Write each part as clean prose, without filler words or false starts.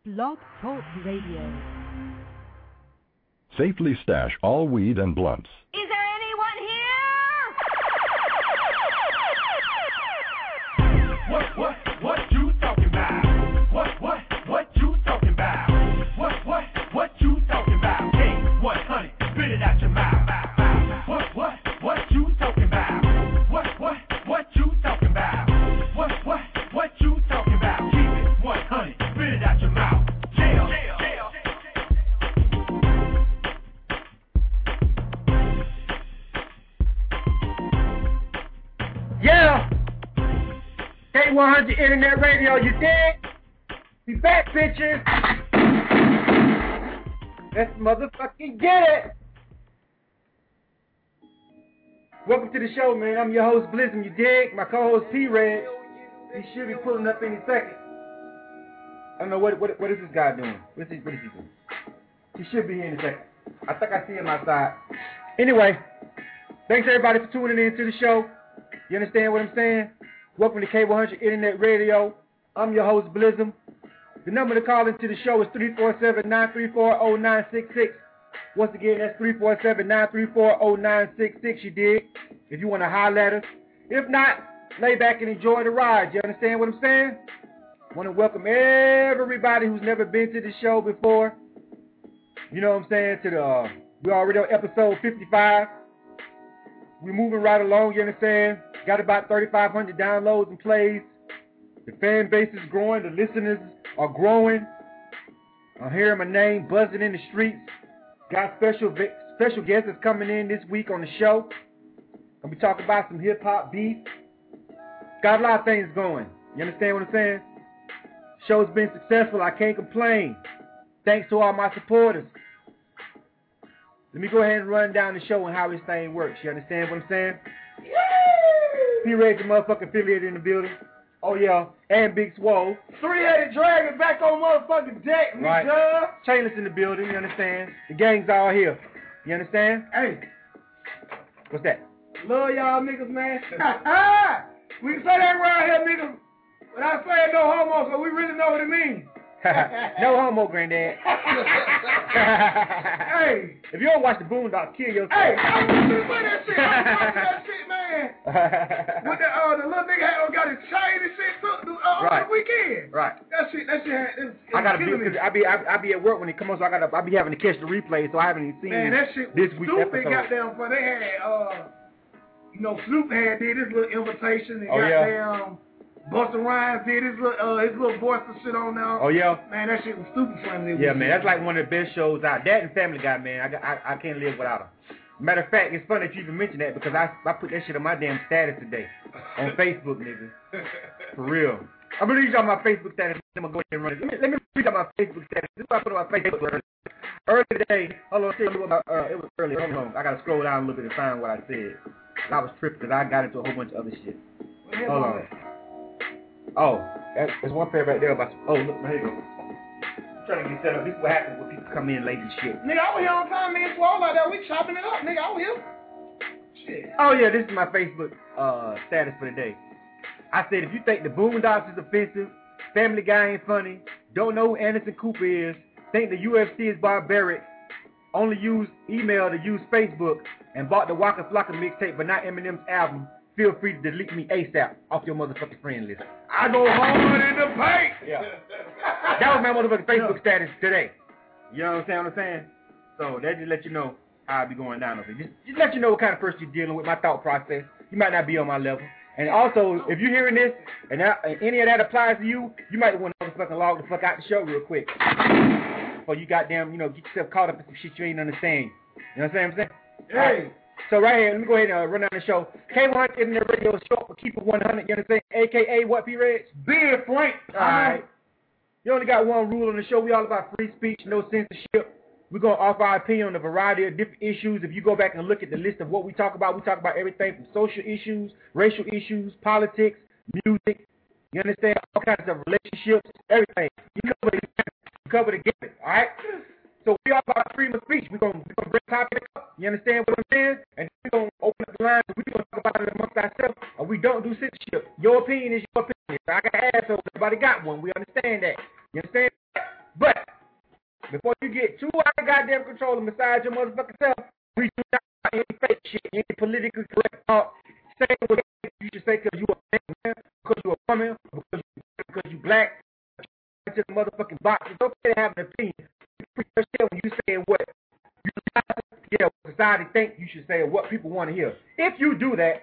Blog Talk Radio. Safely stash all weed and blunts. Is there anyone here? What you talking about? What you talking about? What you talking about? Hey, what, honey? Spit it out your mouth. What you talking about? What you talking about? What you talking about? Keep it, what, honey? Spit it out your mouth. Jail. Yeah! K100 Internet Radio, you dig? We back, bitches! Let's motherfucking get it! Welcome to the show, man. I'm your host, Blizzum, you dig? My co-host, P-Red. He should be pulling up any second. I don't know, what is this guy doing? What is he doing? He should be here in a second. I think I see him outside. Anyway, thanks everybody for tuning in to the show. You understand what I'm saying? Welcome to K100 Internet Radio. I'm your host, Blizzum. The number to call into the show is 347-934-0966. Once again, that's 347-934-0966, you dig? If you want to holler at us. If not, lay back and enjoy the ride. You understand what I'm saying? I want to welcome everybody who's never been to the show before. You know what I'm saying? We're already on episode 55. We're moving right along, you understand? Got about 3,500 downloads and plays. The fan base is growing. The listeners are growing. I'm hearing my name buzzing in the streets. Got special guests that's coming in this week on the show. Gonna be talking about some hip-hop beats. Got a lot of things going. You understand what I'm saying? Show's been successful. I can't complain. Thanks to all my supporters. Let me go ahead and run down the show and how this thing works. You understand what I'm saying? P-Red's a motherfucking affiliate in the building. Oh, yeah. And Big Swole. Three-headed dragon back on motherfucking deck, nigga. Right. Chainless in the building, you understand? The gang's all here. You understand? Hey. What's that? Love y'all niggas, man. We can say that around here, niggas, without saying no homo, so we really know what it means. No homo, granddad. Hey. If you don't watch the Boondocks, kill yourself. Hey, I was gonna say that shit. I was watching that shit, man. With the little nigga had got his chain and shit on the weekend. Right. That shit had. I gotta be, cause I be at work when it comes on, so I be having to catch the replay, so I haven't even seen that shit this was week's stupid. episode. Goddamn, but they had Snoop had did his little invitation and Busta Rhymes did his little voice and shit on there. Oh yeah. Man, that shit was stupid funny. Yeah, man, that's like one of the best shows out. That and Family Guy, man. I can't live without them. Matter of fact, it's funny that you even mention that because I put that shit on my damn status today on Facebook, nigga. For real. I'm gonna read you on my Facebook status. I'm gonna go ahead and run it. Let me read out my Facebook status. This is what I put on my Facebook earlier. Early today. Hold on, it was early. Hold on. I gotta scroll down a little bit and find what I said. I was tripping because I got into a whole bunch of other shit. Hold on. Oh, there's one pair right there about. Oh, look, here you go. I'm trying to get set up. This is what happens when people come in late and shit. Nigga, I was here on time, man. Swole like that. We chopping it up, nigga. I was here. Shit. Oh yeah, this is my Facebook status for the day. I said if you think the Boondocks is offensive, Family Guy ain't funny, don't know who Anderson Cooper is, think the UFC is barbaric, only use email to use Facebook, and bought the Waka Flocka mixtape but not Eminem's album, feel free to delete me ASAP off your motherfucking friend list. I go hard in the paint. Yeah. That was my motherfucking Facebook status today. You know what I'm saying? So that just let you know how I be going down over here. Just let you know what kind of person you're dealing with, my thought process. You might not be on my level. And also, if you're hearing this and any of that applies to you, you might want to motherfucking log the fuck out the show real quick. Before you goddamn, get yourself caught up in some shit you ain't understand. You know what I'm saying? Hey. Right. So right here, let me go ahead and run down the show. K100 Internet Radio short for Keep It 100, you understand? AKA what, P-Reds? Being frank. Alright. You only got one rule on the show. We all about free speech, no censorship. We're going to offer our opinion on a variety of different issues. If you go back and look at the list of what we talk about everything from social issues, racial issues, politics, music, you understand? All kinds of relationships, everything. You cover the gamut, all right? So we all about freedom of speech. We're going to bring topic up. You understand what I'm saying? And we're going to open up the lines. We're going to talk about it amongst ourselves. Or we don't do censorship. Your opinion is your opinion. I got assholes. Everybody got one. We understand that. You understand? But before you get too out of goddamn control and massage your motherfucking self, we do not have any fake shit, any politically correct talk. Say what you should say because you a man, because you a woman, because you black. To the motherfucking box. It's okay to have an opinion. You free yourself when you say what you society think you should say, what people want to hear. If you do that,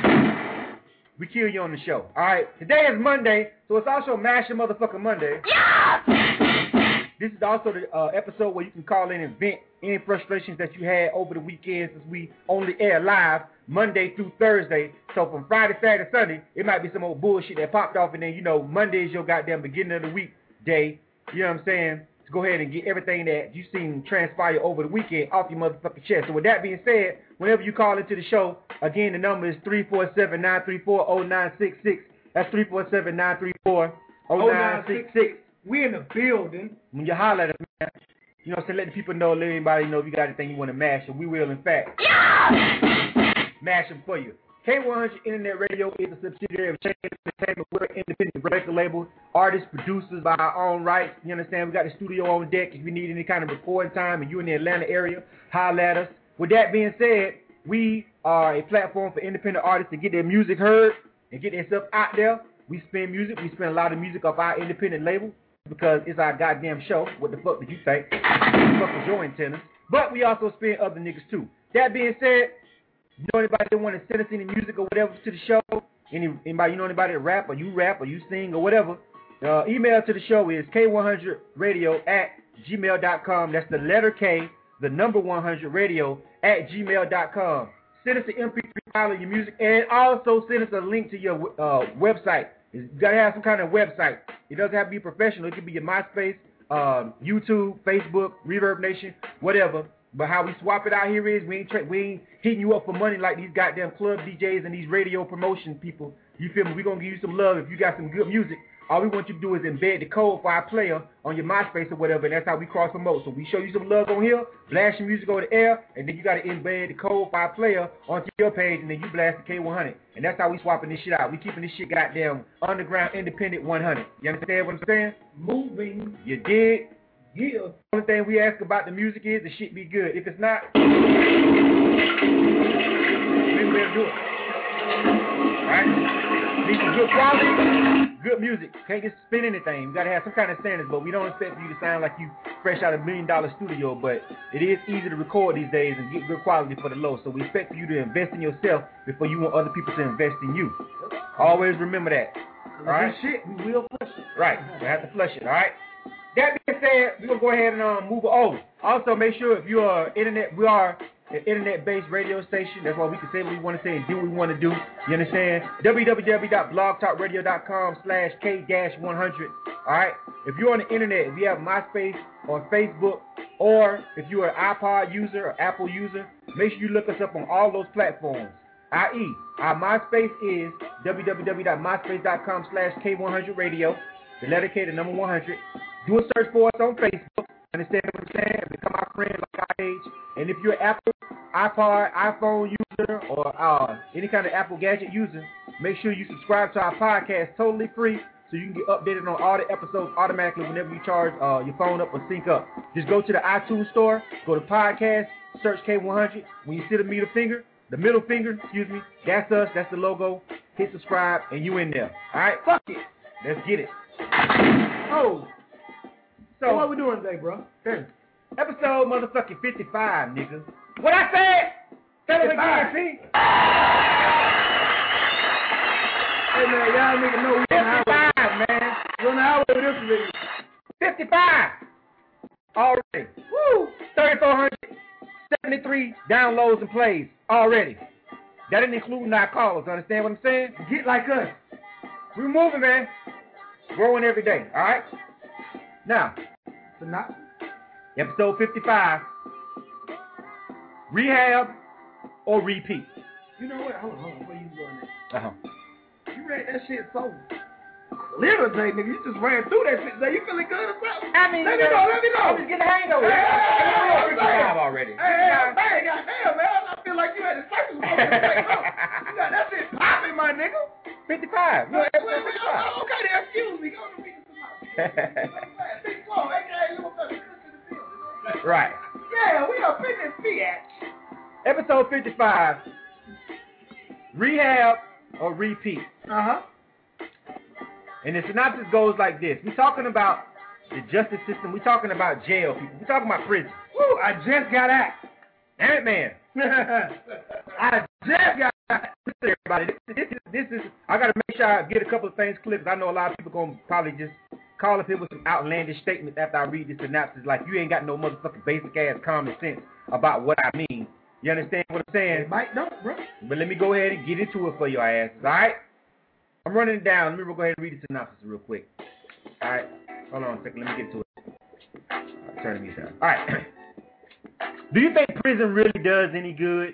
we kill you on the show. All right. Today is Monday, so it's also Mash Your Motherfucking Monday. Yeah! This is also the episode where you can call in and vent any frustrations that you had over the weekend, since we only air live Monday through Thursday. So from Friday, Saturday, Sunday, it might be some old bullshit that popped off, and then, you know, Monday is your goddamn beginning of the week day. You know what I'm saying? To go ahead and get everything that you seen transpire over the weekend off your motherfucking chest. So with that being said, whenever you call into the show, again, the number is 347-934-0966. That's 347-934-0966. We in the building. When you holler at us, man, you know what I'm saying, let the people know, let everybody know if you got anything you want to mash, and we will, in fact, mash them for you. K100 Internet Radio is a subsidiary of Chain Entertainment. We're an independent record label, artists, producers by our own rights. You understand? We got the studio on deck. If you need any kind of recording time and you're in the Atlanta area, holler at us. With that being said, we are a platform for independent artists to get their music heard and get their stuff out there. We spin music. We spin a lot of music off our independent label because it's our goddamn show. What the fuck did you think? What the fuck was your antennas? But we also spin other niggas too. That being said, you know anybody that want to send us any music or whatever to the show? Anybody, you know anybody that rap or you sing or whatever? Email to the show is k100radio@gmail.com. That's the letter K, the number 100radio@gmail.com. Send us an MP3 file of your music, and also send us a link to your website. You got to have some kind of website. It doesn't have to be professional. It could be your MySpace, YouTube, Facebook, Reverb Nation, whatever. But how we swap it out here is we ain't hitting you up for money like these goddamn club DJs and these radio promotion people. You feel me? We're going to give you some love if you got some good music. All we want you to do is embed the code for our player on your MySpace or whatever, and that's how we cross promote. So we show you some love on here, blast your music over the air, and then you got to embed the code for our player onto your page, and then you blast the K100. And that's how we swapping this shit out. We keeping this shit goddamn underground, independent 100. You understand what I'm saying? Moving. You dig? Yeah. The only thing we ask about the music is the shit be good. If it's not, we ain't gonna do it. Alright? Need some good quality, good music. Can't just spin anything. You gotta have some kind of standards, but we don't expect you to sound like you fresh out of $1 million studio, but it is easy to record these days and get good quality for the low. So we expect you to invest in yourself before you want other people to invest in you. Always remember that. Alright? Shit, we will flush it. Right. We have to flush it, alright? That being said, we're going to go ahead and move over. Also, make sure if you are we are an internet-based radio station. That's why we can say what we want to say and do what we want to do. You understand? www.blogtalkradio.com/K-100. All right? If you're on the internet, if you have MySpace or Facebook, or if you're an iPod user or Apple user, make sure you look us up on all those platforms. I.e., our MySpace is www.myspace.com/K100radio. The letter K, the number 100. Do a search for us on Facebook. Understand what I'm saying? Become our friend, like our age. And if you're an Apple, iPod, iPhone user, or any kind of Apple gadget user, make sure you subscribe to our podcast totally free so you can get updated on all the episodes automatically whenever you charge your phone up or sync up. Just go to the iTunes store, go to podcast, search K100. When you see the middle finger, that's us, that's the logo. Hit subscribe, and you in there. All right? Fuck it. Let's get it. Oh. So what we doing today, bro? Episode motherfucking 55, nigga. What I said? Tell it again, see? Hey, man, y'all niggas know we on the highway. 55, man. We on the highway with this nigga. 55. Already. Woo. 3,473 downloads and plays already. That didn't include our callers. Understand what I'm saying? Get like us. We're moving, man. Growing every day, all right? Now, episode 55, rehab or repeat? You know what? Hold on. Where you going Uh-huh. You read that shit so little today, nigga. You just ran through that shit today. You feeling good or something? I mean, let me know. I'm just getting the hang of it. Hey, 55 already. Hey, goddamn, man. I feel like you had the circus going. You got that shit popping, my nigga. 55. Okay, excuse me. Go to me. Big Flo, a.k.a. Right. Yeah, we up in this bitch. Episode 55. Rehab or repeat. Uh-huh. And the synopsis goes like this. We're talking about the justice system. We're talking about jail people. We're talking about prison. Woo, I just got out. Damn it, man. I just got out. Listen, everybody, this is, I got to make sure I get a couple of things clear, because I know a lot of people going to probably just call up here with some outlandish statements after I read this synopsis, like you ain't got no motherfucking basic-ass common sense about what I mean. You understand what I'm saying? Mike, don't, bro. But let me go ahead and get into it for your asses, all right? I'm running it down. Let me go ahead and read the synopsis real quick. All right? Hold on a second. Let me get to it. I'll turn me down. All right. Do you think prison really does any good?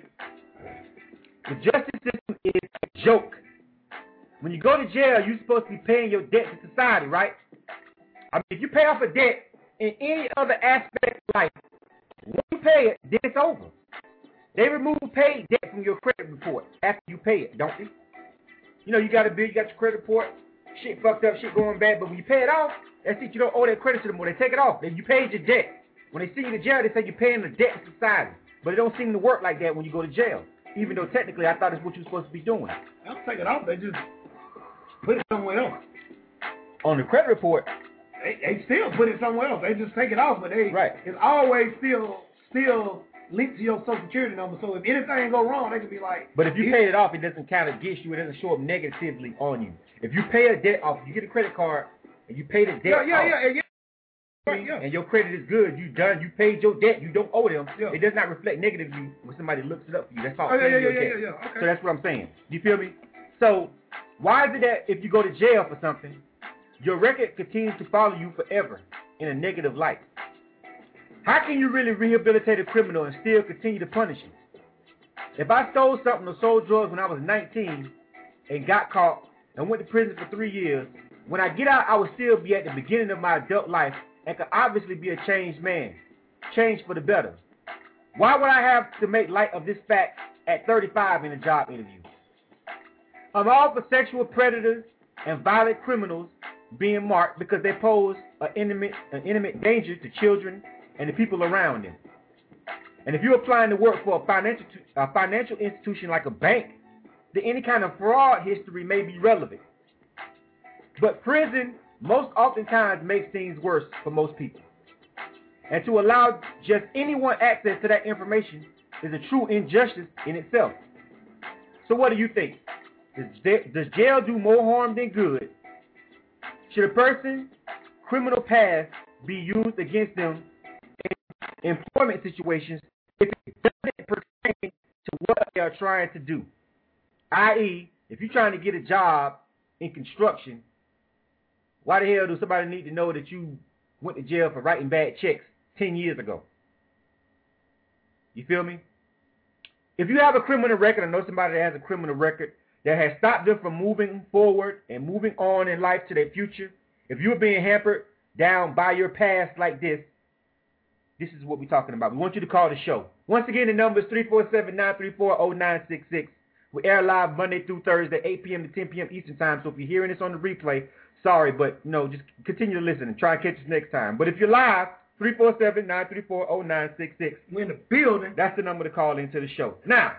The justice system is a joke. When you go to jail, you're supposed to be paying your debt to society, right? I mean, if you pay off a debt in any other aspect of life, when you pay it, then it's over. They remove paid debt from your credit report after you pay it, don't they? You know, you got a bill, you got your credit report, shit fucked up, shit going bad, but when you pay it off, that's it, you don't owe that credit to them, or they take it off. Then you paid your debt. When they see you in jail, they say you're paying the debt to society. But it don't seem to work like that when you go to jail, even though technically I thought it's what you're supposed to be doing. They don't take it off, they just put it somewhere else. On the credit report, they still put it somewhere else. They just take it off, but it's always still linked to your social security number. So if anything go wrong, they can be like. But if you pay it off, it doesn't count against you. It doesn't show up negatively on you. If you pay a debt off, you get a credit card and you pay the debt off. And your credit is good. You done. You paid your debt. You don't owe them. Yeah. It does not reflect negatively when somebody looks it up for you. That's all. Okay. So that's what I'm saying. Do you feel me? So why is it that if you go to jail for something, your record continues to follow you forever in a negative light? How can you really rehabilitate a criminal and still continue to punish him? If I stole something or sold drugs when I was 19 and got caught and went to prison for 3 years, when I get out, I will still be at the beginning of my adult life and could obviously be a changed man, changed for the better. Why would I have to make light of this fact at 35 in a job interview? I'm all for sexual predators and violent criminals being marked because they pose an intimate danger to children and the people around them. And if you're applying to work for a financial institution like a bank, then any kind of fraud history may be relevant. But prison most oftentimes makes things worse for most people. And to allow just anyone access to that information is a true injustice in itself. So what do you think? Does jail do more harm than good? Should a person's criminal past be used against them in employment situations if it doesn't pertain to what they are trying to do? I.e., if you're trying to get a job in construction, why the hell does somebody need to know that you went to jail for writing bad checks 10 years ago? You feel me? If you have a criminal record, I know somebody that has a criminal record that has stopped them from moving forward and moving on in life to their future, if you're being hampered down by your past like this, this is what we're talking about. We want you to call the show. Once again, the number is 347-934-0966. We air live Monday through Thursday, 8 p.m. to 10 p.m. Eastern Time. So if you're hearing this on the replay, sorry, but just continue to listen and try and catch us next time. But if you're live, 347-934-0966. We're in the building. That's the number to call into the show. Now,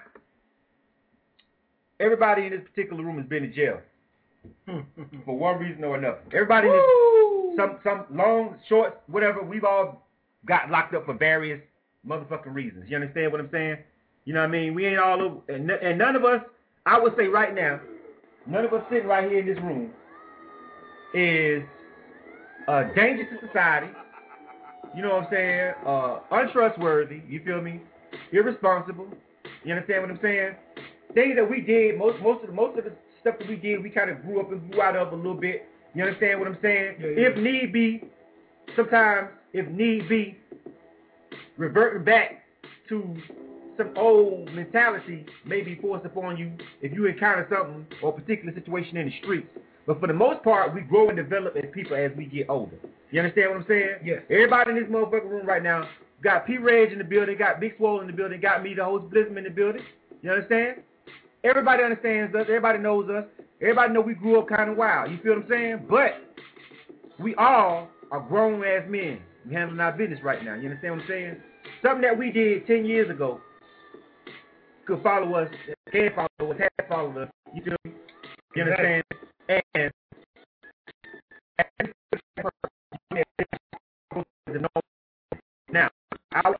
everybody in this particular room has been in jail for one reason or another. Everybody in this, some long, short, whatever, we've all got locked up for various motherfucking reasons. You understand what I'm saying? You know what I mean? We ain't all over, and none of us, I would say right now, none of us sitting right here in this room is dangerous to society. You know what I'm saying? Untrustworthy. You feel me? Irresponsible. You understand what I'm saying? Things that we did, most of the stuff that we did, we kind of grew up and grew out of a little bit. You understand what I'm saying? Yeah. If need be, sometimes, if need be, reverting back to some old mentality may be forced upon you if you encounter something or a particular situation in the streets. But for the most part, we grow and develop as people as we get older. You understand what I'm saying? Yes. Everybody in this motherfucking room right now got P. Reg in the building, got Big Swole in the building, got me, the host Blizzman in the building. You understand? Everybody understands us. Everybody knows us. Everybody know we grew up kind of wild. You feel what I'm saying? But we all are grown-ass men. We handling our business right now. You understand what I'm saying? Something that we did 10 years ago could follow us, can follow us, has followed us. You feel me? You understand? And now, I'll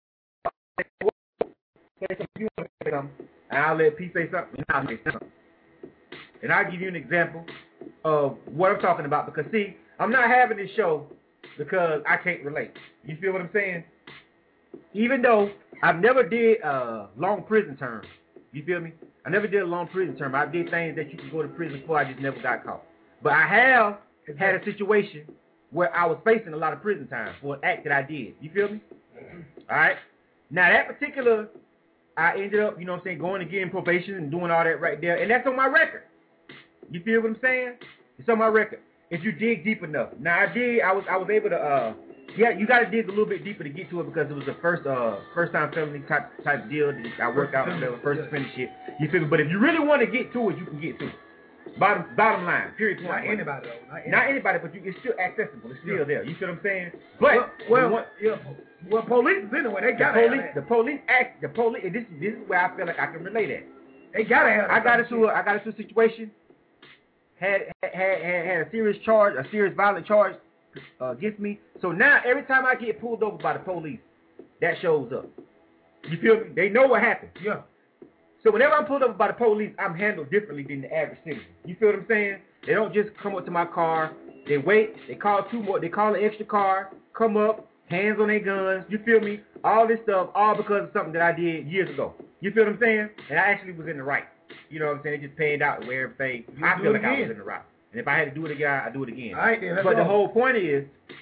let P say something, and I'll say something. And I'll give you an example of what I'm talking about. Because, see, I'm not having this show because I can't relate. You feel what I'm saying? Even though I've never did a long prison term. You feel me? I never did a long prison term. I did things that you can go to prison for. I just never got caught. But I have had a situation where I was facing a lot of prison time for an act that I did. You feel me? All right? Now, that particular, I ended up, you know what I'm saying, going and getting probation and doing all that right there. And that's on my record. You feel what I'm saying? It's on my record. If you dig deep enough. Now, I was able to, yeah, you got to dig a little bit deeper to get to it because it was the first time felony type deal that I worked out with the first offender shit. You feel me? But if you really want to get to it, you can get to it. Bottom line, period. Not anybody, though. Not anybody, but it's still accessible. It's still there. You feel what I'm saying? But well, police anyway. They got the police. And this is where I feel like I can relate at. They gotta have. I got into a situation. Had a serious charge, a serious violent charge against me. So now every time I get pulled over by the police, that shows up. You feel me? They know what happened. Yeah. So whenever I'm pulled over by the police, I'm handled differently than the average citizen. You feel what I'm saying? They don't just come up to my car. They wait. They call two more. They call an extra car. Come up, hands on their guns. You feel me? All this stuff, all because of something that I did years ago. You feel what I'm saying? And I actually was in the right. You know what I'm saying? It just panned out where everything. I feel like I was in the right. And if I had to do it again, I'd do it again. All right, then, but the whole point is,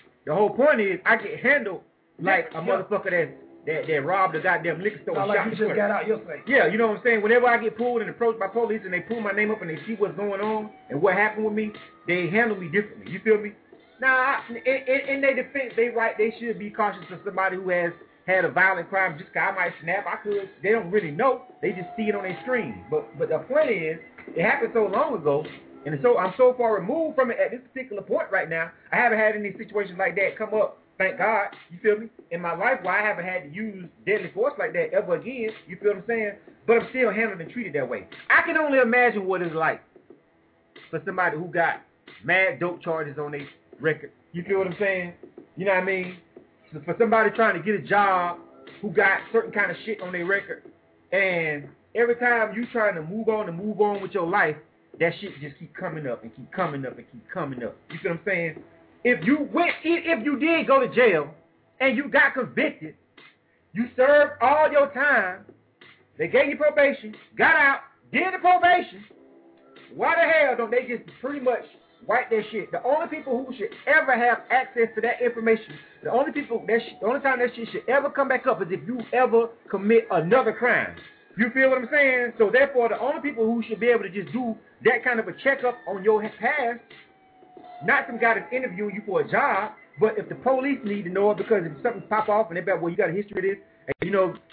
I get handled like a motherfucker that robbed a goddamn liquor store. Not like you just got out yesterday. Yeah, you know what I'm saying? Whenever I get pulled and approached by police and they pull my name up and they see what's going on and what happened with me, they handle me differently. You feel me? Now, in their defense, they should be cautious of somebody who has had a violent crime. Just 'cause I might snap, I could. They don't really know. They just see it on their screen. But the point is, it happened so long ago, and so I'm so far removed from it at this particular point right now. I haven't had any situations like that come up. Thank God, you feel me? In my life, where I haven't had to use deadly force like that ever again. You feel what I'm saying? But I'm still handled and treated that way. I can only imagine what it's like for somebody who got mad dope charges on their record. You feel what I'm saying? You know what I mean? So for somebody trying to get a job who got certain kind of shit on their record, and every time you trying to move on with your life, that shit just keep coming up and keep coming up and keep coming up. You feel what I'm saying? If you did go to jail and you got convicted, you served all your time, they gave you probation, got out, did the probation, why the hell don't they just pretty much wipe their shit? The only people who should ever have access to that information, the only time that shit should ever come back up is if you ever commit another crime. You feel what I'm saying? So therefore, the only people who should be able to just do that kind of a checkup on your past, not some guy that's interviewing you for a job, but if the police need to know it because if something pop off and they bet, well, you got a history of this, and they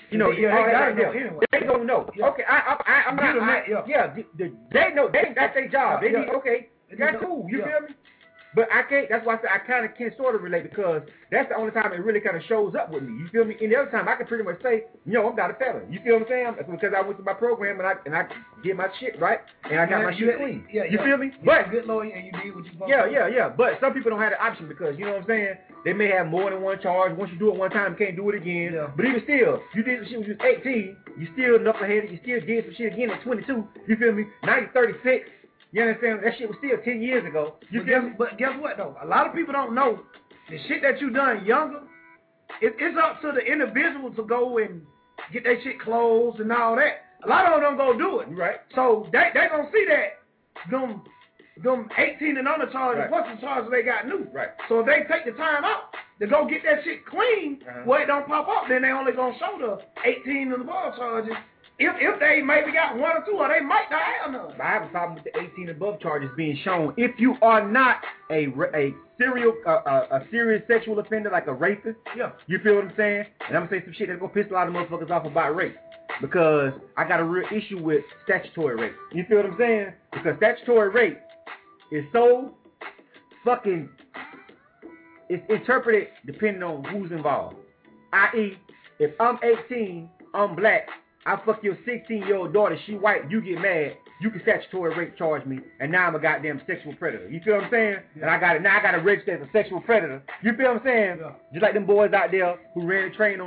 don't know. Yeah. Okay, I'm not. They know. That's their job. They need. Okay, that's cool. You feel me? But I can't. That's why I said I kind of can't sort of relate because that's the only time it really kind of shows up with me. You feel me? And the other time I can pretty much say, I'm not a felon. You feel what I'm saying? That's because I went to my program and I did my shit right and I got my shit clean. You feel me? But good lawyer and you did what you supposed to. Yeah. But some people don't have the option because you know what I'm saying. They may have more than one charge. Once you do it one time, you can't do it again. Yeah. But even still, you did the shit when you was 18. You still knuckleheaded. You still did some shit again at 22. You feel me? Now you're 36. You understand? That shit was still 10 years ago. But guess what, though? A lot of people don't know the shit that you done younger. It's up to the individual to go and get that shit closed and all that. A lot of them don't go do it. Right. So they going to see that them 18 and under charges, what's the charges they got new. Right. So if they take the time out to go get that shit clean, where it don't pop up, then they only going to show the 18 and above charges. If they maybe got one or two, or they might not have none. I have a problem with the 18 above charges being shown. If you are not a serious sexual offender like a rapist, you feel what I'm saying? And I'm going to say some shit that's going to piss a lot of motherfuckers off about rape. Because I got a real issue with statutory rape. You feel what I'm saying? Because statutory rape is so fucking it's interpreted depending on who's involved. I.e., if I'm 18, I'm black, I fuck your 16-year-old daughter, she white, you get mad, you can statutory rape charge me, and now I'm a goddamn sexual predator. You feel what I'm saying? Yeah. And I got to register as a sexual predator. You feel what I'm saying? Yeah. Just like them boys out there who ran the train on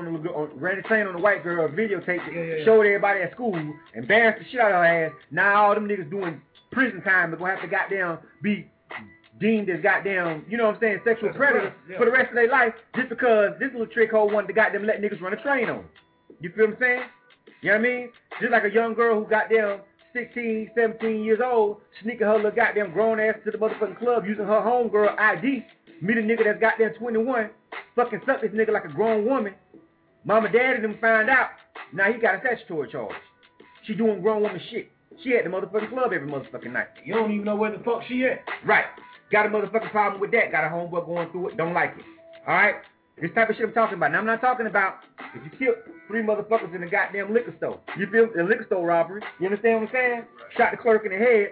the white girl, videotaped it, showed everybody at school, embarrassed the shit out of her ass. Now all them niggas doing prison time are gonna have to goddamn be deemed as goddamn, you know what I'm saying, sexual predators for the rest of their life just because this little trick hole wanted to goddamn let niggas run a train on. You feel what I'm saying? You know what I mean? Just like a young girl who goddamn 16, 17 years old, sneaking her little goddamn grown ass to the motherfucking club using her homegirl ID, meet a nigga that's goddamn 21, fucking suck this nigga like a grown woman. Mama, daddy them find out, now he got a statutory charge. She doing grown woman shit. She at the motherfucking club every motherfucking night. You don't even know where the fuck she at. Right. Got a motherfucking problem with that. Got a homeboy going through it. Don't like it. Alright? This type of shit I'm talking about. Now, I'm not talking about if you killed 3 motherfuckers in the goddamn liquor store. You feel the liquor store robbery. You understand what I'm saying? Right. Shot the clerk in the head.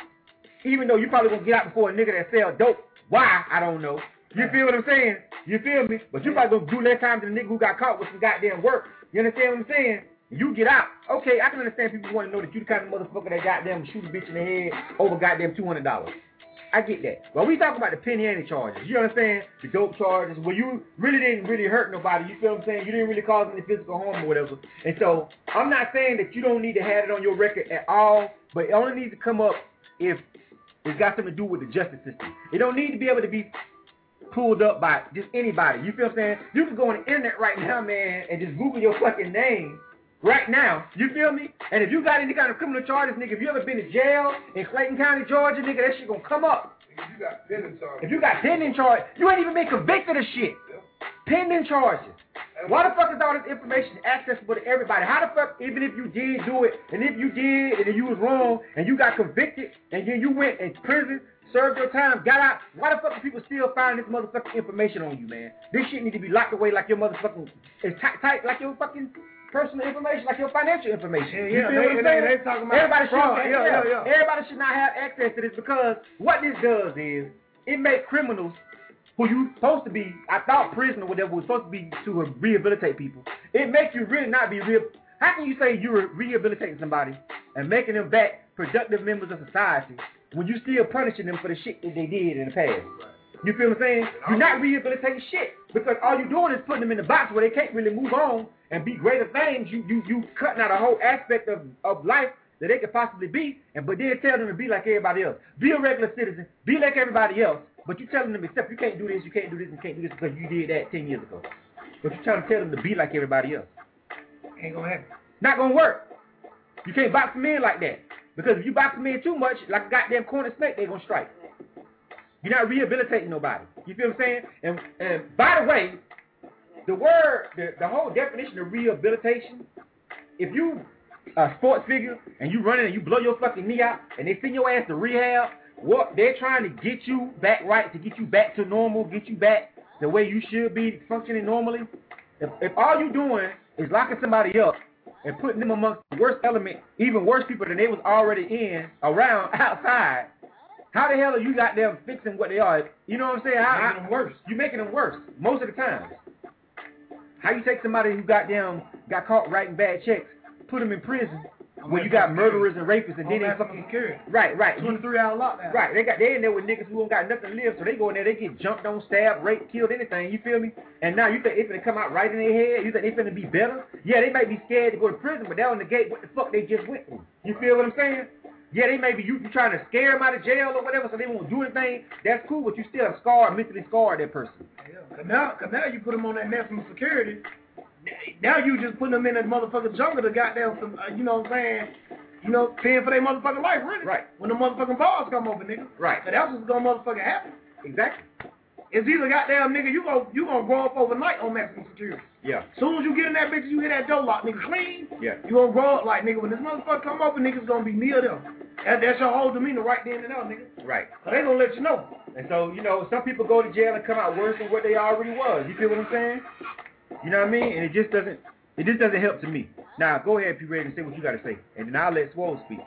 Even though you probably gonna get out before a nigga that sell dope. Why? I don't know. You feel what I'm saying? You feel me? But you probably gonna do less time than the nigga who got caught with some goddamn work. You understand what I'm saying? You get out. Okay, I can understand people want to know that you the kind of motherfucker that goddamn shoot a bitch in the head over goddamn $200. I get that. But we talking about the penny ante charges. You understand? The dope charges where you really didn't hurt nobody. You feel what I'm saying? You didn't really cause any physical harm or whatever. And so I'm not saying that you don't need to have it on your record at all, but it only needs to come up if it's got something to do with the justice system. It don't need to be able to be pulled up by just anybody. You feel what I'm saying? You can go on the internet right now, man, and just Google your fucking name. Right now, you feel me? And if you got any kind of criminal charges, nigga, if you ever been to jail in Clayton County, Georgia, nigga, that shit gonna come up. If you got pending charges. If you got pending charges, you ain't even been convicted of shit. Yeah. Pending charges. Why the fuck is all this information accessible to everybody? How the fuck, even if you did do it, and if you did, and you was wrong, and you got convicted, and then you went in prison, served your time, got out, why the fuck do people still find this motherfucking information on you, man? This shit need to be locked away like your motherfucking, it's tight like your fucking personal information, like your financial information. Yeah, they talking about everybody fraud. Everybody should not have access to this because what this does is it makes criminals who you supposed to be, I thought prison or whatever was supposed to be to rehabilitate people. It makes you really not be real. How can you say you're rehabilitating somebody and making them back productive members of society when you still punishing them for the shit that they did in the past? You feel what I'm saying? You're not rehabilitating shit because all you're doing is putting them in the box where they can't really move on and be greater things. You cutting out a whole aspect of life that they could possibly be, but then tell them to be like everybody else. Be a regular citizen. Be like everybody else. But you're telling them, except you can't do this, you can't do this, and you can't do this because you did that 10 years ago. But you're trying to tell them to be like everybody else. Ain't gonna happen. Not gonna work. You can't box them in like that. Because if you box them in too much, like a goddamn corner snake, they're gonna strike. You're not rehabilitating nobody. You feel what I'm saying? And by the way, the word, the whole definition of rehabilitation, if you a sports figure and you running and you blow your fucking knee out and they send your ass to rehab, what they're trying to get you back right, to get you back to normal, get you back the way you should be functioning normally. If all you're doing is locking somebody up and putting them amongst the worst element, even worse people than they was already in, around, outside, how the hell are you got them fixing what they are? You know what I'm saying? Making them worse. You're making them worse most of the time. How you take somebody who got caught writing bad checks, put them in prison where you got murderers and rapists and then they fucking right 23-hour lockdown. Right, they in there with niggas who don't got nothing to live, so they go in there, they get jumped on, stabbed, raped, killed, anything. You feel me? And now you think they finna come out right in their head? You think they finna be better? Yeah, they might be scared to go to prison, but they're on the gate. What the fuck they just went through? You feel what I'm saying? Yeah, they may be you trying to scare them out of jail or whatever, so they won't do anything. That's cool, but you still scarred, mentally scarred that person. Yeah, cause now you put them on that national security. Now you just putting them in that motherfucking jungle to goddamn some, you know what I'm saying? You know, paying for their motherfucking life, really. Right. When the motherfucking balls come over, nigga. Right. So that's what's gonna motherfucking happen. Exactly. It's either goddamn nigga, you gonna grow up overnight on maximum security. Yeah. Soon as you get in that bitch, you hear that door lock, nigga, clean. Yeah. You gonna grow up like, nigga, when this motherfucker come over, niggas gonna be near them. That's your whole demeanor right then and there, nigga. Right. So they gonna let you know. And so, you know, some people go to jail and come out worse than what they already was. You feel what I'm saying? You know what I mean? And it just doesn't help to me. Now, go ahead, if you're ready to say what you got to say. And then I'll let Swole speak.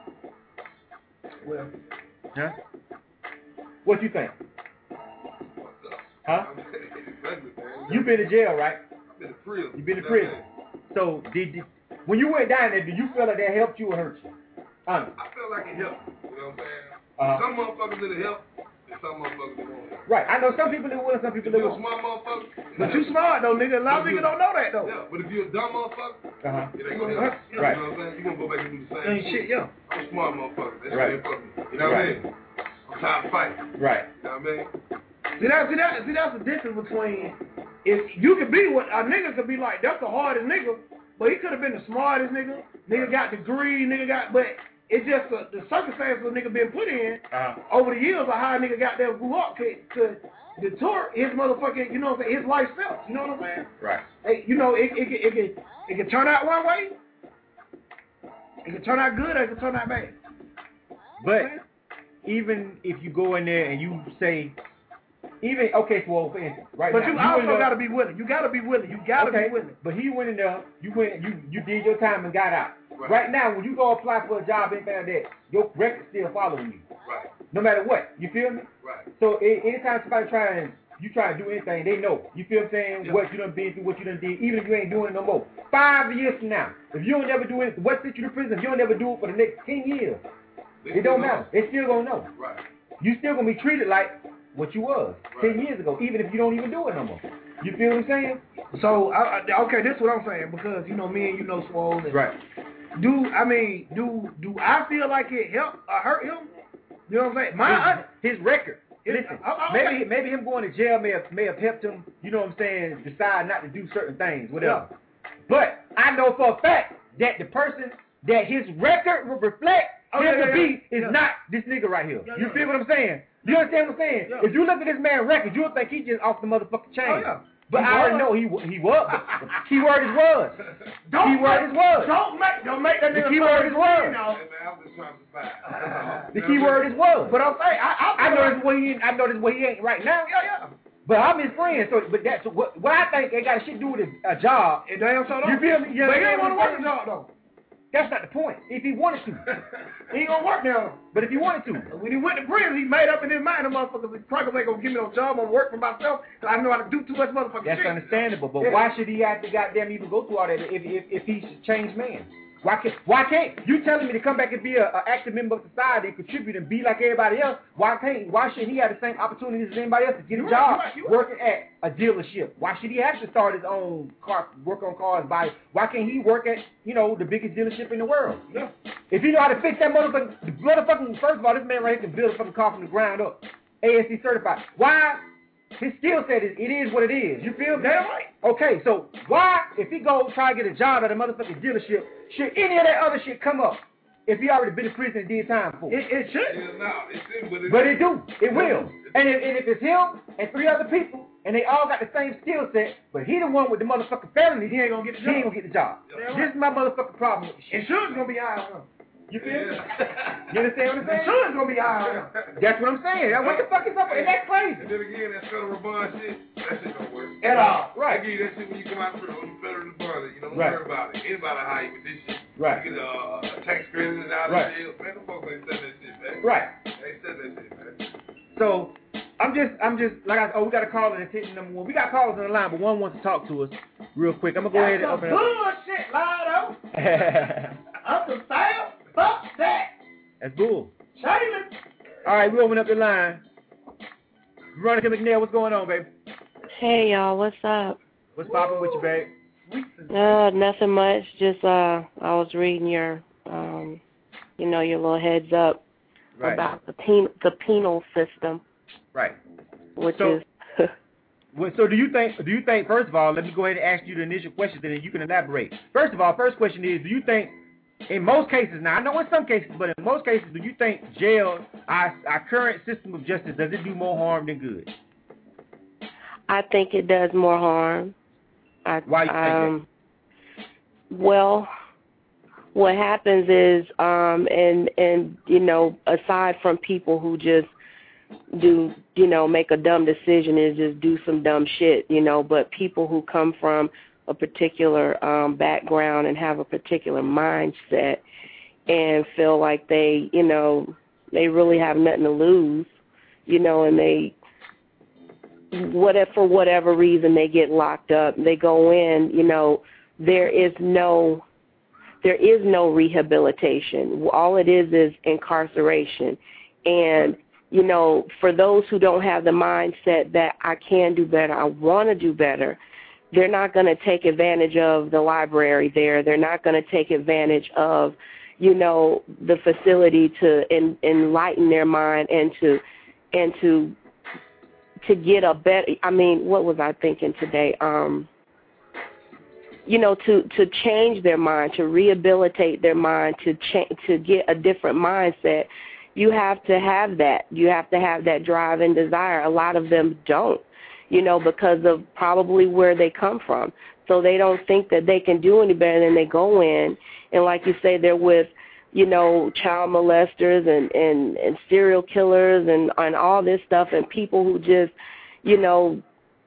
Well. Huh? What you think? Huh? regular thing. You been to jail, right? I've been to prison. You been to prison. So when you went down there, do you feel like that helped you or hurt you? I feel like it helped. You know what I'm saying? Some motherfuckers it'll help, and some motherfuckers it won't help. Right. I know some people that will, some people that If you're a won't. smart motherfucker. But you smart though, nigga. A lot of niggas don't know that though. Yeah, but if you're a dumb motherfucker, it ain't gonna help. Right. You know what I'm saying? You're gonna go back and do the same Shit, yeah. I'm a smart motherfucker. That's Right. what fuck me. You know what I mean? I'm trying to fight. Right. You know what I mean? See that's the difference between if you could be what a nigga could be like, that's the hardest nigga, but he could have been the smartest nigga. Nigga got degree, but it's just the circumstances a nigga been put in over the years of how a nigga got there grew up to detour his motherfucking, you know what I'm saying, his lifestyle. You know what I'm saying? Right. Hey, you know, it can turn out one way. It can turn out good or it can turn out bad. But even if you go in there and you say, for instance, right but now, you also got to be willing. You got to be willing. You got to be willing. But he went in there, you did your time and got out. Right now, when you go apply for a job, anything like that, your record's still following you. Right. No matter what. You feel me? Right. So anytime somebody try to do anything, they know. You feel what I'm saying? Yeah. What you done been through, what you done did, even if you ain't doing it no more. 5 years from now, if you don't ever do it, what sent you to prison? If you don't ever do it for the next 10 years, it don't matter. They still gonna know. Right. You still gonna be treated like what you was 10 years ago, even if you don't even do it no more. You feel what I'm saying? So, okay, this is what I'm saying, because, you know, me and you know Swole. Right. Do I feel like it helped or hurt him? You know what I'm saying? His record. Listen, okay. maybe him going to jail may have helped him, you know what I'm saying, decide not to do certain things, whatever. Yeah. But I know for a fact that the person that his record will reflect is not this nigga right here. You feel what I'm saying? You understand what I'm saying? Yeah. If you look at this man's record, you'll think he just off the motherfucking chain. Oh, yeah. But I already know he was. The key word is was. Don't make that nigga. The key word is was. The key word is was. But I'm saying I know this way he ain't right now. Yeah. But I'm his friend, so what I think ain't got shit to do with a job. And damn so don't. You feel me? But he ain't want to work a job though. That's not the point. If he wanted to. He ain't gonna work now. But if he wanted to. When he went to prison, he made up in his mind, the motherfuckers probably ain't gonna give me no job, I'm gonna work for myself, because I know how to do too much motherfucking shit. That's understandable, but why should he have to goddamn even go through all that if he's a changed man? Why can't you telling me to come back and be an active member of society and contribute and be like everybody else? Why shouldn't he have the same opportunities as anybody else to get a job working at a dealership? Why should he have to start his own car, work on cars, buy? Why can't he work at, the biggest dealership in the world? Yeah. If he know how to fix that motherfucking, first of all, this man right here can build a fucking car from the ground up, ASC certified. Why? His skill set it is what it is. You feel me? Damn right. Okay, so why, if he go try to get a job at a motherfucking dealership, should any of that other shit come up if he already been in prison and did time for it? It should. Yeah, no, but it do. It will. And if it's him and 3 other people, and they all got the same skill set, but he the one with the motherfucking felony, he ain't gonna get the job. Yep. This is my motherfucking problem with the shit. Insurance gonna be high on him. You feel me? You understand what I'm saying? Insurance gonna be high on him. That's what I'm saying. What the fuck is up? And that's crazy. And then again, that federal bond shit, that shit don't work. At all. Right. They give you that shit when you come out from the federal bond. Don't worry about it. Anybody hire you with this shit. Right. You get a tax credit and all that shit. Man, them folks ain't said that shit, man. Right. They ain't said that shit, man. So, I'm just like we got a caller in attention number 1. We got callers on the line, but one wants to talk to us real quick. I'm gonna go ahead and open up. Bullshit, Lotto. Uncle Sam, fuck that. That's bull. Shameless. All right, we open up the line. Veronica McNair, what's going on, baby? Hey, y'all, what's up? What's popping with you, babe? Nothing much. Just I was reading your, your little heads up about the penal system. Right. Which so, is. So do you think? First of all, let me go ahead and ask you the initial question, then you can elaborate. First of all, first question is: do you think, in most cases, now I know in some cases, but in most cases, do you think jail, our current system of justice, does it do more harm than good? I think it does more harm. Why you think that? Well, what happens is, aside from people who just do, make a dumb decision and just do some dumb shit, but people who come from a particular background and have a particular mindset and feel like they really have nothing to lose, and for whatever reason they get locked up, they go in, you know, there is no rehabilitation. All it is incarceration. And, you know, for those who don't have the mindset that I can do better, I want to do better, they're not going to take advantage of the library there. They're not going to take advantage of, you know, the facility to enlighten their mind and to get a better, I mean, what was I thinking today? You know, to change their mind, to rehabilitate their mind, to get a different mindset. You have to have that. You have to have that drive and desire. A lot of them don't, you know, because of probably where they come from. So they don't think that they can do any better. Than they go in, and like you say, they're with, you know, child molesters and serial killers and all this stuff, and people who just, you know,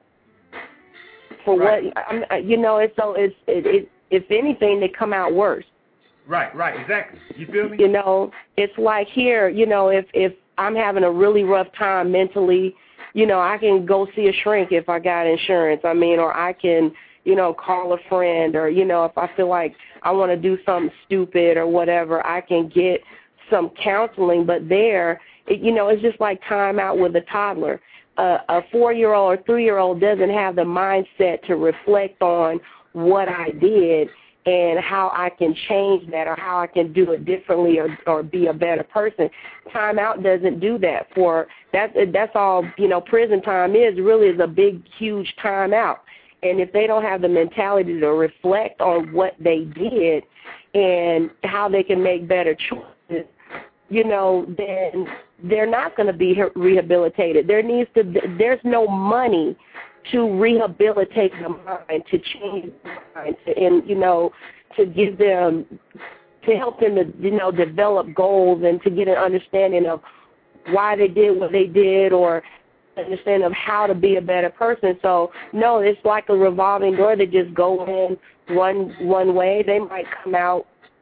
for right. What, you know, it's if anything, they come out worse. Right, exactly. You feel me? You know, it's like here, you know, if I'm having a really rough time mentally, you know, I can go see a shrink if I got insurance. I mean, or I can, you know, call a friend, or, you know, if I feel like I want to do something stupid or whatever, I can get some counseling. But there, you know, it's just like time out with a toddler. A 4-year-old or 3-year-old doesn't have the mindset to reflect on what I did and how I can change that or how I can do it differently or be a better person. Time out doesn't do that. That's all, you know, prison time is a big, huge time out. And if they don't have the mentality to reflect on what they did and how they can make better choices, you know, then they're not going to be rehabilitated. There's no money to rehabilitate the mind, to change the mind, and, you know, to give them, to help them to, you know, develop goals and to get an understanding of why they did what they did, or understanding of how to be a better person. So, no, it's like a revolving door. They just go in one way. They might come out,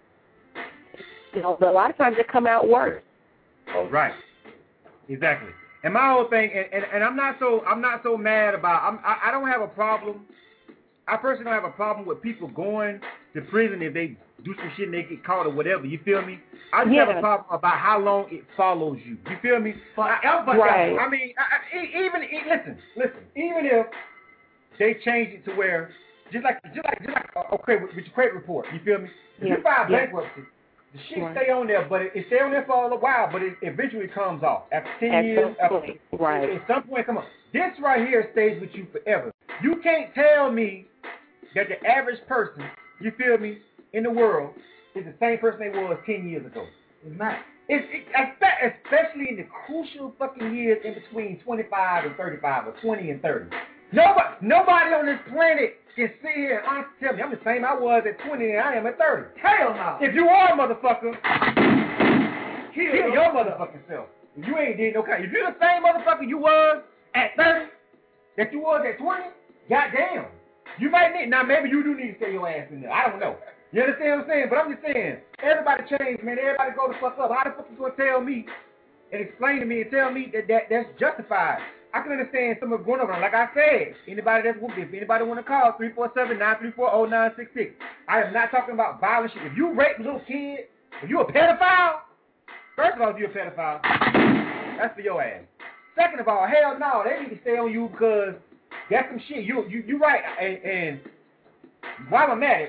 you know, but a lot of times they come out worse. Oh, right. Exactly. And my whole thing, and I'm not so mad about. I don't have a problem. I personally don't have a problem with people going to prison if they do some shit and they get caught or whatever. You feel me? I just have a problem about how long it follows you. You feel me? Right. I mean, listen. Even if they change it to where just like okay with your credit report. You feel me? If you file bankruptcy, the shit stay on there, but it stay on there for a while, but it eventually comes off. After 10 years, at some point, come on. This right here stays with you forever. You can't tell me that the average person, you feel me, in the world is the same person they was 10 years ago. It's not. Especially in the crucial fucking years in between 25 and 35 or 20 and 30. Nobody on this planet can sit here and honestly tell me I'm the same I was at 20 and I am at 30. Hell no. If you are a motherfucker, kill your motherfucking self. If you ain't did no kind. If you're the same motherfucker you was at 30 that you was at 20, goddamn. You might need, now maybe you do need to stay your ass in there. I don't know. You understand what I'm saying? But I'm just saying, everybody changed, man. Everybody go the fuck up. How the fuck you gonna tell me and explain to me and tell me that's justified? I can understand some of going over. Like I said, if anybody want to call 347-934-0966. I am not talking about violence. If you rape little kids, if you a pedophile, first of all, if you're a pedophile, that's for your ass. Second of all, hell no, they need to stay on you because that's some shit. You right. And while I'm at it,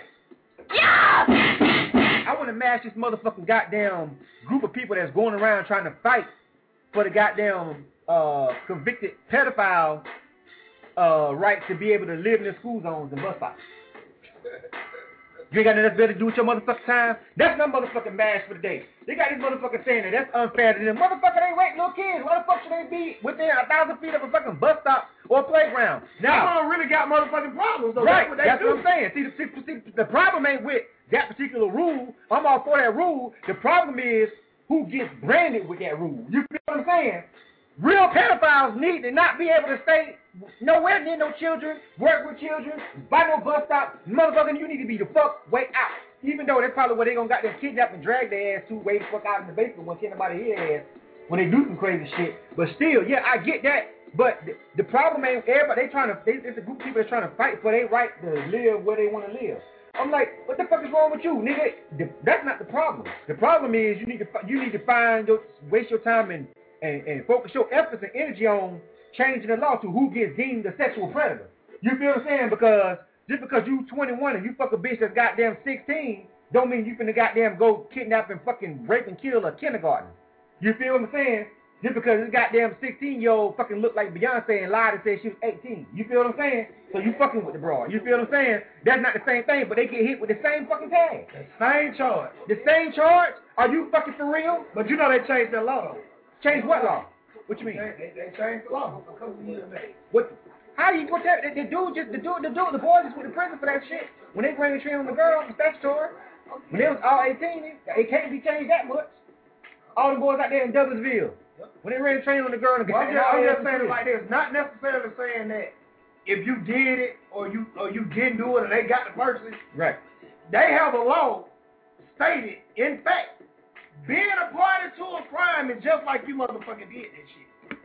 I want to mash this motherfucking goddamn group of people that's going around trying to fight for the goddamn convicted pedophile right to be able to live in their school zones and bus stops. You ain't got nothing better to do with your motherfucking time? That's not motherfucking mash for the day. They got these motherfuckers saying that that's unfair to them. Motherfucker, they rape little kids. Why the fuck should they be within 1,000 feet of a fucking bus stop or playground? Now, they really got motherfucking problems, though. Right, that's what I'm saying. See, the problem ain't with that particular rule. I'm all for that rule. The problem is who gets branded with that rule. You feel what I'm saying? Real pedophiles need to not be able to stay nowhere near no children, work with children, by no bus stop. Motherfucker, you need to be the fuck way out. Even though that's probably where they gonna got them kidnapped and drag their ass to, way the fuck out in the basement when can't nobody hear their ass when they do some crazy shit. But still, yeah, I get that. But the problem ain't everybody. It's a group of people that's trying to fight for their right to live where they want to live. I'm like, what the fuck is wrong with you, nigga? That's not the problem. The problem is you need to waste your time and focus your efforts and energy on changing the law to who gets deemed a sexual predator. You feel what I'm saying? Because just because you 21 and you fuck a bitch that's goddamn 16, don't mean you finna goddamn go kidnap and fucking rape and kill a kindergarten. You feel what I'm saying? Just because this goddamn 16-year-old fucking looked like Beyonce and lied and said she was 18. You feel what I'm saying? So you fucking with the broad. You feel what I'm saying? That's not the same thing, but they get hit with the same fucking tag. The same charge. The same charge? Are you fucking for real? But you know they changed their law though. Changed what law? What you mean? They changed the law a couple of years back. What? How do you protect the boys just went to prison for that shit. When they bring the train on the girl, it's statutory. When they was all 18, it can't be changed that much. All the boys out there in Douglasville. When they ran the train on the girl, I'm just saying it like this. Not necessarily saying that if you did it or you didn't do it and they got the person. Right. They have a law stated, in fact, being a party to a crime is just like you motherfucking did that shit.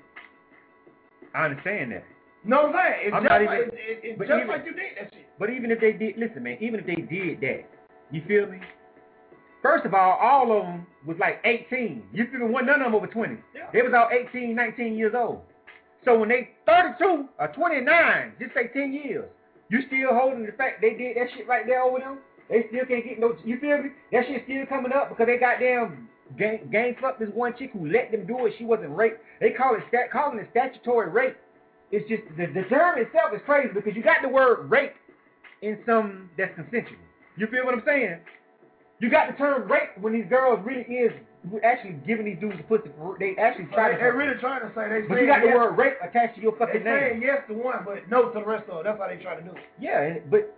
I understand that. No, I'm saying it's just like you did that shit. But even if they did, listen, man, even if they did that, you feel me? First of all of them was like 18. You feel me? None of them over 20. Yeah. They was all 18, 19 years old. So when they 32 or 29, just say 10 years, you still holding the fact they did that shit right there over them? They still can't get no, you feel me? That shit still coming up because they goddamn gang fucked this one chick who let them do it. She wasn't raped. They calling it statutory rape. It's just, the term itself is crazy because you got the word rape in some that's consensual. You feel what I'm saying? You got the term rape when these girls really is actually giving these dudes a pussy. They actually try to. They're really trying to say but you got the word rape attached to your fucking name. They're saying yes to one, but no to the rest of it. That's how they try to do it. Yeah, but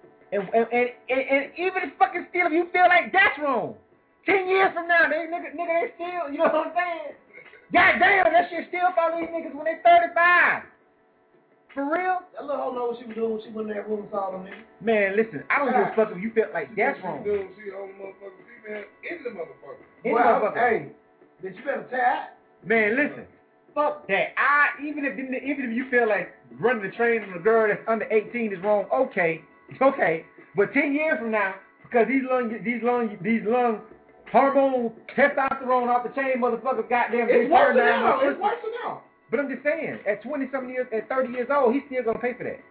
even if fucking still, if you feel like that's wrong, 10 years from now, they still, you know what I'm saying? Goddamn, that shit still follow these niggas when they 35. For real? That little hoe know what she was doing when she went in that room and saw them niggas. Man, listen, I don't give a fuck if you felt like that's wrong. She old motherfucker female in the motherfucker. Hey, bitch, you better tie. Man, listen, fuck that. Even if you feel like running the train on a girl that's under 18 is wrong, okay. But 10 years from now, because these lung hormone testosterone off the chain motherfuckers goddamn it's worse now. It's worse now. But I'm just saying, at 20-something years, at 30 years old, he's still going to pay for that.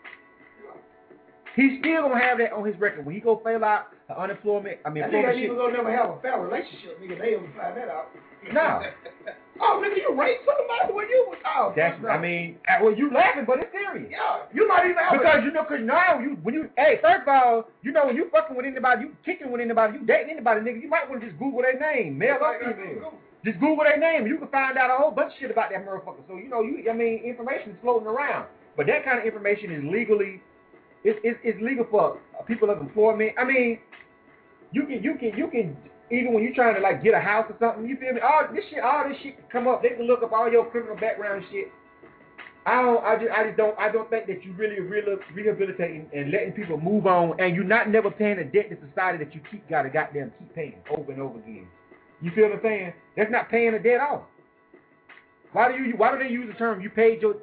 He's still going to have that on his record. When he go fail out unemployment, I think that nigga going to never have a fair relationship, nigga. They ever find that out. No. Oh, nigga, you raped somebody when you was out. Well, you laughing, but it's serious. Yeah, you might even have because now, first of all, when you fucking with anybody, you kicking with anybody, you dating anybody, nigga, you might want to just Google their name, male or female. Just Google their name. You can find out a whole bunch of shit about that motherfucker. So, information is floating around. But that kind of information is legally, it's legal for people of employment. I mean, you can, even when you're trying to, like, get a house or something, you feel me? All this shit can come up. They can look up all your criminal background shit. I don't think that you really rehabilitating and letting people move on, and you're not never paying a debt to society that you gotta goddamn keep paying over and over again. You feel what I'm saying? That's not paying a debt off. Why do they use the term you paid your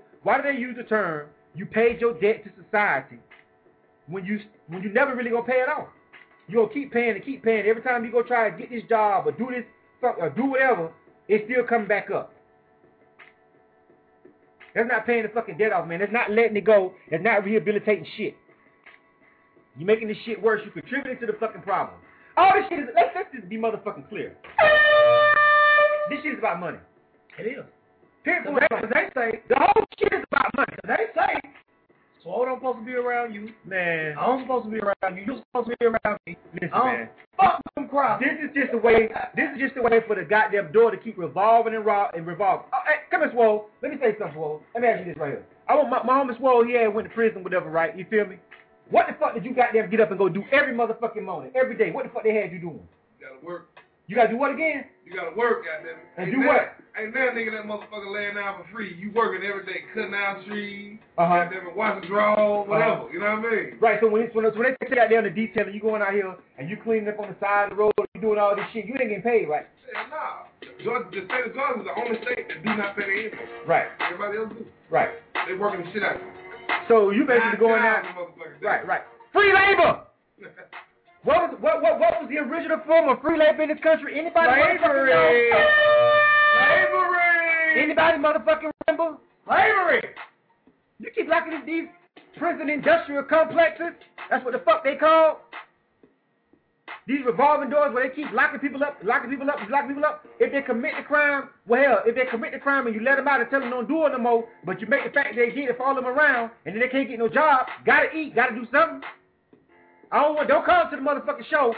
debt to society when you never really gonna pay it off? You're gonna keep paying and keep paying. Every time you go try to get this job or do this or do whatever, it's still coming back up. That's not paying the fucking debt off, man. That's not letting it go. That's not rehabilitating shit. You're making this shit worse. You're contributing to the fucking problem. All this shit is, let's just be motherfucking clear. This shit is about money. It is. They say, the whole shit is about money. They say, so I don't supposed to be around you. Man. I don't supposed to be around you. You're supposed to be around me. Listen, man. Fuck them crowds. This is just a way for the goddamn door to keep revolving and revolving. Oh, hey, come here, Swole. Let me say something, Swole. Let me ask you this right here. I want my homie Swole, he had went to prison, whatever, right? You feel me? What the fuck did you goddamn get up and go do every motherfucking morning, every day? What the fuck they had you doing? You gotta work. You gotta do what again? You gotta work, goddamn. And do what? Ain't that nigga that motherfucker laying down for free. You working every day, cutting out trees, goddamn, washing drawers, whatever. You know what I mean? Right. So when they take out there in the detail and you going out here and you cleaning up on the side of the road, you doing all this shit, you ain't getting paid, right? Hell nah. The state of Georgia is the only state that do not pay their income. Right. Everybody else do. Right. They working the shit out. So you basically going out. Right. Free labor. What was the original form of free labor in this country? Anybody? Slavery. Anybody motherfucking remember? Slavery. You keep locking in these prison industrial complexes. That's what the fuck they call. These revolving doors where they keep locking people up. If they commit the crime, well, if they commit the crime and you let them out and tell them don't do it no more, but you make the fact they did it, follow them around, and then they can't get no job, gotta eat, gotta do something. Don't come to the motherfucking show.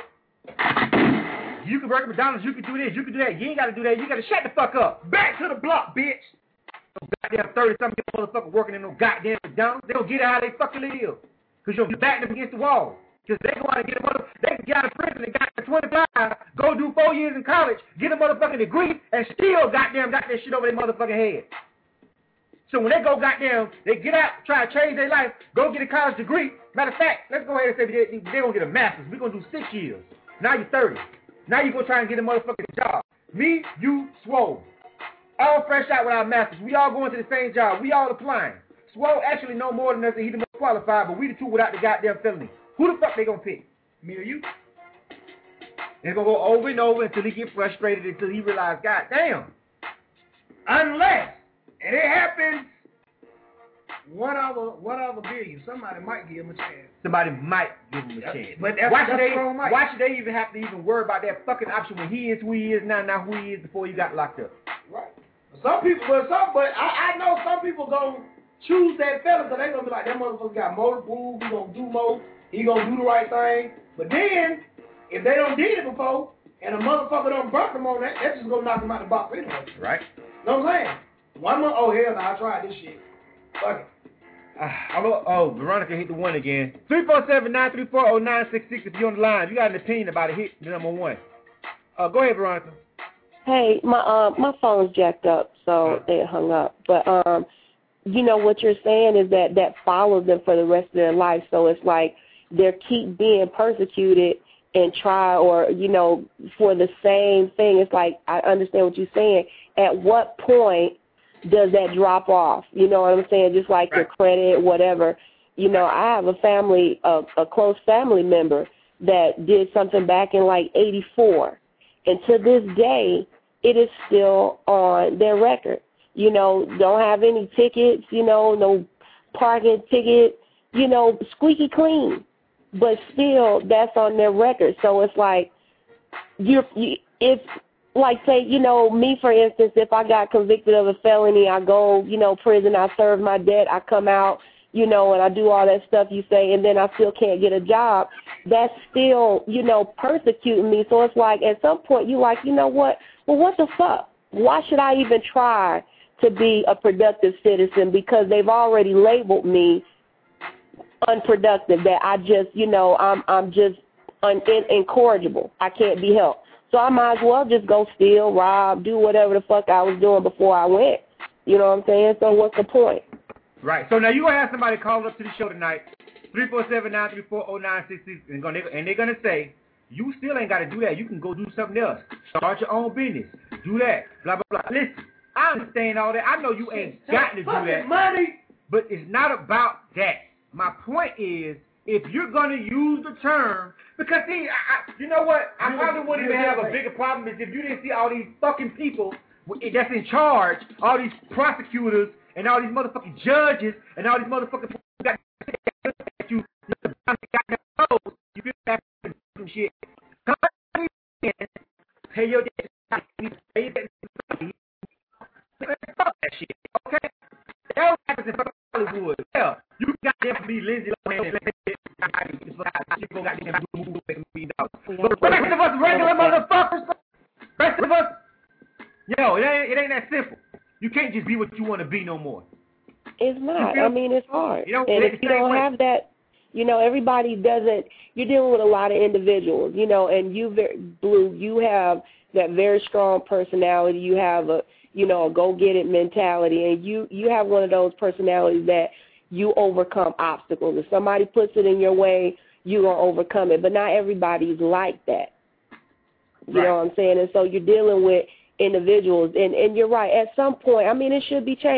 You can work at McDonald's, you can do this, you can do that. You ain't gotta do that, you gotta shut the fuck up. Back to the block, bitch. Goddamn 30-something motherfuckers working in no goddamn McDonald's. They don't get out how they fucking live. Because you're backing them against the wall. Because they go out and they can get out of prison and got 25, go do 4 years in college, get a motherfucking degree, and still goddamn got that shit over their motherfucking head. So when they go goddamn, they get out, try to change their life, go get a college degree. Matter of fact, let's go ahead and say they're going to get a master's. We're going to do 6 years. Now you're 30. Now you're going to try and get a motherfucking job. Me, you, Swole. All fresh out with our masters. We all going to the same job. We all applying. Swole actually know more than us and he's the most qualified, but we the two without the goddamn felony. Who the fuck they gonna pick? Me or you? It's gonna go over and over until he get frustrated, until he realize, God damn. Unless, and it happens, one other billion, somebody might give him a chance. Somebody might give him a chance. But why should they even have to even worry about that fucking option when he is who he is now who he is before he got locked up? Right. Some people, but I know some people gonna choose that fella because they gonna be like, that motherfucker got motor proof, he gonna do more. He gonna do the right thing. But then, if they don't did it before, and a motherfucker don't bump them on that, that's just gonna knock them out the box anyway. Right. Know what I'm saying? 1 month, oh hell no, I tried this shit. Fuck it. Veronica hit the one again. 347-934-0966 if you're on the line. If you got an opinion about it, hit the number 1. Go ahead, Veronica. Hey, my phone's jacked up, so it hung up. But you know what you're saying is that follows them for the rest of their life. So it's like they keep being persecuted and try, or, you know, for the same thing. It's like, I understand what you're saying. At what point does that drop off? You know what I'm saying? Just like your credit, whatever. You know, I have a family, a close family member that did something back in like 84. And to this day, it is still on their record. You know, don't have any tickets, you know, no parking ticket, you know, squeaky clean. But still, that's on their record. So it's like, if, like, say, you know, me, for instance, if I got convicted of a felony, I go, you know, prison, I serve my debt, I come out, you know, and I do all that stuff you say, and then I still can't get a job, that's still, you know, persecuting me. So it's like, at some point, you like, you know what? Well, what the fuck? Why should I even try to be a productive citizen? Because they've already labeled me unproductive, that I just, you know, I'm just incorrigible. I can't be helped. So I might as well just go steal, rob, do whatever the fuck I was doing before I went. You know what I'm saying? So what's the point? Right. So now you're going to have somebody call up to the show tonight, 347-934-0966, and they're going to say, you still ain't got to do that. You can go do something else. Start your own business. Do that. Blah, blah, blah. Listen, I understand all that. I know you ain't got to do that. Money. But it's not about that. My point is, if you're going to use the term, because see, you know what? I probably wouldn't even have a bigger problem is if you didn't see all these fucking people that's in charge, all these prosecutors, and all these motherfucking judges, and all these motherfucking people got at you, you feel that fucking shit. Come in, pay your debt, pay your debt, fuck that shit, okay? That happens in Hollywood. Yeah, you got them to be Lindsay Lohan and but the rest of us regular motherfuckers, rest of us, yo, it ain't that simple. You can't just be what you want to be no more. It's not. I mean, it's hard. You know, and if you don't have that, you know, everybody doesn't. You're dealing with a lot of individuals, you know, and Blue, you have that very strong personality. You have a, you know, a go-get-it mentality, and you have one of those personalities that you overcome obstacles. If somebody puts it in your way, you're going to overcome it. But not everybody's like that. You know what I'm saying? And so you're dealing with individuals, and you're right. At some point, I mean, it should be changed.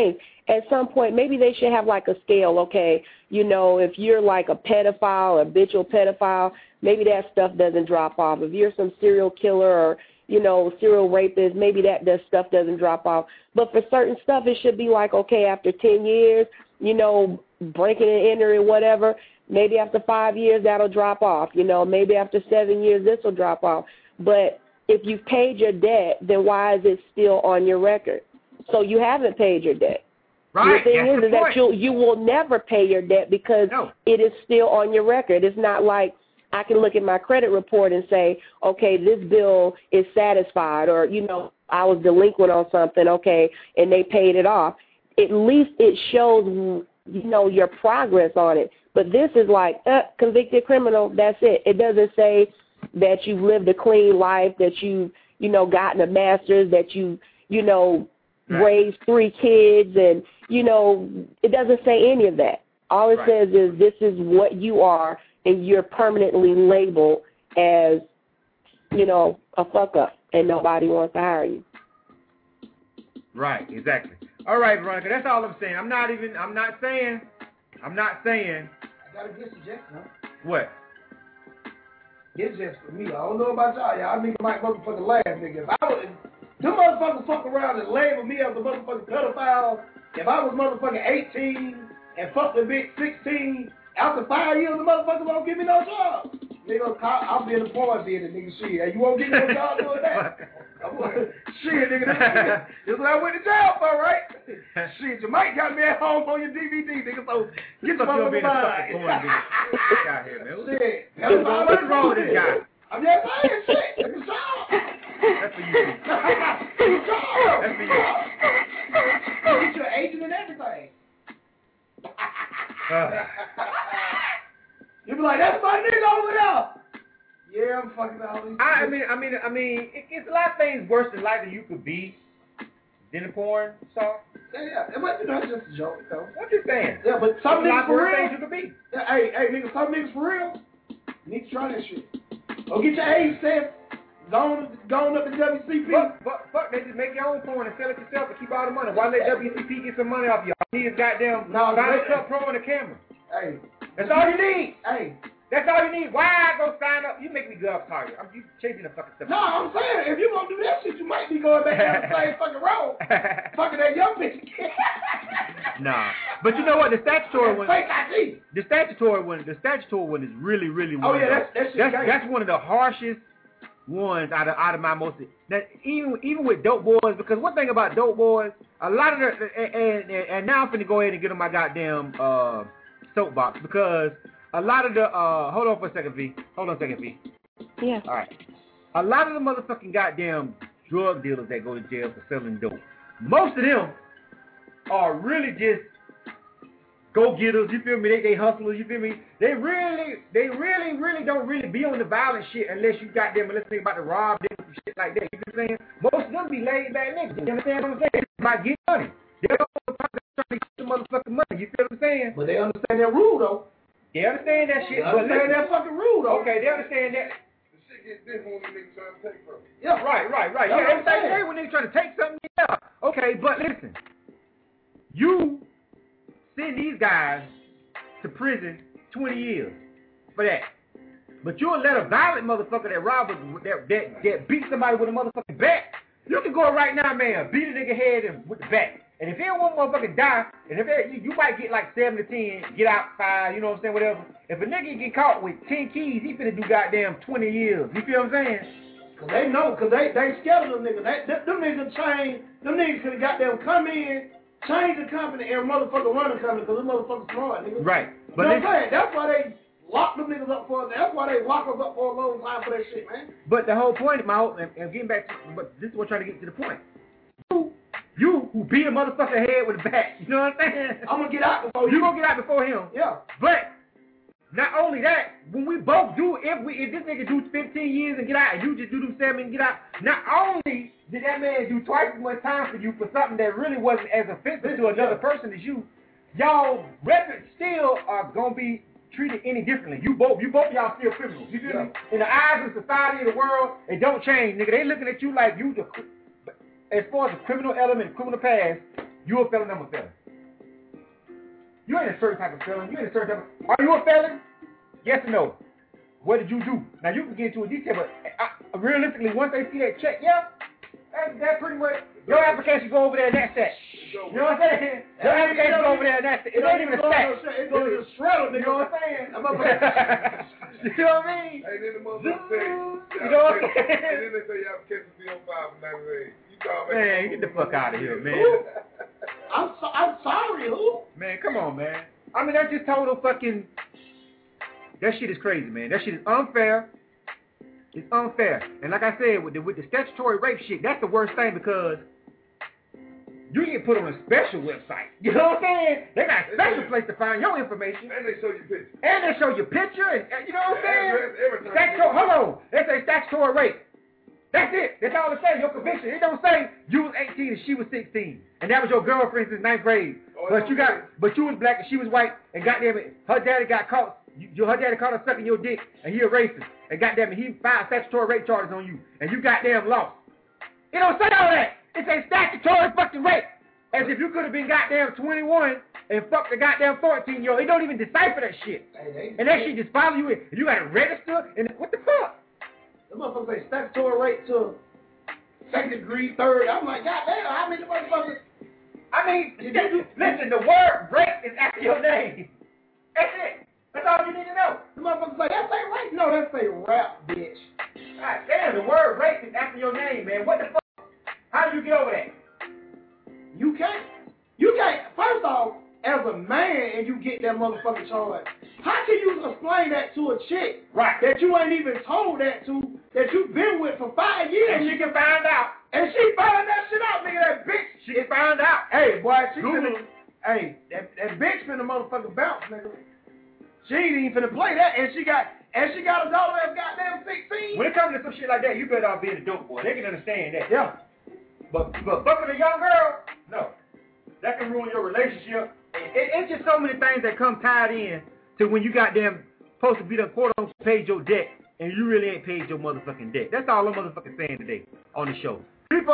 at some point, maybe they should have like a scale, okay, you know, if you're like a pedophile, a habitual pedophile, maybe that stuff doesn't drop off. If you're some serial killer or, you know, serial rapist, maybe that stuff doesn't drop off. But for certain stuff, it should be like, okay, after 10 years, you know, breaking and entering, whatever, maybe after 5 years, that'll drop off. You know, maybe after 7 years, this will drop off. But if you've paid your debt, then why is it still on your record? So you haven't paid your debt. Right. The thing is that you will never pay your debt because it is still on your record. It's not like I can look at my credit report and say, okay, this bill is satisfied, or, you know, I was delinquent on something, okay, and they paid it off. At least it shows, you know, your progress on it. But this is like, convicted criminal, that's it. It doesn't say that you've lived a clean life, that you've, you know, gotten a master's, that you know, raised 3 kids, and, you know, it doesn't say any of that. All it says is this is what you are, and you're permanently labeled as, you know, a fuck-up, and nobody wants to hire you. Right, exactly. All right, Veronica, that's all I'm saying. I'm not saying. I got a suggestion, huh? What? It's just for me. I don't know about y'all. Y'all niggas might motherfucking laugh, nigga. If I was, them motherfuckers fuck around and label me as a motherfucking pedophile. If I was motherfucking 18 and fucked a bitch 16, after 5 years, the motherfucker won't give me no job. Nigga, I'll be in the porn theater, nigga. Shit, hey, you won't give me no job doing that? Shit, nigga, this is what I went to jail for, right? Shit, you might got me at home on your DVD, nigga, so get the motherfucker behind. Shit. What's wrong with this guy? I'm just saying, shit. It's a job. That's for you. It's a job. That's for you. You get your agent and everything. You be like, that's my nigga over there. Yeah, I'm fucking all these. I mean, it's a lot of things worse in life than you could be than a porn star. Yeah, but you know, it's just a joke, though. I'm just saying. Yeah, but some niggas for real. Things you could be. Yeah, hey, nigga, some niggas for real need to try that shit. Go get your age test. Going up in WCP. Fuck, they just make your own porn and sell it yourself and keep all the money. Why let WCP get some money off you? All you need is goddamn Final Cut Pro and a camera. Hey. That's all you need. Hey. That's all you need. Why I go sign up? You make me go up target. You changing the fucking stuff. No, I'm saying, if you gonna do that shit, you might be going back down the same fucking road. Fucking that young bitch. Nah. But you know what? The statutory one. Fake ID. The statutory one is really, really one. Oh yeah, that's one of the harshest ones out of my most. That even with Dope Boys, because one thing about Dope Boys, a lot of the and now I'm finna go ahead and get on my goddamn soapbox, because a lot of the hold on a second, V. Yeah. All right. A lot of the motherfucking goddamn drug dealers that go to jail for selling dope, most of them are really just go-getters, you feel me? They hustlers, you feel me? They really don't really be on the violent shit unless you got them, unless they about to rob them and shit like that. You feel what I'm saying? Most of them be laid back niggas. You understand what I'm saying? They might get money. They don't trying to get the motherfucking money. You feel what I'm saying? But they understand that rule, though. They understand that shit. They understand that fucking rule, though. Okay, they understand that. The shit gets different when niggas trying to take from it. Yeah, right. Yeah, everything hey, when niggas trying to take something, yeah. Okay, but listen. You send these guys to prison 20 years for that. But you'll let a violent motherfucker that robbed that beat somebody with a motherfucking bat. You can go right now, man, beat a nigga head with the bat. And if any one motherfucker die, and if you might get like 7 to 10, get out 5, you know what I'm saying, whatever. If a nigga get caught with 10 keys, he finna do goddamn 20 years. You feel what I'm saying? Cause they know, cause they scared of them niggas. Them niggas could have got them come in, change the company, and motherfucker run the company, cause them motherfuckers smart, nigga. Right. But you know what I'm saying? That's why they lock them niggas up for. That's why they lock us up for a long time for that shit, man. But the whole point, and getting back to, but this is what I'm trying to get to the point. You who beat a motherfucker head with a bat, you know what I'm saying? I'm gonna get out before you. You gonna get out before him. Yeah. But not only that, when we both do, if this nigga do 15 years and get out, and you just do them 7 and get out, not only did that man do twice as much time for you for something that really wasn't as offensive to another person as you, y'all records still are gonna be treated any differently. You both y'all still criminals. You feel me? In the eyes of society, of the world, it don't change, nigga. They looking at you like you the. As far as the criminal element, criminal past, you're a felon, I'm a felon. You ain't a certain type of felon. You ain't a certain type of... Are you a felon? Yes or no? What did you do? Now, you can get into a detail, but realistically, once they see that check, yeah, that's pretty much... Your application go over there and that's that. You know what I'm saying? Your application go over there and that's it. It ain't even a stack. It goes to shredder, nigga. You know what I'm saying? You know what I mean? Hey, then the motherfucker say... You know what I'm saying? And then they say your application be on file for 90 days. You call back. Man, get the fuck out of here, man. I'm sorry, who? Man, come on, man. I mean, that's just total fucking... That shit is crazy, man. That shit is unfair. It's unfair. And like I said, with the statutory rape shit, that's the worst thing because you get put on a special website. You know what I'm saying? They got a special place to find your information. And they show you pictures. And they show your picture. And you know what I'm saying? Everything. Hold on. They say statutory rape. That's it. That's all it says. Your conviction. It don't say you was 18 and she was 16. And that was your girlfriend since 9th grade. But you was black and she was white. And goddamn it, her daddy got caught. Her daddy caught her sucking your dick. And he a racist. And goddamn it, he filed statutory rape charges on you. And you goddamn lost. It don't say all that. It says statutory fucking rape. As if you could have been goddamn 21 and fucked the goddamn 14-year-old. It don't even decipher that shit. And that shit just follow you in. And you gotta register. And what the fuck? The motherfuckers say statutory rape to second degree, third. I'm like, goddamn, how many motherfuckers? I mean, listen, the word rape is after your name. That's it. That's all you need to know. The motherfuckers say, that say rape? No, that say rap, bitch. God damn, the word rape is after your name, man. What the fuck? How do you get over that? You can't. You can't. First off, as a man, and you get that motherfucking charge, how can you explain that to a chick? Right. That you ain't even told that to, that you've been with for 5 years. And she can find out. And she found that shit out, nigga, that bitch. She can find out. Hey, boy, that bitch finna motherfucking bounce, nigga. She ain't even finna play that, and she got a daughter that's goddamn 16. When it comes to some shit like that, you better off being a dope boy. They can understand that. Yeah. But fucking a young girl, no. That can ruin your relationship. It's just so many things that come tied in to when you goddamn supposed to be the quote-unquote paid your debt, and you really ain't paid your motherfucking debt. That's all I'm motherfucking saying today on the show.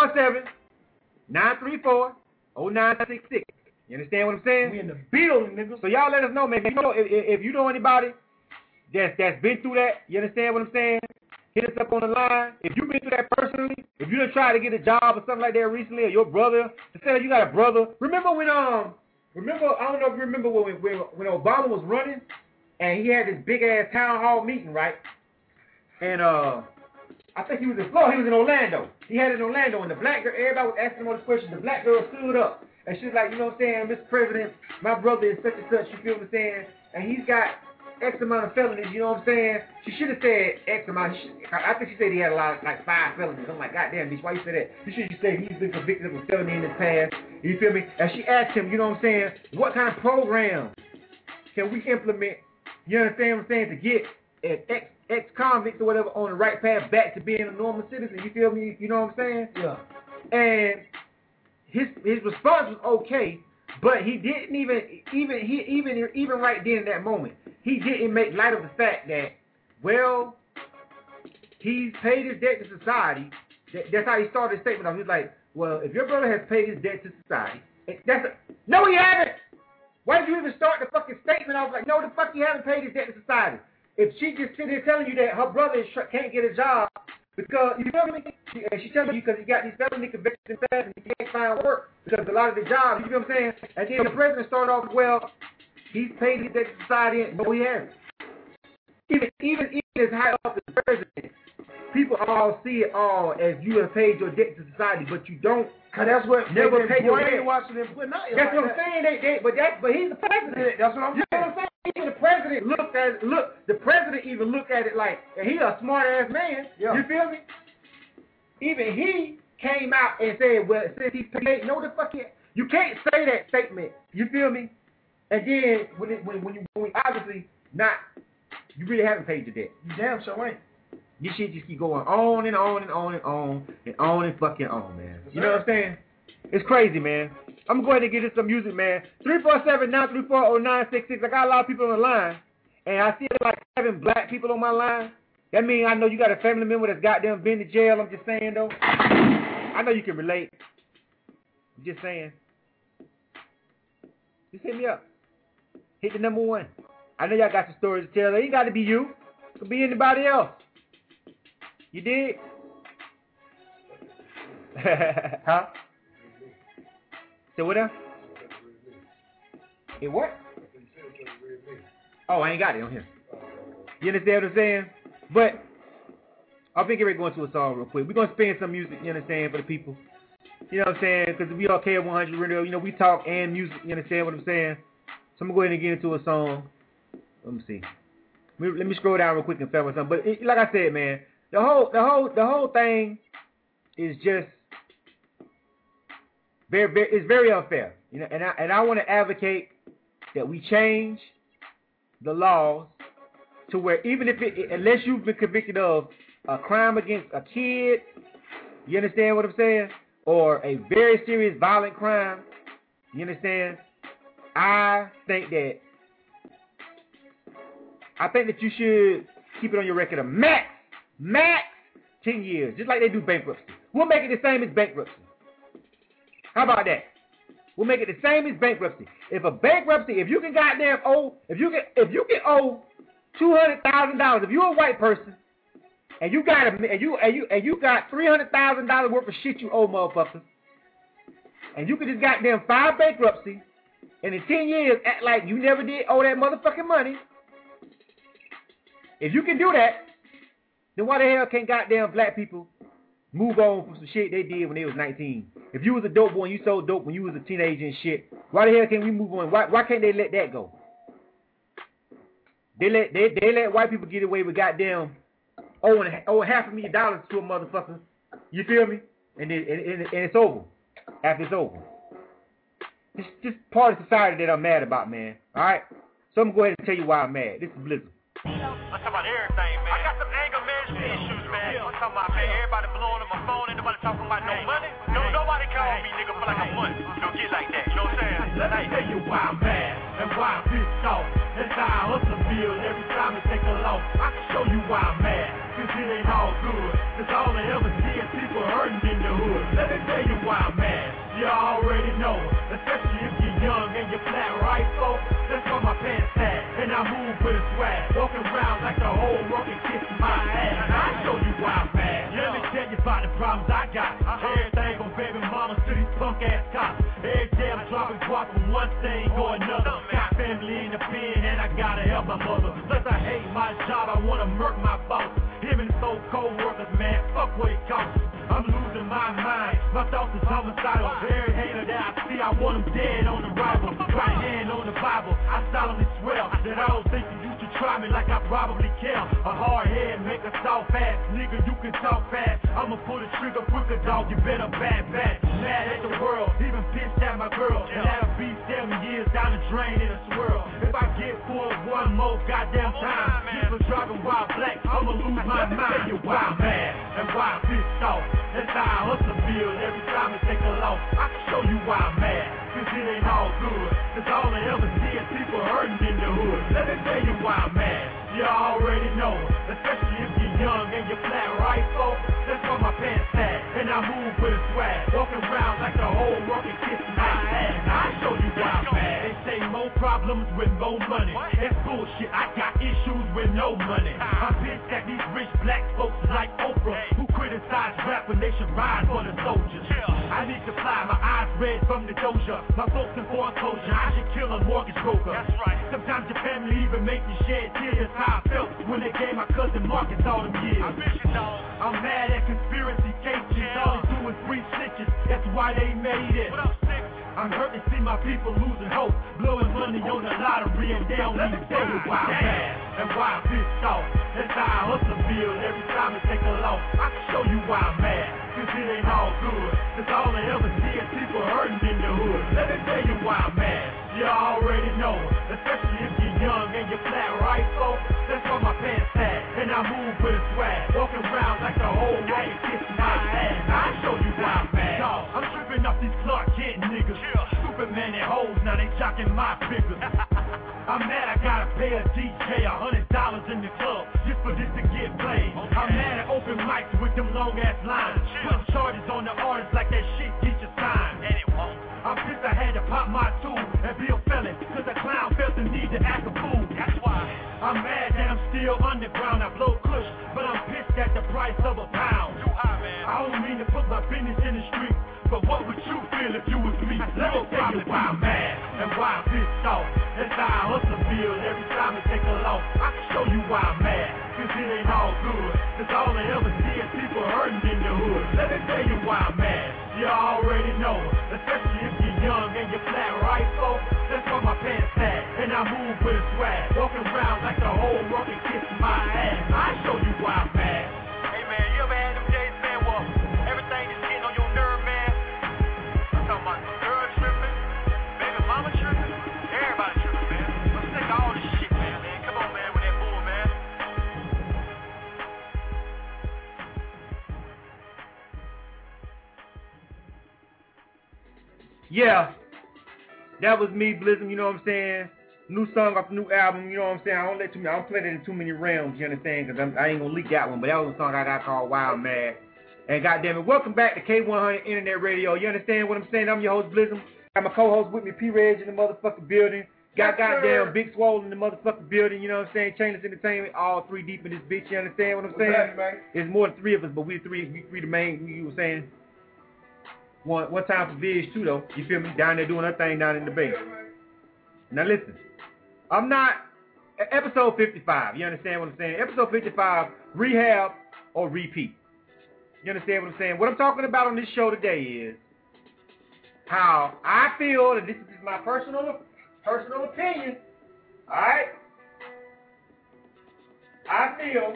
347-934-0966. You understand what I'm saying? We in the building, nigga. So y'all let us know, man. If you know anybody that's been through that, you understand what I'm saying? Hit us up on the line. If you've been through that personally, if you done tried to get a job or something like that recently, or your brother, instead of you got a brother. Remember when I don't know if you remember when Obama was running and he had this big ass town hall meeting, right? And I think he was in Florida, he was in Orlando. He had it in Orlando, and the black girl, everybody was asking him all these questions. The black girl stood up. And she's like, you know what I'm saying, Mr. President, my brother is such and such, you feel what I'm saying? And he's got X amount of felonies, you know what I'm saying? She should have said X amount. I think she said he had a lot of, like 5 felonies. I'm like, goddamn, bitch, why you say that? You should have said he's been convicted of a felony in the past. You feel me? And she asked him, you know what I'm saying, what kind of program can we implement, you understand what I'm saying, to get an ex-convicts or whatever on the right path back to being a normal citizen, you feel me? You know what I'm saying? Yeah. And his response was okay, but he didn't even right then in that moment, he didn't make light of the fact that, well, he's paid his debt to society. That's how he started his statement off. He was like, well, if your brother has paid his debt to society, no, he hasn't. Why did you even start the fucking statement off like, no, the fuck he haven't paid his debt to society? If she just sitting here telling you that her brother can't get a job because, you feel me? She's telling you because he got these felony convictions fast and he can't find work because a lot of the jobs, you feel what I'm saying? And then the president started off, well, he's paid his debt to society, and no, he hasn't. Even as high up as the president, people all see it all as you have paid your debt to society, but you don't. Cause that's what never paid your debt. Watching them putting out. That's what I'm saying. But he's the president. That's what I'm saying. You know what I'm saying? Even the president the president even looked at it like, and he a smart ass man. Yeah. You feel me? Even he came out and said, well, since he's paid, no the fuck you can't say that statement. You feel me? And then when you obviously not, you really haven't paid your debt. You damn sure ain't. This shit just keep going on and on and on and on and on and fucking on, man. You know what I'm saying? It's crazy, man. I'm going to get into some music, man. 347-934-0966. I got a lot of people on the line, and I see like 7 black people on my line. That means I know you got a family member that's goddamn been to jail. I'm just saying, though. I know you can relate. I'm just saying. Just hit me up. Hit the number 1. I know y'all got some stories to tell. It ain't got to be you. It could be anybody else. You did? Huh? So what else? It what? Oh, I ain't got it on here. You understand what I'm saying? But I think we're going to a song real quick. We're going to spin some music, you understand, for the people. You know what I'm saying? Because we all KF100 Radio, you know, we talk and music, you understand what I'm saying? So I'm going to go ahead and get into a song. Let me see. Let me scroll down real quick and find something. But like I said, man, the whole thing is just it's very unfair. You know, and I want to advocate that we change the laws to where even if unless you've been convicted of a crime against a kid, you understand what I'm saying? Or a very serious violent crime, you understand? I think that you should keep it on your record of max 10 years, just like they do bankruptcy. We'll make it the same as bankruptcy. How about that? We'll make it the same as bankruptcy. If you can goddamn owe, if you can owe $200,000, if you're a white person and you got $300,000 worth of shit you owe motherfuckers, and you can just goddamn file bankruptcy, and in 10 years act like you never did owe that motherfucking money. If you can do that, then why the hell can't goddamn black people move on from some shit they did when they was 19? If you was a dope boy and you sold dope when you was a teenager and shit, why the hell can't we move on? Why can't they let that go? They let white people get away with goddamn owing $500,000 to a motherfucker. You feel me? And it's over. After it's over. It's just part of society that I'm mad about, man. Alright? So I'm going to go ahead and tell you why I'm mad. This is Blizzard. I'm talking about everything, man. I got some anger management issues, man. I'm talking about, man, everybody blowing on my phone, ain't nobody talking about no money. Nobody call me, nigga, for like a month. Don't get like that, you know what I'm saying? Let me tell you why I'm mad and why I'm pissed off. That's how I hustle bill every time it take a loss. I can show you why I'm mad, cause it ain't all good. Cause all I ever see is people hurting in the hood. Let me tell you why I'm mad. You already know, especially if you're young and you're flat right, folks. That's why my pants tag, and I move with a swag. Walking around like the whole world can kiss my ass. And I show you why I'm mad. Let me tell you about the problems I got. Everything from baby mama to these punk ass cops. Every day I'm dropping guap from one thing or another. Got family in the pen and I gotta help my mother. Plus I hate my job, I wanna murk my boss. Him and his old co-workers, man, fuck what it costs. I'm losing my mind, my thoughts is homicidal. Every hater that I see, I want him dead on arrival. Right hand on the Bible, I solemnly swear that I don't think you should try me like I probably care. A hard head make a soft ass, nigga you can talk fast. I'ma pull the trigger quicker, dog, you better bad. Mad at the world, even pissed at my girl. And that'll be 7 years down the drain in a swirl. If I get pulled one more goddamn time, just for driving while black, I'ma lose my mind. Tell you why I'm mad and why I'm pissed off. That's how I hustle bill every time it take a loss. I can show you why I'm mad, cause it ain't all good. Cause all I ever see is people hurting in the hood. Let me tell you why I'm mad. You already know, especially if you're young and you're flat right, folks. That's why my pants tag, and I move with a swag. Walking around like the whole world can kiss my ass. And I show you why I'm mad. They say more problems with more money. That's bullshit, I got issues with no money. I'm pissed at these rich black folks like Oprah, who criticize rap when they should ride for the soldiers. I need to fly, my eyes red from the doja. My folks in foreclosure, I should kill a mortgage broker. That's right. Sometimes your family even make you shed tears. That's how I felt when they gave my cousin Marcus all them years. I'm mad at conspiracy cases. All they do is free stitches. That's why they made it. What up, I'm hurt to see my people losing hope, blowing money on the lottery, and they don't even tell you why I'm mad and why I'm pissed off. That's how I hustle bill every time it take a loss. I can show you why I'm mad, cause it ain't all good. Cause all I ever see is people hurting in the hood. Let me tell you why I'm mad. You already know, especially if you're young and you're flat right, folks. That's why my pants tag, and I move with a swag. Walking around like the whole world can kiss my ass. I show you why I'm mad. Dog, I'm tripping off these Clark Kent niggas. Superman and hoes, now they jocking my figures. I'm mad I gotta pay a DJ $100 in the club just for this to get played. I'm mad at open mics with them long ass lines, putting charges on the artists like that shit teaches time. And it won't. I'm pissed I had to pop my tool and be a felon, cause a clown felt the need to I'm mad that I'm still underground. I blow kush, but I'm pissed at the price of a pound. Too high, man. I don't mean to put my business in the street, but what would you feel if you was me? Let me tell you why I'm mad and why I'm pissed off. That's how I hustle feel every time I take a loss. I can show you why I'm mad, cause it ain't all good. Cause all I ever see is people hurting in the hood. Let me tell you why I'm mad. You already know, especially if you're young and you're flat right, folks. That's why my pants sad, and I move with a swag. Walking around like the whole world can kiss my ass. I show you why I'm mad. Hey man, you ever had them days, man, well, everything is getting on your nerve, man? I'm talking about some girl tripping, baby mama tripping, everybody tripping, man. I'm sick of all this shit, man. Come on, man, with that bull, man. Yeah, that was me, Blizzum, you know what I'm saying? New song off the new album, you know what I'm saying? I don't play that in too many realms, you understand? Because I ain't going to leak that one, but that was a song I got called Wild Mad. And goddamn it, welcome back to K100 Internet Radio. You understand what I'm saying? I'm your host, Blizzum. Got my co-host with me, P-Reg, in the motherfucking building. Got goddamn Big Swole in the motherfucking building, you know what I'm saying? Chainless Entertainment, all three deep in this bitch, you understand what I'm saying? What's happening, man? There's more than three of us, but we three the main, you were saying? One time for Viz too, though. You feel me? Down there doing her thing down in the base. Now listen, I'm not episode 55. You understand what I'm saying? Episode 55, rehab or repeat. You understand what I'm saying? What I'm talking about on this show today is how I feel, and this is my personal opinion. All right, I feel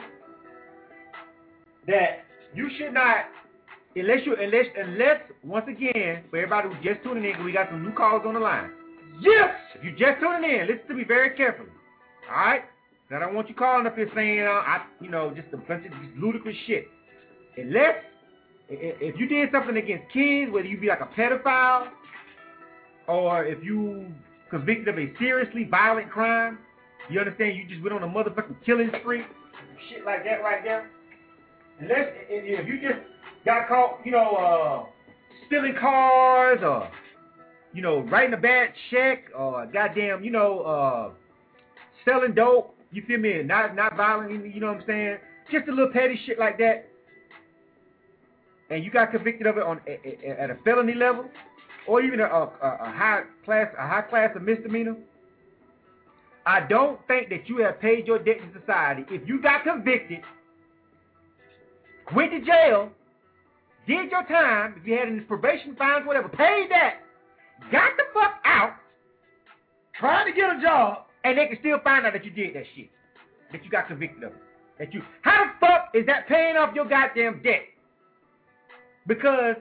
that you should not. Unless once again, for everybody who's just tuning in, we got some new callers on the line. Yes! If you're just tuning in, listen to me very carefully. Alright? I don't want you calling up here saying, just a bunch of just ludicrous shit. Unless, if you did something against kids, whether you be like a pedophile, or if you convicted of a seriously violent crime, you understand, you just went on a motherfucking killing spree, shit like that right there. Unless, if you just got caught, stealing cars, or, writing a bad check, or goddamn, selling dope, you feel me, not violent, you know what I'm saying? Just a little petty shit like that. And you got convicted of it at a felony level, or even a high class of misdemeanor. I don't think that you have paid your debt to society. If you got convicted, went to jail, did your time, if you had any probation fines, whatever, paid that, got the fuck out, trying to get a job, and they can still find out that you did that shit, that you got convicted of it. How the fuck is that paying off your goddamn debt? Because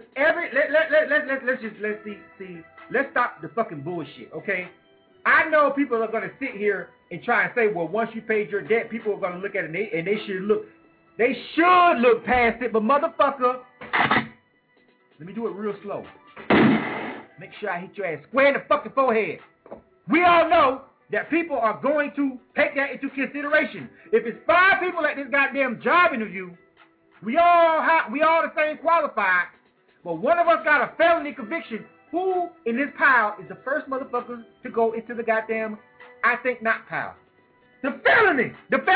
let's stop the fucking bullshit, okay? I know people are gonna sit here and try and say, well, once you paid your debt, people are gonna look at it and they should look past it, but motherfucker, let me do it real slow. Make sure I hit your ass square in the fucking forehead. We all know that people are going to take that into consideration. If it's 5 people at this goddamn job interview, we all the same qualified, but one of us got a felony conviction. Who in this pile is the first motherfucker to go into the goddamn I think not pile? The felon.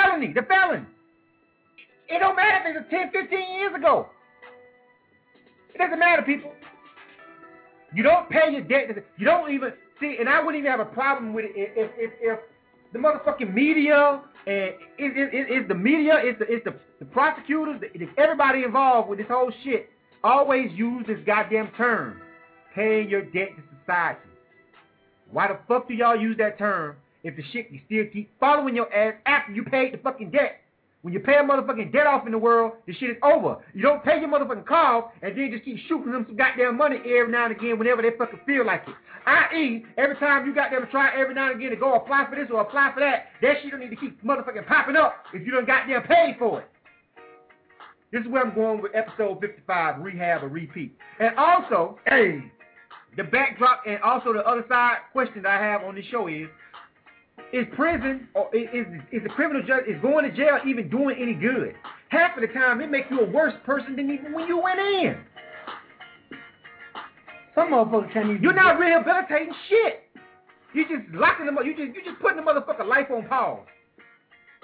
It don't matter if it's 10, 15 years ago. It doesn't matter, people. You don't pay your debt. You don't even see, and I wouldn't even have a problem with it if the motherfucking media and it's the media, it's the prosecutors, everybody involved with this whole shit always use this goddamn term, paying your debt to society. Why the fuck do y'all use that term if the shit you still keep following your ass after you paid the fucking debt? When you pay a motherfucking debt off in the world, the shit is over. You don't pay your motherfucking car and then just keep shooting them some goddamn money every now and again whenever they fucking feel like it. I.e., every time you got them try every now and again to go apply for this or apply for that shit don't need to keep motherfucking popping up if you done goddamn paid for it. This is where I'm going with episode 55, rehab or repeat. And also, the backdrop and also the other side question that I have on this show is prison or is the criminal judge is going to jail even doing any good? Half of the time it makes you a worse person than even when you went in. Some motherfuckers can't even. You're not rehabilitating shit. You just locking them up. You just putting the motherfucker life on pause.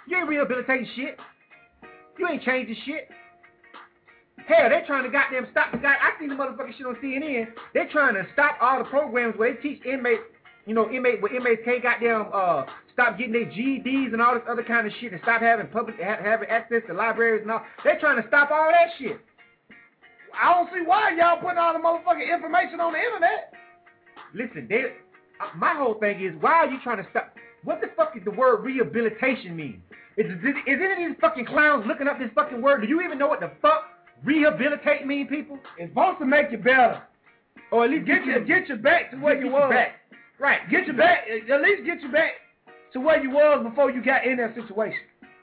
You ain't rehabilitating shit. You ain't changing shit. Hell, they're trying to goddamn stop the guy. I seen the motherfucking shit on CNN. They're trying to stop all the programs where they teach inmates, where inmates can't goddamn stop getting their GEDs and all this other kind of shit and stop having having access to libraries and all. They're trying to stop all that shit. I don't see why y'all putting all the motherfucking information on the internet. Listen, my whole thing is, why are you trying to stop? What the fuck is the word rehabilitation mean? Is any of these fucking clowns looking up this fucking word? Do you even know what the fuck rehabilitate mean, people? It's supposed to make you better. Or at least get you back to where you was. Right. Get you back. At least get you back to where you was before you got in that situation.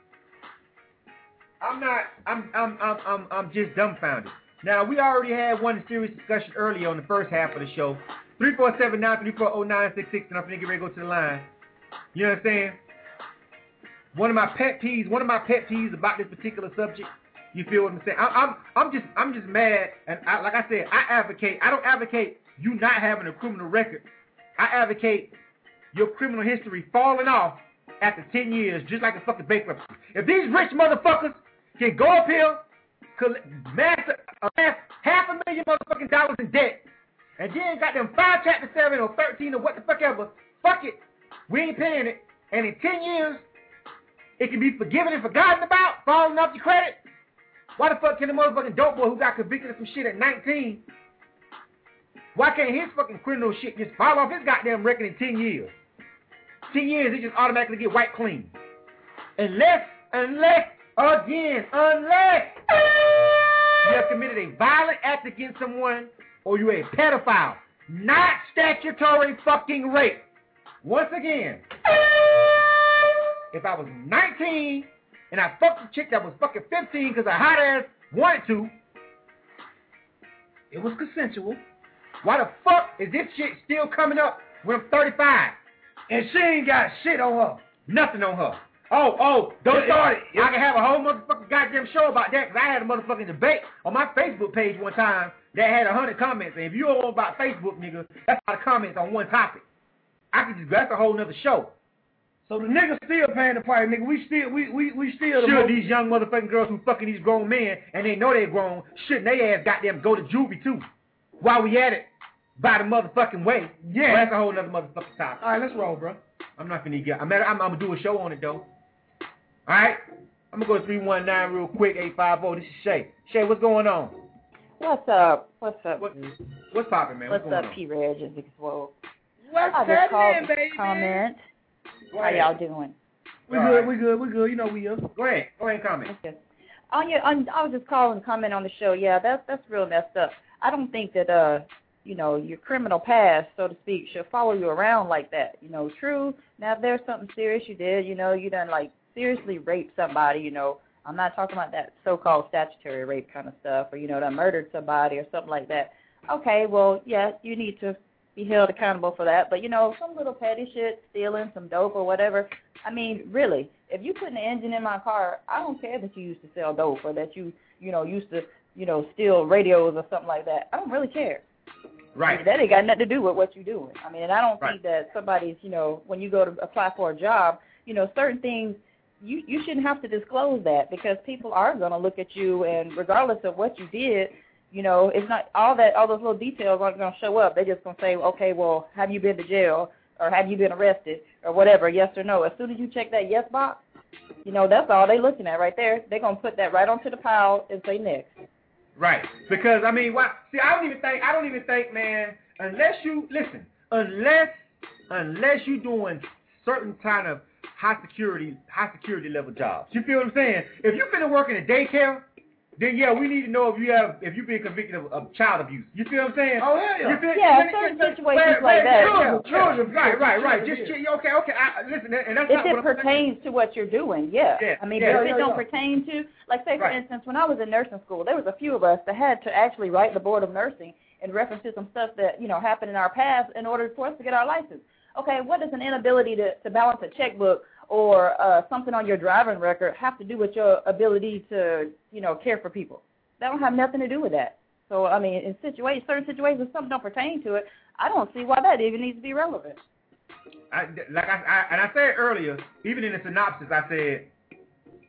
I'm just dumbfounded. Now, we already had one serious discussion earlier on the first half of the show. 347-934-0966, and I'm finna get ready to go to the line. You understand? One of my pet peeves about this particular subject. You feel what I'm saying? I'm just mad, and like I said, I don't advocate you not having a criminal record. I advocate your criminal history falling off after 10 years, just like a fucking bankruptcy. If these rich motherfuckers can go up here, amass $500,000 motherfucking dollars in debt, and then got them 5 Chapter 7 or 13 or what the fuck ever, fuck it, we ain't paying it, and in 10 years, it can be forgiven and forgotten about, falling off your credit. Why the fuck can the motherfucking dope boy who got convicted of some shit at 19, why can't his fucking criminal shit just fall off his goddamn record in 10 years? 10 years, it just automatically get wiped clean. Unless you have committed a violent act against someone or you're a pedophile, not statutory fucking rape. Once again, if I was 19 and I fucked a chick that was fucking 15 because I hot ass wanted to, it was consensual. Why the fuck is this shit still coming up when I'm 35? And she ain't got shit on her. Nothing on her. Don't start it. I can have a whole motherfucking goddamn show about that, because I had a motherfucking debate on my Facebook page one time that had 100 comments. And if you don't know about Facebook, nigga, that's a lot of comments on one topic. That's a whole nother show. So the niggas still paying the price, nigga. We still sure, these young motherfucking girls who fucking these grown men and they know they're grown, shouldn't they ass goddamn go to juvie too? While we at it, by the motherfucking way. Yeah. Well, that's a whole nother motherfucking topic. All right, let's roll, bro. I'm not finna get. I'm gonna do a show on it though. All right. I'm gonna go to 319 real quick. 850. This is Shay. Shay, what's going on? What's up? What's poppin', man? What's up, P. Reg and Big Swole? What's happening, baby? Comment. How y'all doing? We good. You know we are. Go ahead and comment. Okay. I was just calling to comment on the show. Yeah, that's real messed up. I don't think that your criminal past, so to speak, should follow you around like that. True. Now, if there's something serious you did, you done like seriously raped somebody, I'm not talking about that so-called statutory rape kind of stuff, or done murdered somebody or something like that. Okay, well, yeah, you need to be held accountable for that. But some little petty shit, stealing some dope or whatever. I mean, really, if you put an engine in my car, I don't care that you used to sell dope or that you used to steal radios or something like that. I don't really care. Right. That ain't got nothing to do with what you're doing. I mean, and I don't think that somebody's, when you go to apply for a job, certain things, you shouldn't have to disclose that, because people are going to look at you, and regardless of what you did, it's not all those little details aren't going to show up. They're just going to say, okay, well, have you been to jail, or have you been arrested, or whatever, yes or no. As soon as you check that yes box, that's all they're looking at right there. They're going to put that right onto the pile and say next. Right, because I mean, I don't even think, man, unless you doing certain kind of high security level jobs. You feel what I'm saying? If you finna work in a daycare, then yeah, we need to know if you've been convicted of child abuse. You feel what I'm saying? Oh hell yeah. Yeah, certain situations like that. Children, right. Just okay. Listen, and that's if it pertains to what you're doing, yeah. I mean, if it don't pertain to, like, say for instance, when I was in nursing school, there was a few of us that had to actually write the Board of Nursing in reference to some stuff that happened in our past in order for us to get our license. Okay, what does an inability to balance a checkbook or something on your driving record have to do with your ability to, care for people? That don't have nothing to do with that. So, I mean, in certain situations, if something don't pertain to it, I don't see why that even needs to be relevant. I said earlier, even in the synopsis, I said,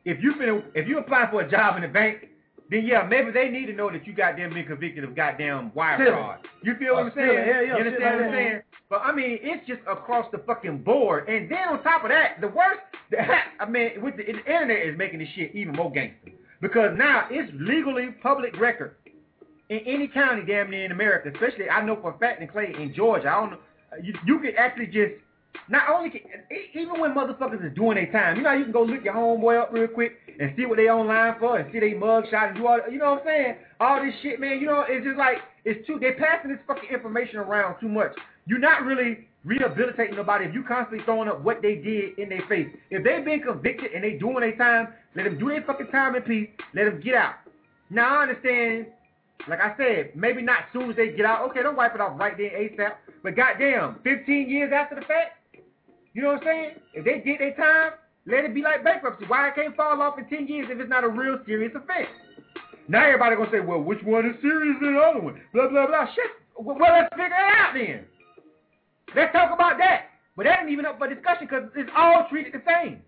if you apply for a job in the bank, then yeah, maybe they need to know that you goddamn been convicted of goddamn wire fraud. You feel what I'm saying? You understand what I'm saying? But I mean, it's just across the fucking board. And then on top of that, the worst, with the internet is making this shit even more gangster. Because now it's legally public record in any county damn near in America. Especially, I know for a fact in Clay, in Georgia, I don't know, you can actually just, not only can, even when motherfuckers is doing their time, you know how you can go look your homeboy up real quick and see what they online for and see they mug shot and do all, you know what I'm saying? All this shit, man, you know, it's just like, they're passing this fucking information around too much. You're not really rehabilitating nobody if you constantly throwing up what they did in their face. If they've been convicted and they doing their time, let them do their fucking time in peace, let them get out. Now I understand, like I said, maybe not as soon as they get out, okay, don't wipe it off right there ASAP, but goddamn, 15 years after the fact, you know what I'm saying? If they did their time, let it be like bankruptcy. Why it can't fall off in 10 years if it's not a real serious offense? Now everybody gonna say, well, which one is serious than the other one? Blah, blah, blah. Shit. Well, let's figure it out then. Let's talk about that. But that ain't even up for discussion because it's all treated the same.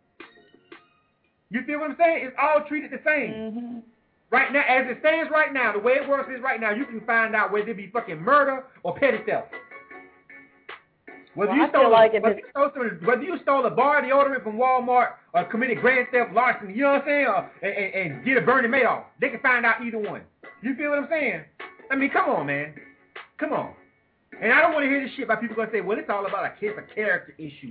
You feel what I'm saying? It's all treated the same. Mm-hmm. Right now, as it stands right now, the way it works is right now, you can find out whether it be fucking murder or petty theft. Whether you stole a bar deodorant from Walmart or committed grand theft larceny, you know what I'm saying, and did a Bernie Madoff, they can find out either one. You feel what I'm saying? I mean, come on, man. Come on. And I don't want to hear this shit by people going to say, well, it's all about a character issue.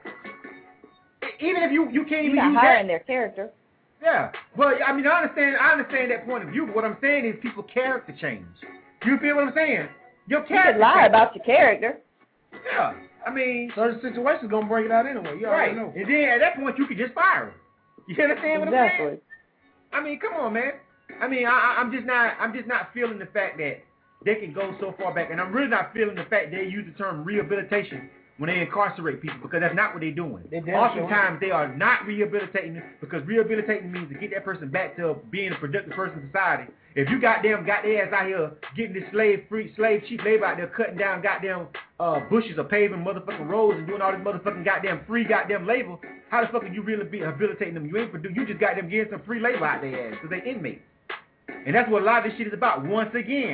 Even if you can't even use that. Their character. Yeah. Well, I mean, I understand that point of view, but what I'm saying is people's character change. You feel what I'm saying? Your character. You could lie about your character. Yeah. I mean, certain situations gonna bring it out anyway. You already know. And then at that point, you could just fire him. You understand what I'm saying? I mean, come on, man. I mean, I'm just not feeling the fact that they can go so far back, and I'm really not feeling the fact they use the term rehabilitation when they incarcerate people, because that's not what they're doing. Oftentimes, they are not rehabilitating them, because rehabilitating means to get that person back to being a productive person in society. If you got their ass out here getting this cheap labor out there, cutting down goddamn bushes or paving motherfucking roads and doing all this motherfucking goddamn free goddamn labor, how the fuck are you really rehabilitating them? You just got them getting some free labor out their ass because they inmates. And that's what a lot of this shit is about. Once again,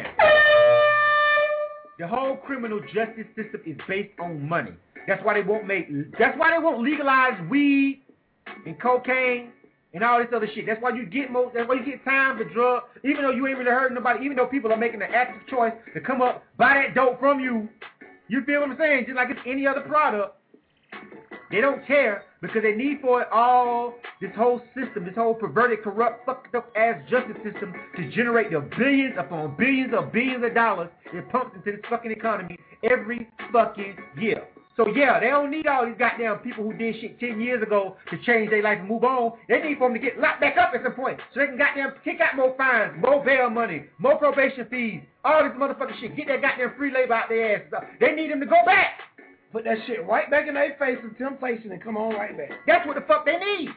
the whole criminal justice system is based on money. That's why they won't legalize weed and cocaine and all this other shit. That's why you get time for drugs, even though you ain't really hurting nobody, even though people are making the active choice to come up, buy that dope from you. You feel what I'm saying? Just like it's any other product. They don't care because they need for it all, this whole system, this whole perverted, corrupt, fucked up ass justice system to generate the billions upon billions of dollars it pumps into this fucking economy every fucking year. So yeah, they don't need all these goddamn people who did shit 10 years ago to change their life and move on. They need for them to get locked back up at some point so they can goddamn kick out more fines, more bail money, more probation fees, all this motherfucking shit. Get that goddamn free labor out their ass. They need them to go back. Put that shit right back in their face of temptation and come on right back. That's what the fuck they need.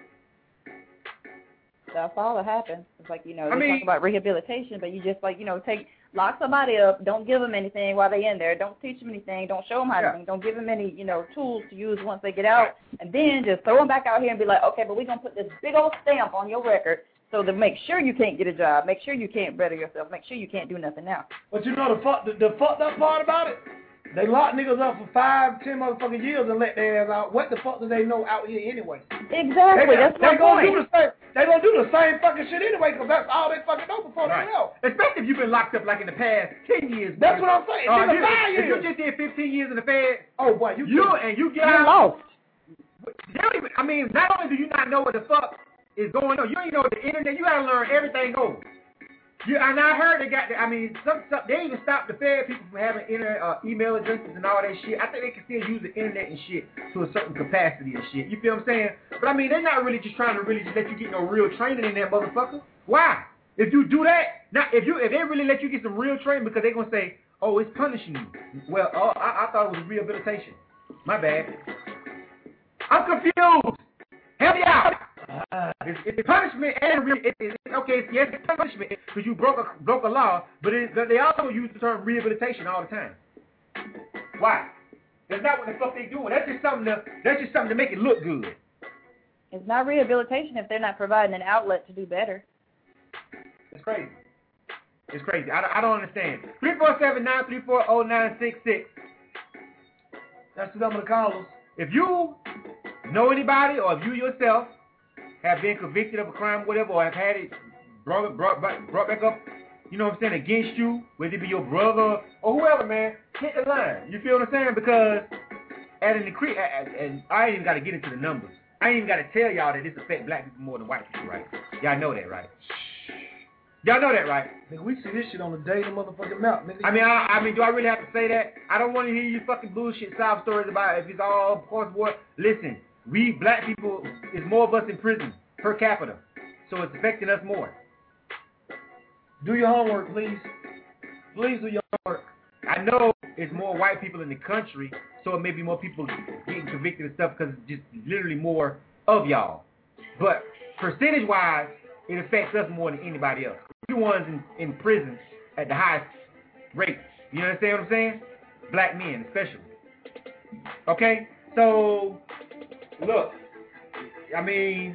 That's all that happens. It's like, they talk about rehabilitation, but you just lock somebody up, don't give them anything while they're in there, don't teach them anything, don't show them how to think, don't give them any, tools to use once they get out, and then just throw them back out here and be like, okay, but we're going to put this big old stamp on your record so to make sure you can't get a job, make sure you can't better yourself, make sure you can't do nothing now. But the fucked up part about it? They lock niggas up for 5, 10 motherfucking years and let their ass out. What the fuck do they know out here anyway? Exactly, that's my point. They gonna do the same fucking shit anyway because that's all they fucking know before they know. Especially if you've been locked up like in the past 10 years. That's what I'm saying. If you just did 15 years in the Fed, oh boy, you get out. Lost. Not only do you not know what the fuck is going on, you don't even know the internet. You gotta learn everything over. And I heard they even stopped the Fed people from having email addresses and all that shit. I think they can still use the internet and shit to a certain capacity and shit. You feel what I'm saying? But they're not really just trying to really just let you get no real training in that motherfucker. Why? If you do that, if they really let you get some real training because they're gonna say, oh, it's punishing you. Well, I thought it was rehabilitation. My bad. I'm confused. Help me out. It's punishment and it's punishment because you broke a law, but they also use the term rehabilitation all the time. Why? That's not what the fuck they doing. That's just something to make it look good. It's not rehabilitation if they're not providing an outlet to do better. It's crazy. It's crazy. I don't understand. 347-934-0966. That's the number to call us. If you know anybody or if you yourself have been convicted of a crime, whatever, or have had it brought back up, you know what I'm saying, against you, whether it be your brother or whoever, man, hit the line. You feel what I'm saying? Because and I ain't even got to get into the numbers. I ain't even got to tell y'all that this affects black people more than white people, right? Y'all know that, right? Y'all know that, right? Nigga, we see this shit on the day the motherfucking mouth, nigga. I mean, do I really have to say that? I don't want to hear you fucking bullshit sob stories about if it's all cross board. Listen, we black people, is more of us in prison per capita, so it's affecting us more. Do your homework, please. Please do your homework. I know it's more white people in the country, so it may be more people getting convicted and stuff because it's just literally more of y'all. But percentage-wise, it affects us more than anybody else. We're the ones in prison at the highest rate. You understand what I'm saying? Black men, especially. Okay? So, look, I mean,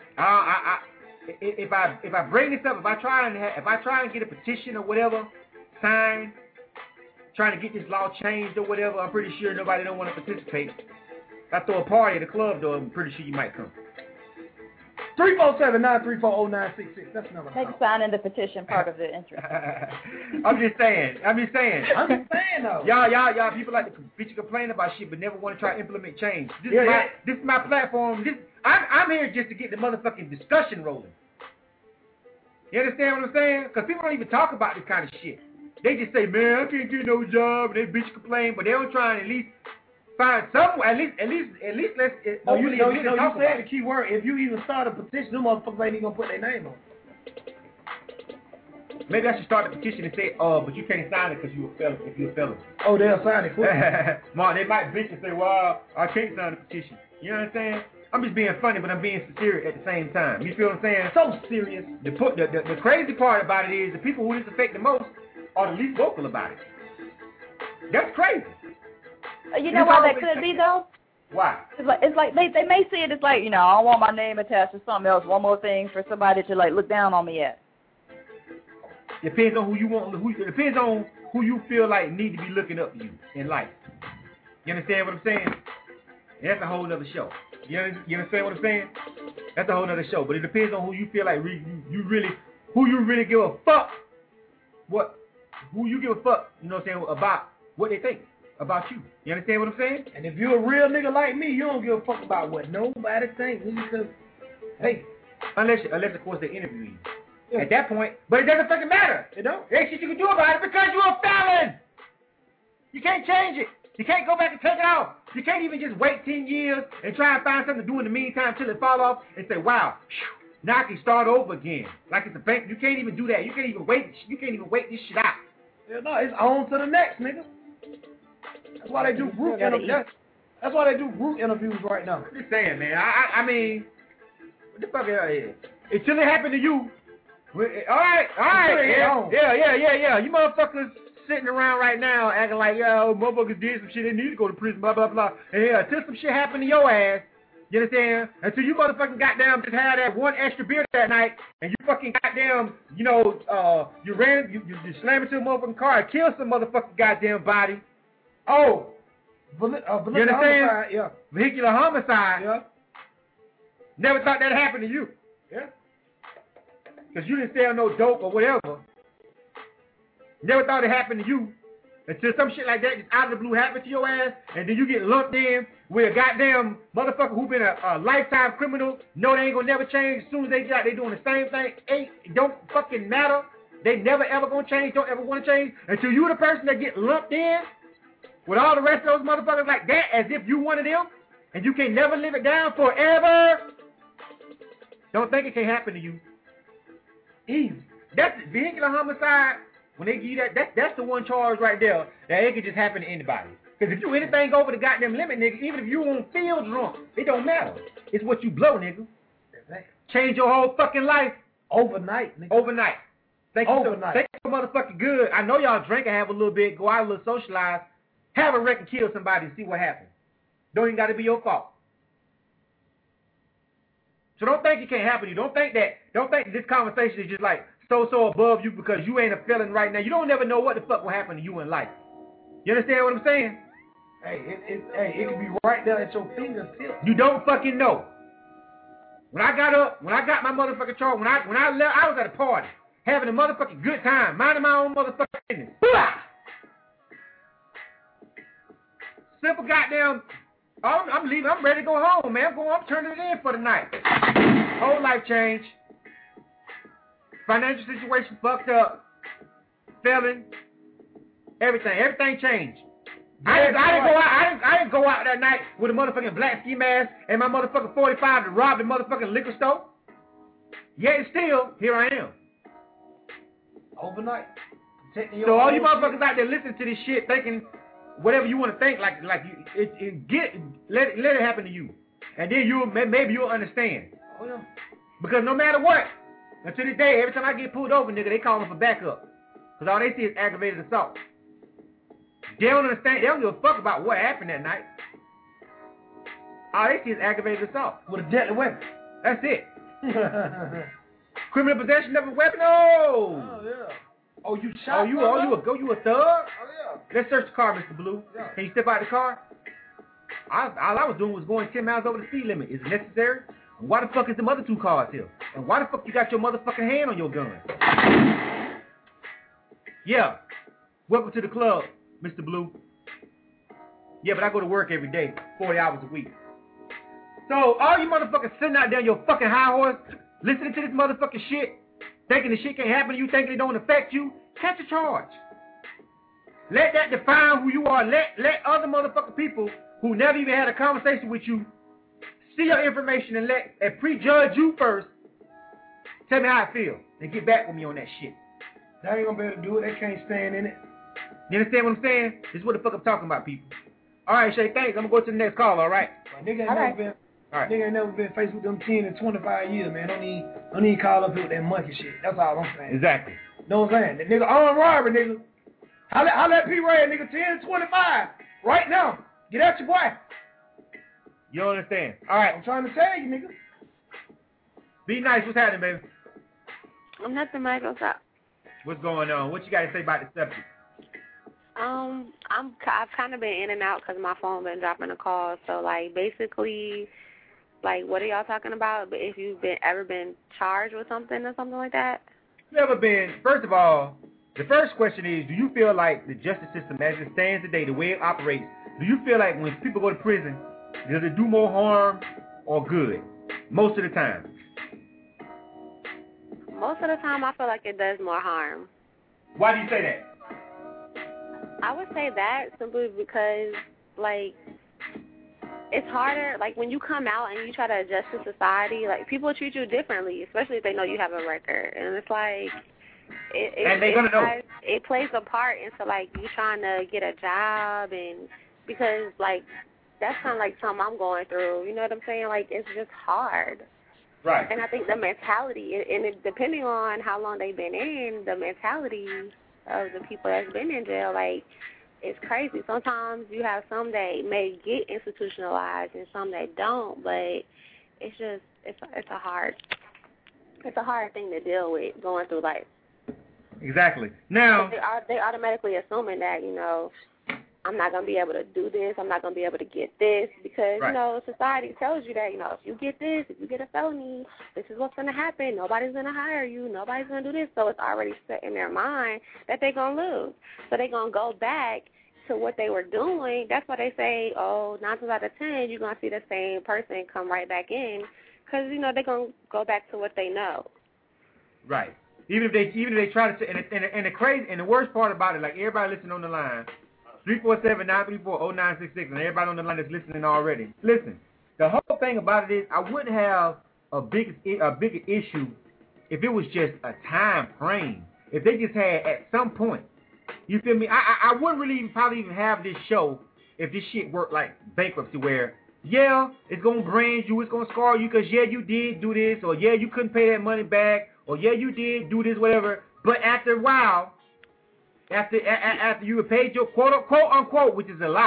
if I bring this up, if I try and get a petition or whatever signed, trying to get this law changed or whatever, I'm pretty sure nobody don't want to participate. If I throw a party at the club, though, I'm pretty sure you might come. 347-934-0966. That's another. Take signing the petition part of the interest. I'm just saying, though. Y'all people like to bitch and complain about shit, but never want to try to implement change. This is my platform. I'm here just to get the motherfucking discussion rolling. You understand what I'm saying? Because people don't even talk about this kind of shit. They just say, man, I can't get no job, and they bitch complain, but they don't try and at least find some, at least let's. You said the key word. If you even start a petition, them motherfuckers ain't even gonna put their name on. Maybe I should start the petition and say, but you can't sign it because you're a felon. If you're a felon. Oh, they'll sign it quick. Mark, they might bitch and say, well, I can't sign the petition. You know what I'm saying? I'm just being funny, but I'm being sincere at the same time. You feel what I'm saying? So serious. The crazy part about it is the people who this affect the most are the least vocal about it. That's crazy. You know why that could be, though? Why? It's like they may see it as like, I don't want my name attached to something else. One more thing for somebody to like look down on me at. Depends on who you want. Depends on who you feel like need to be looking up to you in life. You understand what I'm saying? That's a whole other show. You understand what I'm saying? That's a whole other show. But it depends on who you feel like who you really give a fuck. Who you give a fuck? You know what I'm saying, about what they think about you. You understand what I'm saying? And if you're a real nigga like me, you don't give a fuck about what nobody thinks. Because, hey, unless of course they interview you. Yeah. At that point, but it doesn't fucking matter. It don't. There ain't shit you can do about it because you're a felon. You can't change it. You can't go back and take it off. You can't even just wait 10 years and try and find something to do in the meantime till it fall off and say, wow, now I can start over again. Like it's a bank. You can't even do that. You can't even wait. You can't even wait this shit out. Yeah, no, it's on to the next, nigga. That's why they do group interviews. That's why they do group interviews right now. I'm just saying, man. I mean, what the fuck is until it happened to you. All right. Yeah. You motherfuckers sitting around right now acting like, yo, motherfuckers did some shit, they need to go to prison, blah, blah, blah. And until some shit happened to your ass, you understand? Until you motherfucking goddamn just had that one extra beer that night, and you fucking goddamn, you slammed into a motherfucking car and killed some motherfucking goddamn body. Oh, you understand? Homicide, yeah. Vehicular homicide. Yeah. Never thought that happened to you. Yeah. Because you didn't sell no dope or whatever. Never thought it happened to you until some shit like that just out of the blue happened to your ass, and then you get lumped in with a goddamn motherfucker who been a lifetime criminal. No, they ain't gonna never change. As soon as they doing the same thing. It don't fucking matter. They never ever gonna change. Don't ever want to change until you the person that get lumped in with all the rest of those motherfuckers like that, as if you one of them, and you can never live it down forever. Don't think it can happen to you. Easy. That's vehicular homicide. When they give you that's the one charge right there that it could just happen to anybody. Because if you anything over the goddamn limit, nigga, even if you won't feel drunk, it don't matter. It's what you blow, nigga. Change your whole fucking life overnight, nigga. Overnight. Thank you so motherfucking good. I know y'all drink and have a little bit, go out a little socialize, have a wreck and kill somebody and see what happens. Don't even got to be your fault. So don't think it can't happen to you. Don't think this conversation is just like so above you because you ain't a felon right now. You don't never know what the fuck will happen to you in life. You understand what I'm saying? Hey, it can be right there at your fingertips. You don't fucking know. When I got my motherfucking charge, when I left, I was at a party, having a motherfucking good time, minding my own motherfucking business. Simple goddamn, I'm leaving, I'm ready to go home, man. I'm turning it in for the night. Whole life change. Financial situation fucked up. Felon. Everything changed. I didn't go out that night with a motherfucking black ski mask and my motherfucking 45 to rob the motherfucking liquor store. Yet still, here I am. Overnight. So all you motherfuckers out there listening to this shit, thinking whatever you want to think, let it happen to you, and then maybe you'll understand. Oh, yeah. Because no matter what, until this day, every time I get pulled over, nigga, they call them for backup. Because all they see is aggravated assault. They don't understand. They don't give a fuck about what happened that night. All they see is aggravated assault. With a deadly weapon. That's it. Criminal possession of a weapon? Oh, yeah. Oh, you shot? You a thug? Oh, yeah. Let's search the car, Mr. Blue. Yeah. Can you step out of the car? All I was doing was going 10 miles over the speed limit. Is it necessary? And why the fuck is them other two cars here? And why the fuck you got your motherfucking hand on your gun? Yeah. Welcome to the club, Mr. Blue. Yeah, but I go to work every day, 40 hours a week. So all you motherfuckers sitting out there on your fucking high horse, listening to this motherfucking shit, thinking the shit can't happen to you, thinking it don't affect you, catch a charge. Let that define who you are. Let other motherfucking people who never even had a conversation with you see your information and prejudge you first. Tell me how I feel and get back with me on that shit. They ain't gonna be able to do it. They can't stand in it. You understand what I'm saying? This is what the fuck I'm talking about, people. All right, Shay, thanks. I'm gonna go to the next call, all right? Nigga ain't never been faced with them 10 and 25 years, man. Don't need call up here with that monkey shit. That's all I'm saying. Exactly. Know what I'm saying? The nigga armed robbery, nigga. Holla at P-Ray, nigga, 10 and 25. Right now. Get at your boy. You don't understand. All right. I'm trying to tell you, nigga. Be nice. What's happening, baby? Nothing much. What's up? What's going on? What you got to say about the subject? I've kind of been in and out because my phone been dropping a call. So, like, basically, like, what are y'all talking about? If you've ever been charged with something or something like that? Never been. First of all, the first question is, do you feel like the justice system as it stands today, the way it operates, do you feel like when people go to prison, does it do more harm or good? Most of the time. Most of the time, I feel like it does more harm. Why do you say that? I would say that simply because, like, it's harder. Like, when you come out and you try to adjust to society, like, people treat you differently, especially if they know you have a record. And it's like, it plays a part into, like, you trying to get a job, and because, like, that's kind of like something I'm going through. You know what I'm saying? Like, it's just hard. Right. And I think the mentality, and depending on how long they've been in, the mentality of the people that's been in jail, like, it's crazy. Sometimes you have some that may get institutionalized and some that don't, but it's just, it's a hard thing to deal with going through life. Exactly. Now, they automatically assuming that, you know, I'm not going to be able to do this, I'm not going to be able to get this, because, you know, society tells you that, you know, if you get this, if you get a felony, this is what's going to happen. Nobody's going to hire you. Nobody's going to do this. So it's already set in their mind that they're going to lose. So they're going to go back to what they were doing. That's why they say, 9 times out of 10, you're going to see the same person come right back in, because, you know, they're going to go back to what they know. Right. Even if they try to, and the crazy, and the worst part about it, like everybody listening on the line, 347-934-0966, and everybody on the line that's listening already. Listen, the whole thing about it is I wouldn't have a bigger issue if it was just a time frame. If they just had at some point, you feel me? I wouldn't really probably even have this show if this shit worked like bankruptcy, where it's gonna brand you, it's gonna scar you, because you did do this, or you couldn't pay that money back, or you did do this, whatever. But after a while, after you paid your quote unquote, which is a lie,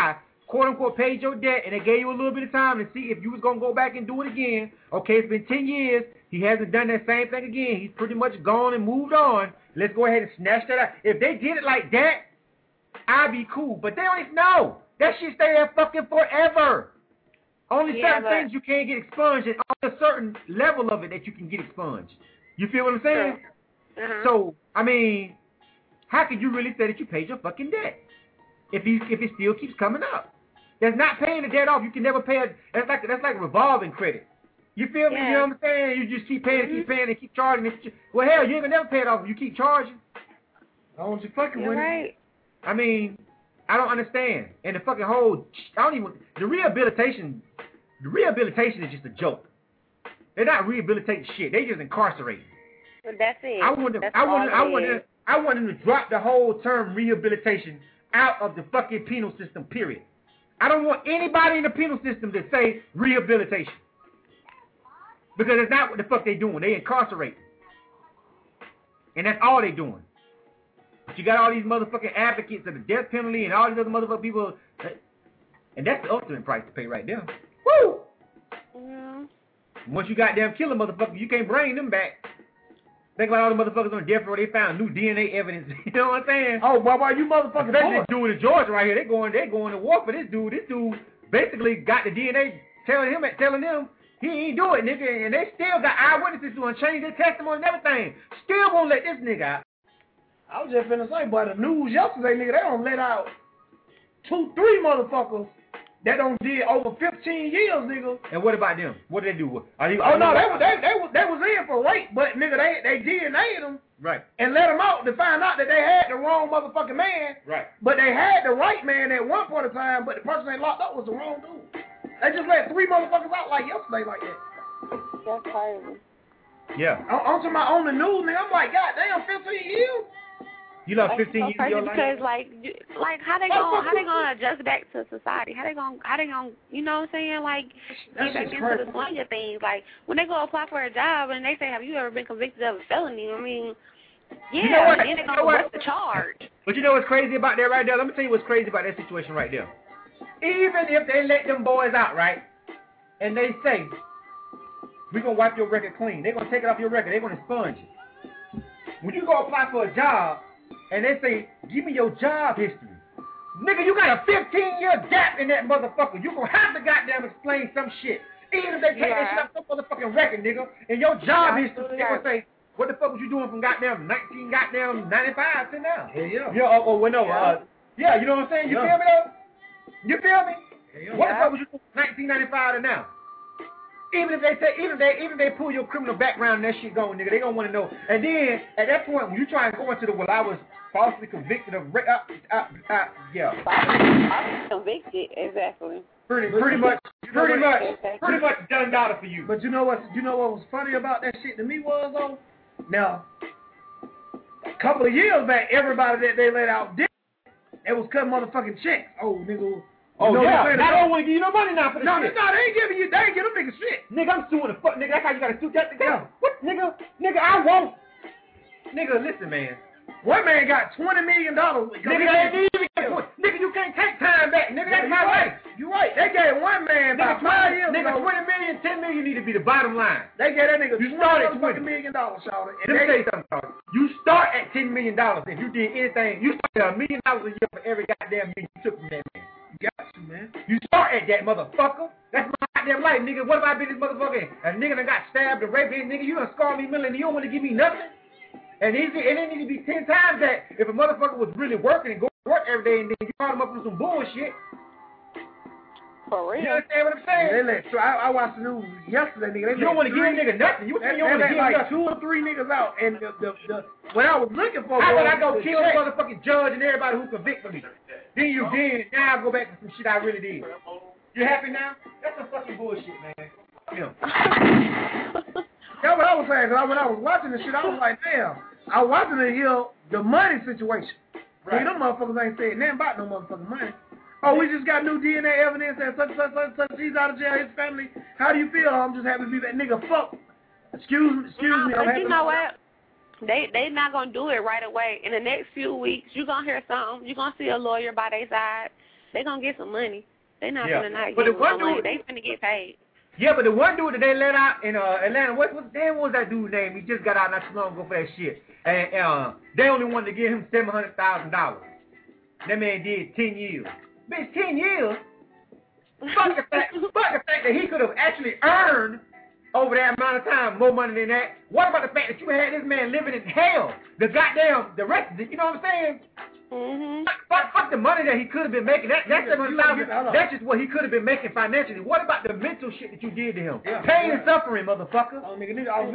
quote-unquote paid your debt, and they gave you a little bit of time to see if you was going to go back and do it again. Okay, it's been 10 years. He hasn't done that same thing again. He's pretty much gone and moved on. Let's go ahead and snatch that out. If they did it like that, I'd be cool. But they don't even know. That shit stay there fucking forever. Only certain things you can't get expunged, and only a certain level of it that you can get expunged. You feel what I'm saying? So, I mean, how could you really say that you paid your fucking debt if it still keeps coming up? That's not paying the debt off. You can never pay it. That's like revolving credit. You feel me? You know what I'm saying? You just keep paying and keep charging. Well, hell, you ain't gonna never pay it off if you keep charging. I don't you fucking with it. I mean, I don't understand. And the fucking whole, the rehabilitation is just a joke. They're not rehabilitating shit. They just incarcerating. Well, that's it. I want them to drop the whole term rehabilitation out of the fucking penal system, period. I don't want anybody in the penal system to say rehabilitation. Because that's not what the fuck they doing. They incarcerate. And that's all they doing. But you got all these motherfucking advocates of the death penalty and all these other motherfucking people. And that's the ultimate price to pay right there. Woo! Once you goddamn kill a motherfucker, you can't bring them back. Think about all the motherfuckers on death row. They found new DNA evidence. You know what I'm saying? Oh, why you motherfuckers? Especially this dude in Georgia right here. They going to war for this dude. This dude basically got the DNA telling them he ain't do it, nigga. And they still got eyewitnesses who changed their testimony and everything. Still won't let this nigga out. I was just finna say, but the news yesterday, nigga, they don't let out 2-3 motherfuckers that don't did over 15 years, nigga. And what about them? What did they do? No, they was in for rape, but nigga, they DNA'd them. Right. And let them out to find out that they had the wrong motherfucking man. Right. But they had the right man at one point in time, but the person they locked up was the wrong dude. They just let 3 motherfuckers out like yesterday like that. That's crazy. Yeah. On the news, nigga, I'm like, God damn, 15 years? You lost 15 years of your life? Because like how they gonna adjust back to society? How they gonna you know what I'm saying? Like get back into the swing of things. Like when they go apply for a job and they say, have you ever been convicted of a felony? I mean, yeah, you know what? Then they're gonna press the charge. But you know what's crazy about that right there? Let me tell you what's crazy about that situation right there. Even if they let them boys out, right, and they say, we're gonna wipe your record clean, they're gonna take it off your record, they're gonna expunge it. When you go apply for a job, and they say, give me your job history. Nigga, you got a 15-year gap in that motherfucker. You gonna have to goddamn explain some shit. Even if they take that shit off some motherfucking record, nigga. And your job history, they gonna say, what the fuck was you doing from goddamn 95 to now? Yeah. You know what I'm saying? You feel me though? You feel me? What the fuck was you doing from 1995 to now? Even if they pull your criminal background and that shit going, nigga, they gonna want to know. And then at that point, when you try and go into the I was falsely convicted of I was convicted, exactly. Pretty much done dollar for you. But you know what was funny about that shit to me was though? Now, a couple of years back, everybody that they let out did it was cutting motherfucking checks. Oh, nigga. I don't want to give you no money now for this shit. No, they ain't give them niggas shit. Nigga, I'm suing the fuck, nigga. That's how you gotta sue that together. What, nigga? Nigga, I won't. Nigga, listen, man. One man got $20 million. Nigga, you can't take time back. Nigga, that's not right. You right. They gave one man about 5 years ago. Nigga, 20 million, 10 million need to be the bottom line. They gave that nigga $20 million, shawty. Let me tell you something, you start at $10 million. If you did anything, you start at $1 million a year for every goddamn million you took from that man. Got you, man. You start at that motherfucker. That's my goddamn life, nigga. What if I been this motherfucker? A nigga done got stabbed and raped, nigga. You done scarred me mentally and you don't want to give me nothing? And it need to be 10 times that if a motherfucker was really working and going to work every day and then you called him up with some bullshit. For real. You understand what I'm saying? I watched the news yesterday, nigga. You don't want to give a nigga nothing. You want to give like 2 or 3 niggas out. And what I was looking for how would I go kill a motherfucking judge and everybody who convicted me? Then you did. Now I go back to some shit I really did. You happy now? That's some fucking bullshit, man. Yeah. That's what I was saying. Cause when I was watching this shit, I was like, damn. I was watching it here, the money situation. Right. See, them motherfuckers ain't saying nothing about no motherfucking money. Oh, we just got new DNA evidence and such. He's out of jail, his family. How do you feel? I'm just happy to be that nigga. Fuck. Excuse me. But you know what? They not gonna do it right away. In the next few weeks, you gonna hear something. You gonna see a lawyer by their side. They gonna get some money. They're not gonna not but get the one money. dude, They finna get paid. Yeah, but the one dude that they let out in Atlanta, what was that dude's name? He just got out not too long ago for that shit. And they only wanted to give him $700,000. That man did 10 years. Bitch, 10 years? Fuck the fact that he could have actually earned over that amount of time more money than that. What about the fact that you had this man living in hell? The rest of it, you know what I'm saying? Mm-hmm. Fuck the money that he could have been making. That's $700,000. That's just what he could have been making financially. What about the mental shit that you did to him? Pain and suffering, motherfucker. Oh, nigga, I'll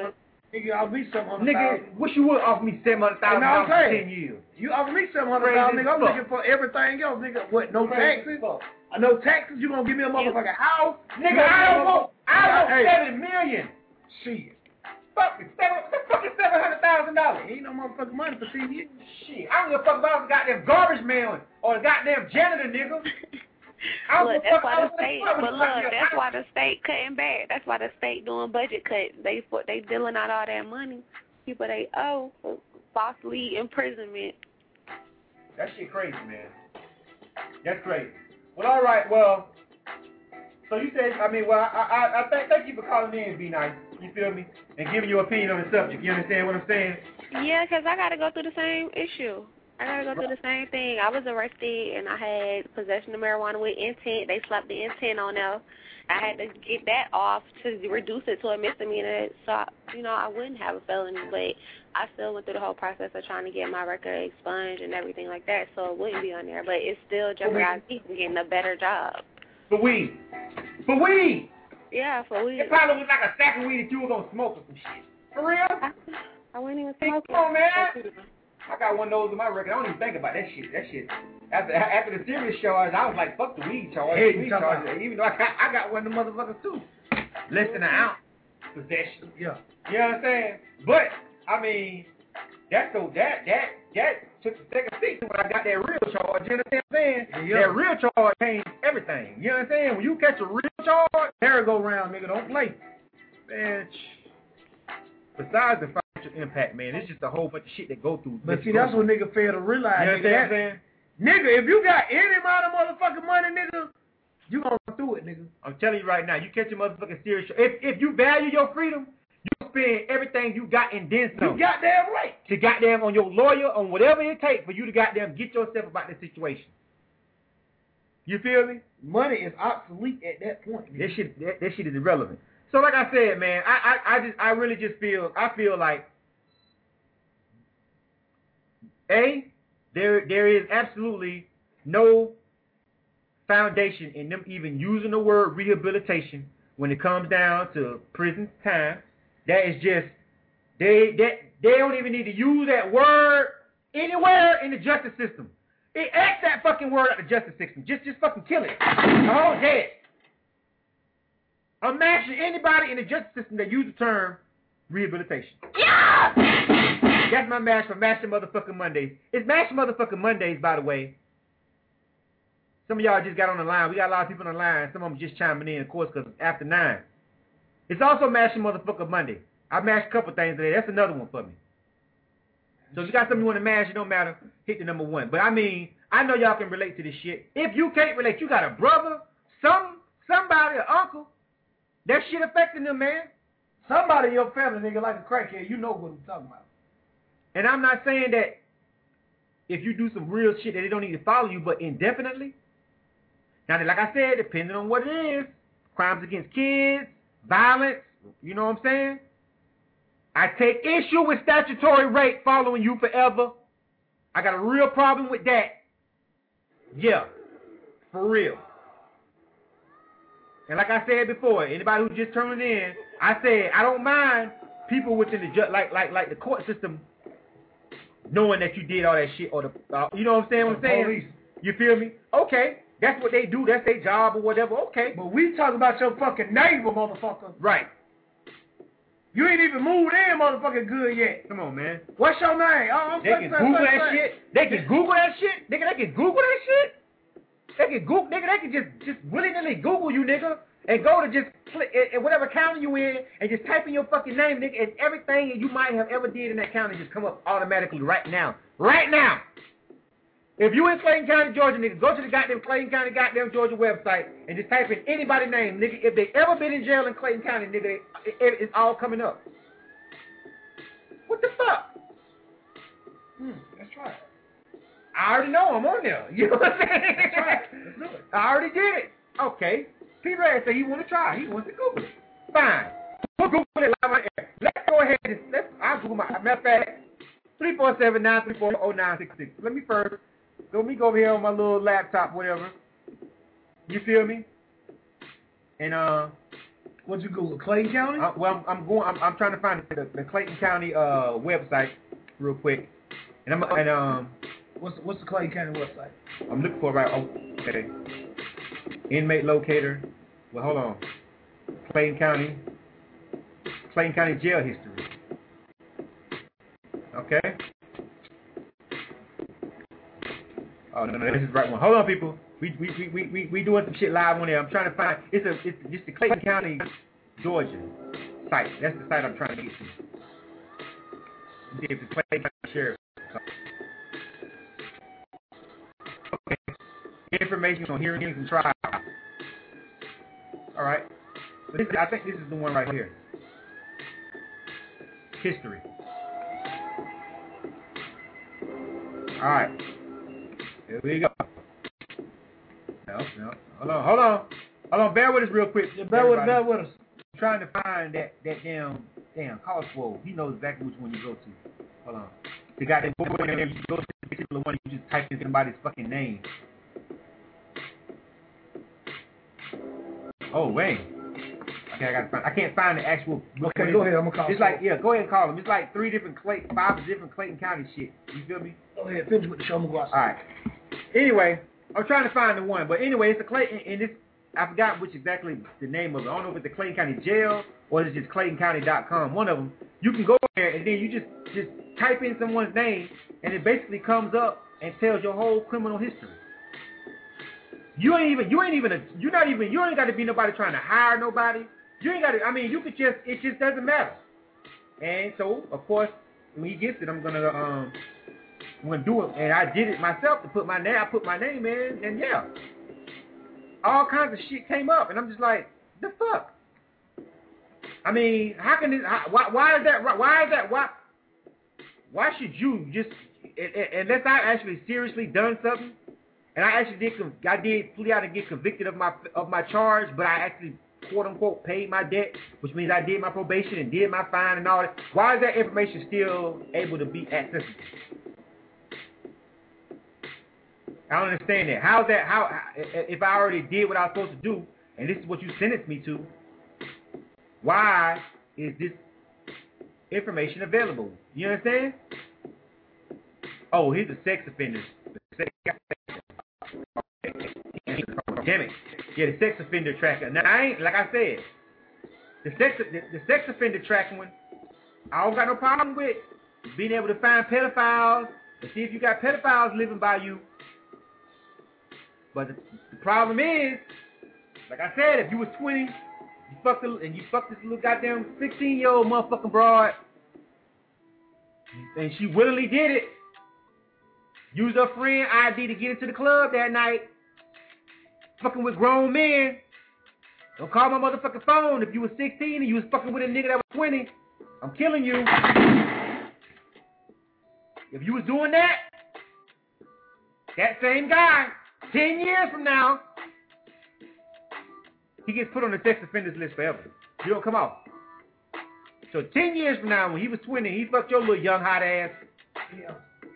be $700,000. Nigga, wish you would offer me $700,000 for 10 years. You offer me $700,000, nigga. I'm looking for everything else, nigga. What? No taxes? No taxes? You gonna give me a motherfucking house? Nigga, I want $7 million. Shit. Fuck it, fucking $700,000. Ain't no motherfucking money for 10 years. Shit, I don't give a fuck about the goddamn garbage man or the goddamn janitor, nigga. Look, that's why the state. But look, that's why the state cutting back. That's why the state doing budget cuts. They dealing out all that money. People they owe for falsely imprisonment. That shit crazy, man. That's crazy. Well, all right. Well, so you said, I thank you for calling in, Be Nice. You feel me? And giving your opinion on the subject. You understand what I'm saying? Yeah, because I got to go through the same issue. I got to go through the same thing. I was arrested, and I had possession of marijuana with intent. They slapped the intent on there. I had to get that off to reduce it to a misdemeanor so, I wouldn't have a felony. But I still went through the whole process of trying to get my record expunged and everything like that, so it wouldn't be on there. But it's still jeopardized me from getting a better job. For weed. For weed! Yeah, for weed. It probably was like a sack of weed that you were going to smoke or some shit. For real? I wouldn't even smoke. Come on, man. I got one of those in my record. I don't even think about that shit. After the serious charge, I was like, fuck the weed charge. Even though I got one of the motherfuckers too. Less than an ounce possession. Yeah. You know what I'm saying? But, that took the second seat when I got that real charge. You know what I'm saying? Yeah. That real charge changed everything. You know what I'm saying? When you catch a real charge, merry-go-round, nigga, don't play. Man, besides the financial impact, man, it's just a whole bunch of shit that go through. But see, that's what nigga fail to realize. You know what I'm saying? Nigga, if you got any amount of motherfucking money, nigga, you gonna run through it, nigga. I'm telling you right now, you catch a motherfucking serious. If you value your freedom, you spend everything you got and then some. You goddamn right. To goddamn on your lawyer, on whatever it takes for you to goddamn get yourself about this situation. You feel me? Money is obsolete at that point. That shit is irrelevant. So like I said, man, I really just feel like there is absolutely no foundation in them even using the word rehabilitation when it comes down to prison time. That is just they don't even need to use that word anywhere in the justice system. Ask that fucking word out the justice system. Just fucking kill it. Oh, dead. I'm mashing anybody in the justice system that use the term rehabilitation. Yeah! That's my mash for Mashing Motherfucking Mondays. It's Mashing Motherfucking Mondays, by the way. Some of y'all just got on the line. We got a lot of people on the line. Some of them just chiming in, of course, because it's after 9. It's also Mashing Motherfucking Monday. I mashed a couple things today. That's another one for me. So if you got something you want to mash, it don't matter. Hit the number 1. But I know y'all can relate to this shit. If you can't relate, you got a brother, somebody, an uncle. That shit affecting them, man. Somebody in your family, nigga, like a crackhead, you know what I'm talking about. And I'm not saying that if you do some real shit that they don't need to follow you, but indefinitely. Now, like I said, depending on what it is, crimes against kids, violence, you know what I'm saying? I take issue with statutory rape following you forever. I got a real problem with that. Yeah, for real. And like I said before, anybody who just turned in, I said I don't mind people within the like the court system knowing that you did all that shit, or the you know what I'm saying? What I'm saying? Police. You feel me? Okay, that's what they do. That's their job or whatever. Okay, but we talking about your fucking neighbor, motherfucker. Right. You ain't even moved in, motherfucking good yet. Come on, man. What's your name? They can Google that shit. They can Google that shit. Nigga, they can Google that shit. They can Google, nigga. They can just willy-nilly Google you, nigga, and go to just click in whatever county you in, and just type in your fucking name, nigga, and everything you might have ever did in that county just come up automatically right now. Right now. If you in Clayton County, Georgia, nigga, go to the goddamn Clayton County, goddamn Georgia website and just type in anybody's name, nigga. If they ever been in jail in Clayton County, nigga, it's all coming up. What the fuck? That's right. I already know I'm on there. You know what I'm saying? That's right. Let's do it. I already did it. Okay. Peter Ray said he want to try. He wants to Google it. Fine. We'll Google it live on air. Let's go ahead and I'll Google my matter of fact. 347-934-0966. Let me go over here on my little laptop, whatever. You feel me? And what'd you Google? Clayton County? I'm trying to find the Clayton County website real quick. And what's the Clayton County website? I'm looking for okay. Inmate locator. Well, hold on. Clayton County jail history. Okay. Oh no, this is the right one. Hold on, people. We doing some shit live on there. I'm trying to find. It's the Clayton County, Georgia site. That's the site I'm trying to get to. See if the Clayton County Sheriff. Okay. Information on hearings and trials. All right. So I think this is the one right here. History. All right. Here we go. No. Hold on. Bear with us real quick. Yeah, bear with us. I'm trying to find that damn call swole. He knows exactly which one you go to. Hold on. The guy that book in there, you go to the particular one, you just type in somebody's fucking name. Oh wait. Okay, I can't find the actual. Okay, go ahead. I'm gonna call. It's like go ahead and call him. It's like 5 different Clayton County shit. You feel me? Go ahead. Finish with the show. I'm gonna go outside. All right. Anyway, I'm trying to find the one, but anyway, it's a Clayton, and I forgot which exactly the name of it. I don't know if it's the Clayton County Jail or it's just ClaytonCounty.com. One of them. You can go there and then you just type in someone's name, and it basically comes up and tells your whole criminal history. You ain't got to be nobody trying to hire nobody. You ain't got to. I mean, you could just. It just doesn't matter. And so, of course, when he gets it, I'm gonna do it. And I did it myself to put my name. I put my name in, and yeah, all kinds of shit came up, and I'm just like, the fuck. I mean, how can this? Why is that? Why should you just? Unless I actually seriously done something, and I actually did flee out and get convicted of my charge, but I actually, quote unquote, paid my debt, which means I did my probation and did my fine and all that. Why is that information still able to be accessible? I don't understand that. How if I already did what I was supposed to do, and this is what you sentenced me to, why is this information available? You understand? Oh, here's the sex offenders. Damn it. Yeah, the sex offender tracker. Now, I ain't, like I said, the sex offender tracking one, I don't got no problem with being able to find pedophiles and see if you got pedophiles living by you. But the problem is, like I said, if you was 20, you fucked this little goddamn 16-year-old motherfucking broad, and she willingly did it, used her friend ID to get into the club that night, fucking with grown men. Don't call my motherfucking phone if you was 16 and you was fucking with a nigga that was 20. I'm killing you. If you was doing that same guy, 10 years from now, he gets put on the sex offenders list forever. You don't come off. So 10 years from now, when he was 20, he fucked your little young hot ass. Yeah.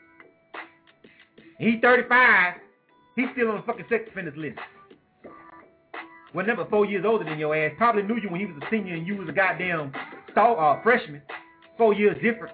He's 35. He's still on the fucking sex offenders list. Well, number 4 years older than your ass. Probably knew you when he was a senior and you was a goddamn freshman. 4 years different.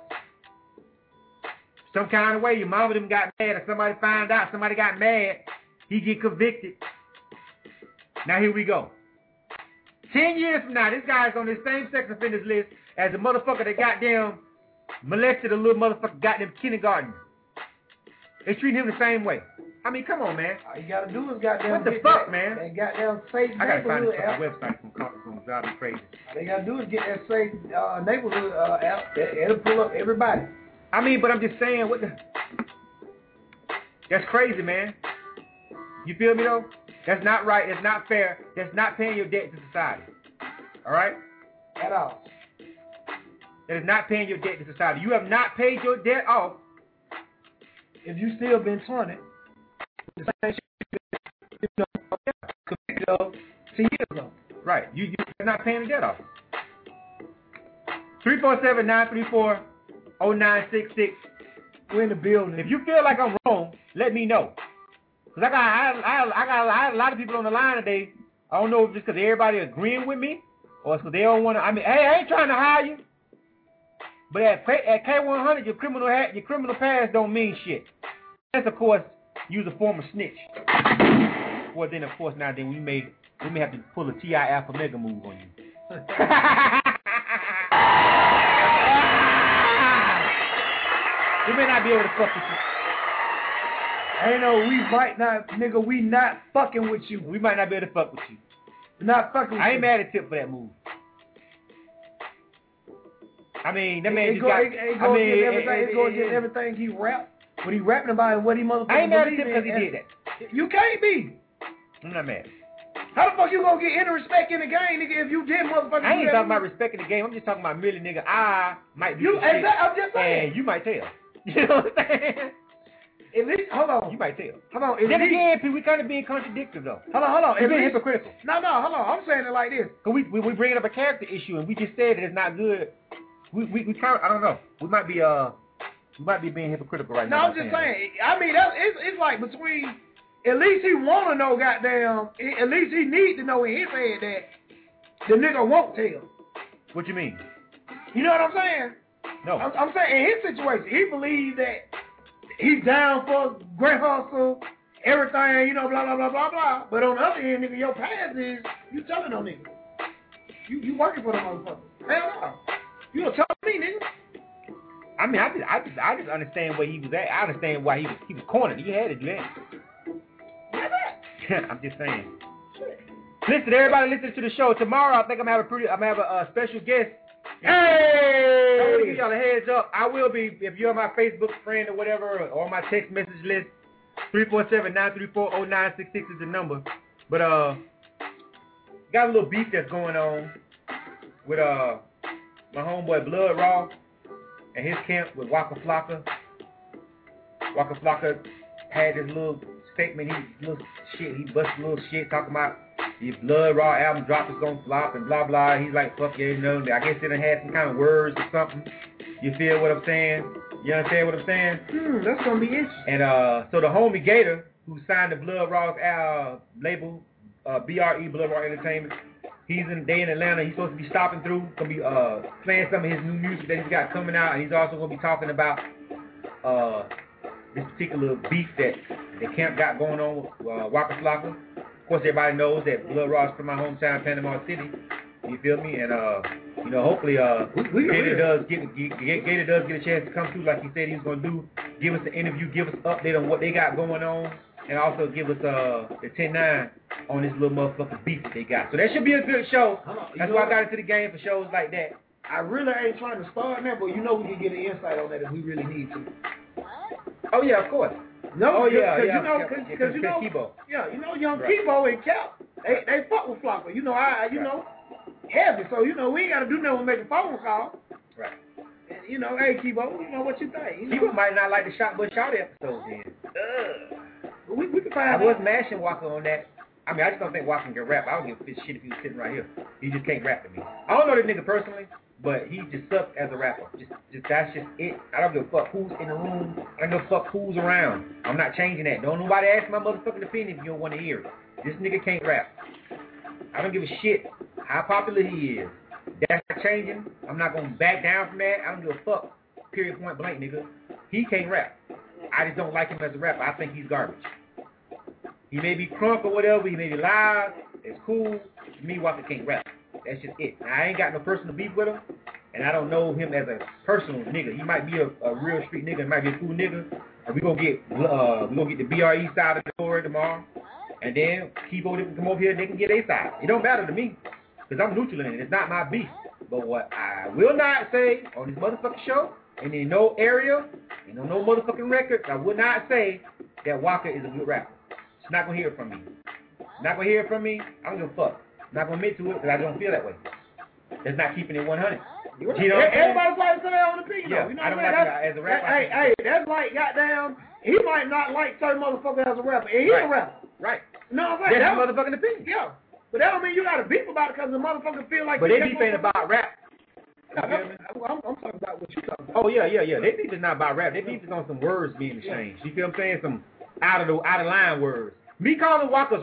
Some kind of way, your mama them got mad or somebody found out, somebody got mad. He get convicted. Now here we go. 10 years from now, this guy's on the same sex offenders list as the motherfucker that goddamn molested a little motherfucker goddamn kindergarten. They treat him the same way. I mean, come on, man. All you gotta do is goddamn. What the fuck, man? That goddamn safe I gotta find this app. website from drive me crazy. All they gotta do is get that safe neighborhood app. It'll pull up everybody. I mean, but I'm just saying, what the? That's crazy, man. You feel me, though? That's not right. That's not fair. That's not paying your debt to society. All right? At all. That is not paying your debt to society. You have not paid your debt off. If you still been taunted, the same shit, convicted of 10 years ago. Right. You're not paying the debt off. 347-934-0966. We're in the building. If you feel like I'm wrong, let me know. Cause I got a lot of people on the line today. I don't know if it's because everybody agreeing with me or it's because they don't want to. I mean, hey, I ain't trying to hire you. But at K100, your criminal past don't mean shit. Unless, of course, you're a former snitch. Well, then, of course, now then we may have to pull a T.I. Alpha Mega move on you. We may not be able to fuck with you. Ain't no, we might not, nigga, we not fucking with you. We might not be able to fuck with you. Not fucking with you. I ain't mad at Tip for that move. I mean, that man just got... It go against everything he rapped. What he rapping about and what he motherfucking... I ain't mad at Tip because he did that. You can't be. I'm not mad. How the fuck you gonna get any respect in the game, nigga, if you did motherfucking... I ain't talking about respect in the game. I'm just talking about merely, nigga, I might do shit. I'm just saying. And you might tell. You know what I'm saying? At least, hold on. You might tell. Hold on. Then again, we kind of being contradictory, though. Hold on. You're being hypocritical. No, hold on. I'm saying it like this. Because we bringing up a character issue, and we just said that it's not good. We kind of, I don't know. We might be being hypocritical right now. No, I'm just saying. I mean, it's like between... At least he want to know, goddamn. At least he need to know in his head that the nigga won't tell. What you mean? You know what I'm saying? No. I'm saying in his situation, he believes that he's down for great hustle, everything, you know, blah, blah, blah, blah, blah. But on the other hand, nigga, your past is you telling on niggas. You working for them motherfuckers. Hell no. You don't tell me, nigga. I mean, I just understand where he was at. I understand why he was cornered. He had it, man. I'm just saying. Listen, everybody, listen to the show tomorrow. I think I'm gonna have a special guest. Hey! I want to give y'all a heads up. I will be, if you're my Facebook friend or whatever, or my text message list. 347-934-0966 is the number. But got a little beef that's going on with my homeboy Blood Raw and his camp with Waka Flocka. Waka Flocka had this little statement, he busted a little shit talking about the Blood Raw album drop is gonna flop and blah blah. He's like, fuck yeah, you know, I guess they done had some kind of words or something. You feel what I'm saying? You understand what I'm saying? That's gonna be interesting. And so the homie Gator, who signed the Blood Raw's label, BRE, Blood Raw Entertainment, they in Atlanta. He's supposed to be stopping through, gonna be playing some of his new music that he's got coming out, and he's also gonna be talking about this particular beef that the camp got going on with Waka Flocka. Of course, everybody knows that Blood Raw is from my hometown, Panama City. You feel me? And you know, hopefully, Gator does get a chance to come through like he said he was gonna do. Give us an interview, give us an update on what they got going on, and also give us the 10-9 on this little motherfucking beef that they got. So that should be a good show. That's why I got into the game for shows like that. I really ain't trying to start now, but you know we can get an insight on that if we really need to. Oh yeah, of course. No, because you know, Kibo. Yeah, you know, young Kibo and Cap, they fuck with Flocka. You know, you know, heavy. So you know, we ain't gotta do nothing but make a phone call. Right. And, you know, hey Kibo, you know what you think? Kibo might not like the Shot But Shout episodes then. We can find out. I was mashing Waka on that. I mean, I just don't think Waka can rap. I don't give a shit if he was sitting right here. He just can't rap to me. I don't know this nigga personally, but he just sucks as a rapper. Just that's just it. I don't give a fuck who's in the room. I don't give a fuck who's around. I'm not changing that. Don't nobody ask my motherfucking opinion if you don't want to hear it. This nigga can't rap. I don't give a shit how popular he is. That's not changing. I'm not gonna back down from that. I don't give a fuck. Period, point blank, nigga. He can't rap. I just don't like him as a rapper. I think he's garbage. He may be crunk or whatever. He may be loud. It's cool. To me, Waka can't rap. That's just it. Now, I ain't got no personal beef with him, and I don't know him as a personal nigga. He might be a real street nigga. He might be a cool nigga. And we gonna get the BRE side of the story tomorrow, and then Kibo can come over here and they can get their side. It don't matter to me, because I'm neutral in it. It's not my beef. But what I will not say on this motherfucking show, and in no area, and on no motherfucking record, I would not say that Waka is a good rapper. She's not going to hear it from me. Not going to hear it from me, I don't give a fuck. Not going to admit to it because I don't feel that way. That's not keeping it 100. You know everybody's like to their own opinion. Yeah, you know I don't like it as a rapper. Hey, that's like goddamn. He might not like certain motherfuckers as a rapper, and he's a rapper. Right. No, I'm saying that's motherfucking opinion. Yeah, but that don't mean you got to beef about it because the motherfucker feel like. But they beef ain't about rap. I'm talking about what you talking about. Oh yeah. They beef is not about rap. They beef is on some words being exchanged. You feel what I'm saying? Some out of line words. Me calling Waka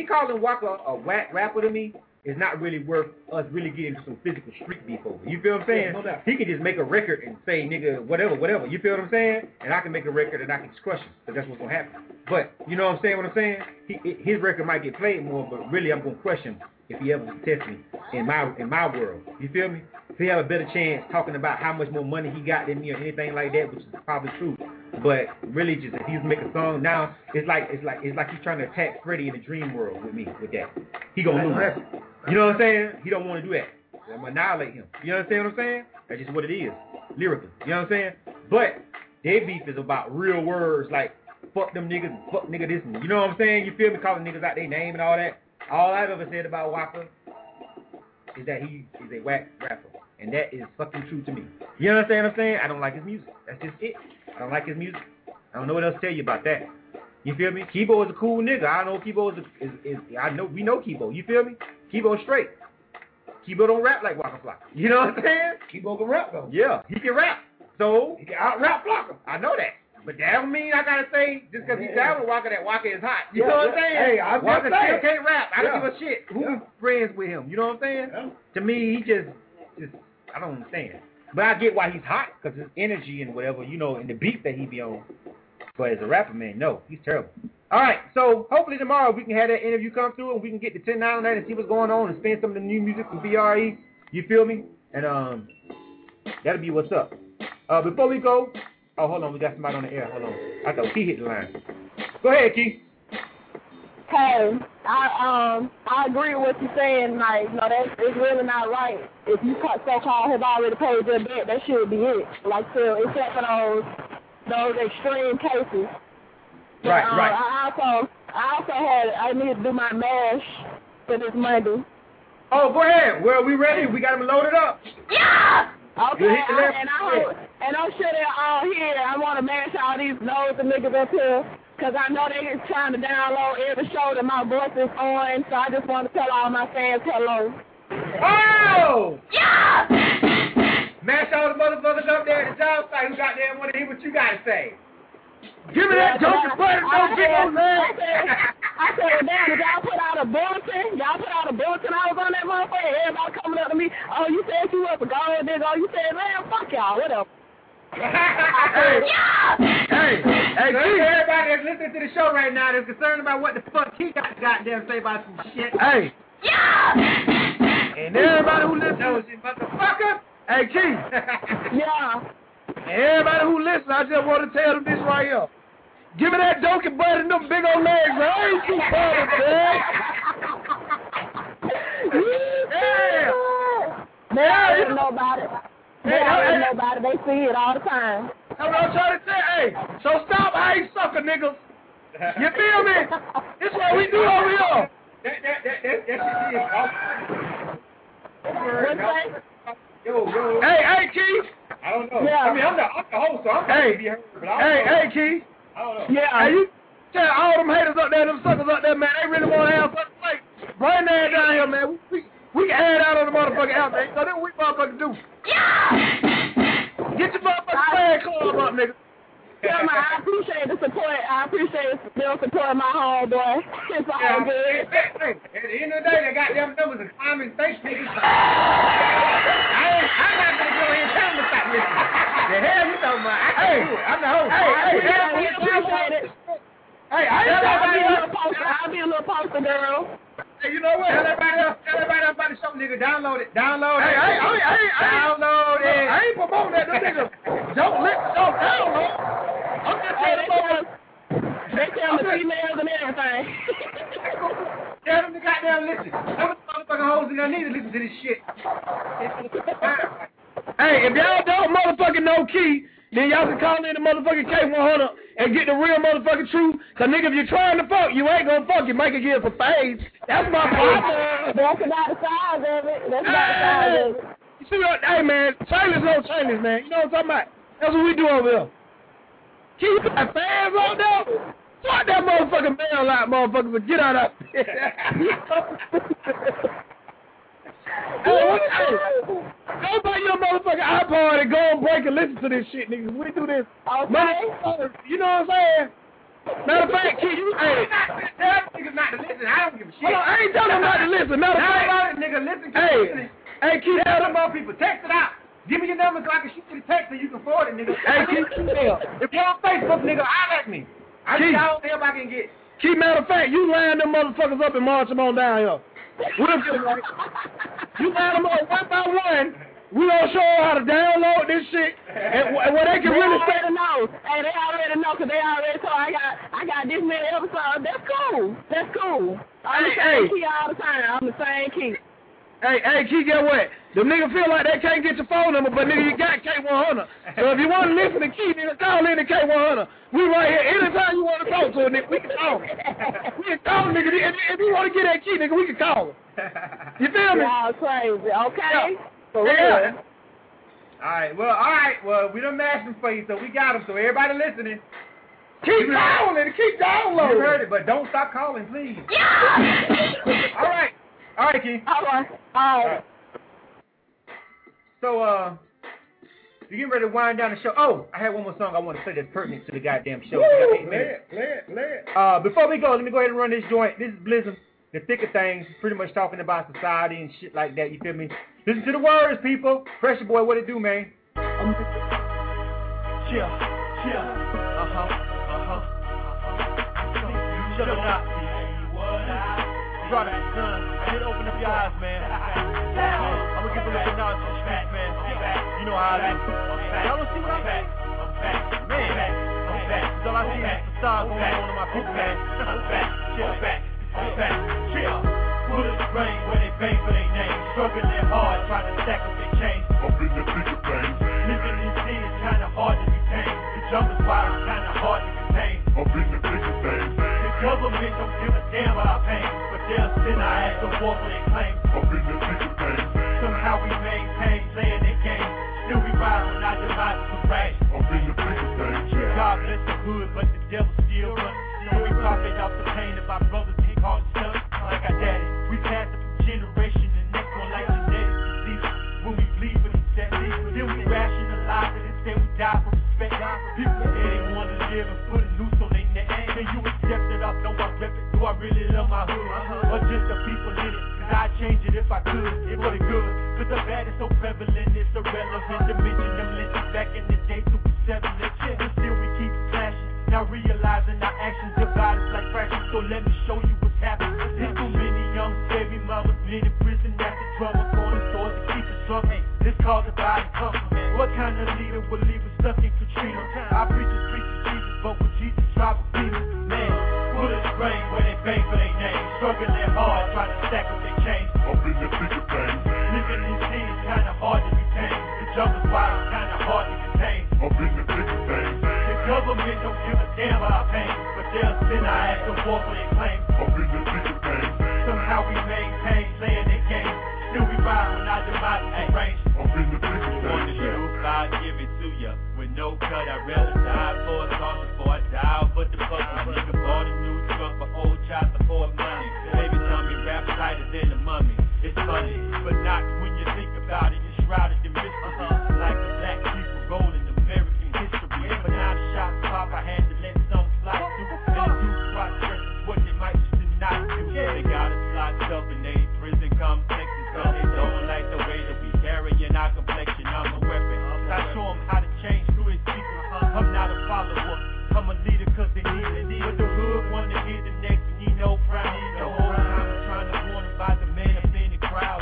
a whack rapper to me is not really worth us really getting into some physical street beef over. You feel what I'm saying? Yeah, no doubt. He can just make a record and say nigga whatever. You feel what I'm saying? And I can make a record and I can just crush him because that's what's gonna happen. But you know what I'm saying? What I'm saying? His record might get played more, but really I'm gonna crush him if he ever test me in my world. You feel me? If he have a better chance talking about how much more money he got than me or anything like that, which is probably true. But really, just if he's making a song now, it's like he's trying to attack Freddie in the dream world with me with that. He gonna lose. You know what I'm saying? He don't want to do that. I'm gonna annihilate him. You understand what I'm saying? That's just what it is, lyrically. You know what I'm saying? But their beef is about real words like fuck them niggas, and fuck nigga this, and you know what I'm saying? You feel me? Calling niggas out their name and all that. All I've ever said about Waka is that he is a whack rapper, and that is fucking true to me. You understand what I'm saying? I don't like his music. That's just it. I don't like his music. I don't know what else to tell you about that. You feel me? Kibo is a cool nigga. I know Kibo is we know Kibo. You feel me? Kibo straight. Kibo don't rap like Waka Flocka. You know what I'm saying? Kibo can rap though. Yeah, he can rap. So he can out rap Flocka. I know that. But that don't mean I gotta say just because he's down with Waka that Waka is hot. You know what I'm saying? Hey, Waka still can't rap. I don't give a shit who's friends with him. You know what I'm saying? Yeah. To me, he just I don't understand. But I get why he's hot because his energy and whatever, you know, and the beat that he be on. But as a rapper, man, no, he's terrible. All right, so hopefully tomorrow we can have that interview come through and we can get the 10-9 on that and see what's going on and spin some of the new music from BRE. You feel me? And that'll be what's up. Before we go, hold on, we got somebody on the air. Hold on. I thought Key hit the line. Go ahead, Key. Hey, I agree with what you're saying. Like, no, it's really not right. If you so-called have already paid your debt, that should be it. Like, so except for those extreme cases. But, right. I need to do my MASH for this Monday. Oh, go ahead. Well, we ready. We got them loaded up. Yeah. Okay, and I'm sure they're all here. I want to mash all these loads of niggas up here. Because I know they're trying to download every show that my voice is on, so I just want to tell all my fans hello. Oh! Yeah! Mash all the motherfuckers up there at the job site who got there and want to hear what you got to say. Give me that joke and butter, don't get no leg. I said, damn, did y'all put out a bulletin? Y'all put out a bulletin? I was on that motherfucker. Everybody coming up to me, oh, you said you was a gold digger. Oh, you said, man, fuck y'all, whatever. Hey, everybody that's listening to the show right now that's concerned about what the fuck he got to goddamn say about some shit. Hey. Yeah. And everybody who listens, motherfucker. Hey, Keith. Yeah. And everybody who listens, I just want to tell them this right here. Give me that donkey butt and them big old legs. I ain't too bothered, man. Yeah. They already know about it. They already know about it. They see it all the time. That's what I'm trying to say. Hey, so stop hate sucker niggas. You feel me? This is what we do over here. That shit is awesome. Yo. Hey, Keith. I don't know. Yeah. I mean, I'm the host, so I'm going to be heard. But I don't know. Hey, Keith. I don't know. Yeah. Hey, you tell all them haters up there, them suckers up there, man, they really want to have something like, bring their ass down here, man. We can add out on the motherfucking out there. So that's what we motherfuckers do. Yeah. Get your motherfucking fan club up, nigga. Yeah, man, I appreciate the support. I appreciate still supporting my homeboy. It's all good. Hey, at the end of the day, they got them numbers and climbing face niggas. I'm not going to go ahead and tell them to stop listening. The hell you talking about? I can do it. I'm the host. I appreciate it. Hey, I'll be a little poster girl. Hey, you know what? Tell everybody else about the show, nigga. Download it. Download it. Download it. I ain't promoting that. Them niggas don't download. I'm just telling them. They tell the females and everything. Tell them to goddamn listen. Some of the motherfucking hoes that need to listen to this shit. Hey, if y'all don't motherfucking know Key, then y'all can call in the motherfucking K100 and get the real motherfucking truth. Cause nigga, if you're trying to fuck, you ain't gonna fuck. You make it get for fades. That's my problem. That's about the size of it. That's about the size of it. You see what? Hey man, chainless, no chainless, man. You know what I'm talking about? That's what we do over here. Keep that fans on there. Fuck that motherfucking mail out, motherfuckers, and get out of there. Hey, go buy your motherfucking iPod and go and break and listen to this shit, niggas. We do this. Okay. You know what I'm saying? Matter of fact, Keith, hey. Tell niggas not to listen. I don't give a shit. Hold on, I ain't telling them not to listen. Matter of fact, nigga, listen. Hey, Keith, tell them more people. Text it out. Give me your number so I can shoot you the text and you can forward it, nigga. Hey, Keith. If you're on Facebook, nigga, holler at me. I can out there if I can get. Keith, matter of fact, you line them motherfuckers up and march them on down here. We'll get it right. You line them up one by one. We gonna show them how to download this shit and what they can really say. Know. Hey, they already know because they already told I got this many episodes. That's cool. That's cool. I'm the same key all the time. I'm the same key. Hey, Key, get what? The nigga feel like they can't get your phone number, but nigga, you got K100. So if you want to listen to Key, nigga, call in to K100. We right here. Anytime you want to talk to a nigga, we can call him. We can call him, nigga. If you want to get that Key, nigga, we can call him. You feel me? Y'all crazy. Okay. Yeah. For real. All right. Well, we done mashed them for you, so we got them. So everybody listening, keep calling, keep downloading. You heard it, but don't stop calling, please. Yeah. All right, Key. All right. So, you getting ready to wind down the show? Oh, I had one more song I want to play that's pertinent to the goddamn show. Play it. Before we go, let me go ahead and run this joint. This is Blizzard, the thick of things, pretty much talking about society and shit like that. You feel me? Listen to the words, people. Pressure Boy, what it do, man? Chill. Shut up now. Drop it, son. I need to open up your eyes, man. I'm gonna give a little knowledge to the streets, man. You know how I do. Y'all don't see what I'm saying? Man, that's all I see is facade going on in my people, man. Chill. Bullets rain where they bang for their name. Struggling hard, trying to stack up their chains. Up in the thick of things. Living in sin is kinda hard to retain. The jungle wild is kinda hard to contain. Up in the thick of things. The government don't give a damn about pain. But they'll send our ass to war for their claim. Up in the thick of things. Somehow we maintain, playing their game. Still we rise when our demise is arranged. Up in the thick of things. God bless the hood, but the devil still runs. So we profit off the pain of our brothers get caught in stuff. Like our daddy, we pass it from generation to next one like genetic disease. When we bleed for these families, then we rationalize it and say we die for respect. People say they want to live and put a noose on their neck. Can you accept it? I know I rep it. Do I really love my hood? Or just the people in it? Cause I'd change it if I could, for the good. Cause the bad is so prevalent, it's irrelevant to mention them lynches back in the day till we settle it. But still we keep flashing. Now realizing our actions divide us like fractions. So let me show you what's happening. There's too many young baby mamas been in prison after drama, going to stores to keep us drunk. This called the body comfort. What kind of leader will leave us stuck in Katrina? Our preachers preach Jesus, but with Jesus drive a beamer. Man, bullets rain where they bang for their name. Struggling hard, trying to stack up their chains. Up in the thick of things. Living in sin is kinda hard to retain. The jungle's wild, kinda hard to contain. Up in the thick of things. The government don't give a damn about pain, but they'll send our ass to war for their claim. Up in the thick of things. Somehow we maintain, playing their game. Still we ride when our demise is arranged. Up in the thick of things. Want the truth, I'll give it to ya. With no cut, I'd rather die for a song before I die. But the fuck, my nigga bought a new truck for old child support money. Baby tell me rap tighter than the mummy. It's funny, but not when you think about it. It's shrouded in mystery. Like the black people rolling American history. But now the shots pop, I had to let some fly through. And the youth watch versus what they might just not do. They got us locked up in a prison complexes. Cause they don't like the way that we carrying our complexion. I'm a weapon. I show them how to change through his secret. I'm not a follower. I'm a leader cause they need it. But the hood wanna hear the next and he no pride. The whole time I'm trying to warn him by the man up in the crowd.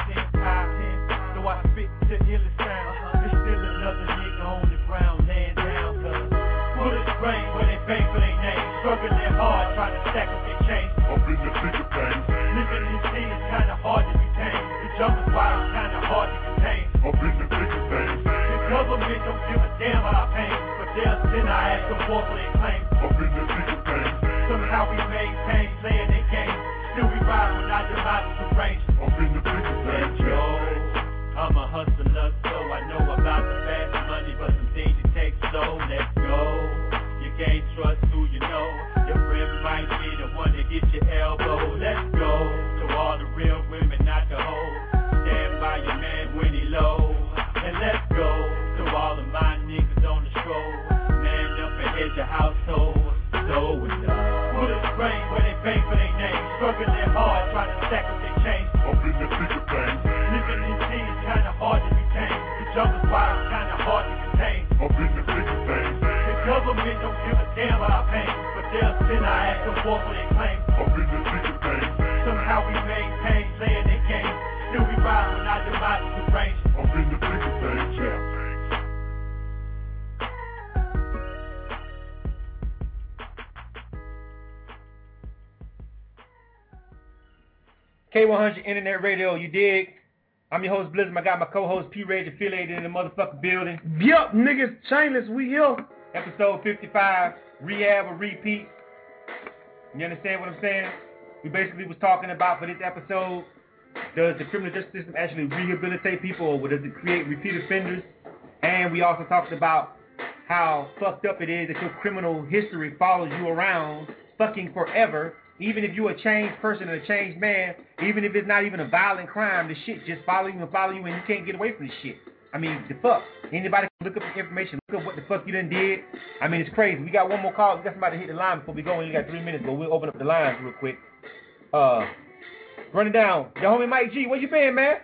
So I spit the illest sound. There's still another nigga on the ground laying down. Cause bullets rain where they bang for their name. Struggling hard trying to stack up their chains. Up in the thick of things. Living in sin is kinda hard to retain. The jungle's wild, kinda hard to contain. Up in the thick of things. The government don't give a damn about pain, but they'll send our ass to war for their claims. Up in the thick of things. Somehow we maintain, playing their game. Still we ride when our demise is arranged. Up in the thick of things. I'm a hustler, so I know about the fast money, but some things it takes slow. Let's go. You can't trust who you know. Your friend might be the one that gets your elbow. Let's go. To all the real women, not the hoes. Stand by your man when he low. And let's go. To all of my niggas on the stroll. Man up and head your household. So and full of brain where they pay for their name. Struggling hard, trying to stack up their change. Up in the thick of things. Living in jeans, kinda hard to retain. The jungle's wild, kinda hard to contain. Up in the thick of things. The government don't give a damn about our pain, but they'll send our ass to war for their claims. Up in the thick of things. Somehow we maintain, playing their game. Still we ride when our demise is arranged. Up in the thick of things, yeah. K100 Internet Radio, you dig? I'm your host, Blizzard. I got my co-host, P-Rage, affiliated in the motherfucking building. Yup, niggas, Chainless, we here. Episode 55, Rehab or Repeat. You understand what I'm saying? We basically was talking about, for this episode, does the criminal justice system actually rehabilitate people, or does it create repeat offenders? And we also talked about how fucked up it is that your criminal history follows you around fucking forever. Even if you're a changed person and a changed man, even if it's not even a violent crime, the shit just follow you, and you can't get away from this shit. I mean, the fuck. Anybody can look up the information, look up what the fuck you done did. I mean, it's crazy. We got one more call. We got somebody to hit the line before we go. We only got 3 minutes, but we'll open up the lines real quick. Running down. Your homie Mike G, where you been, man?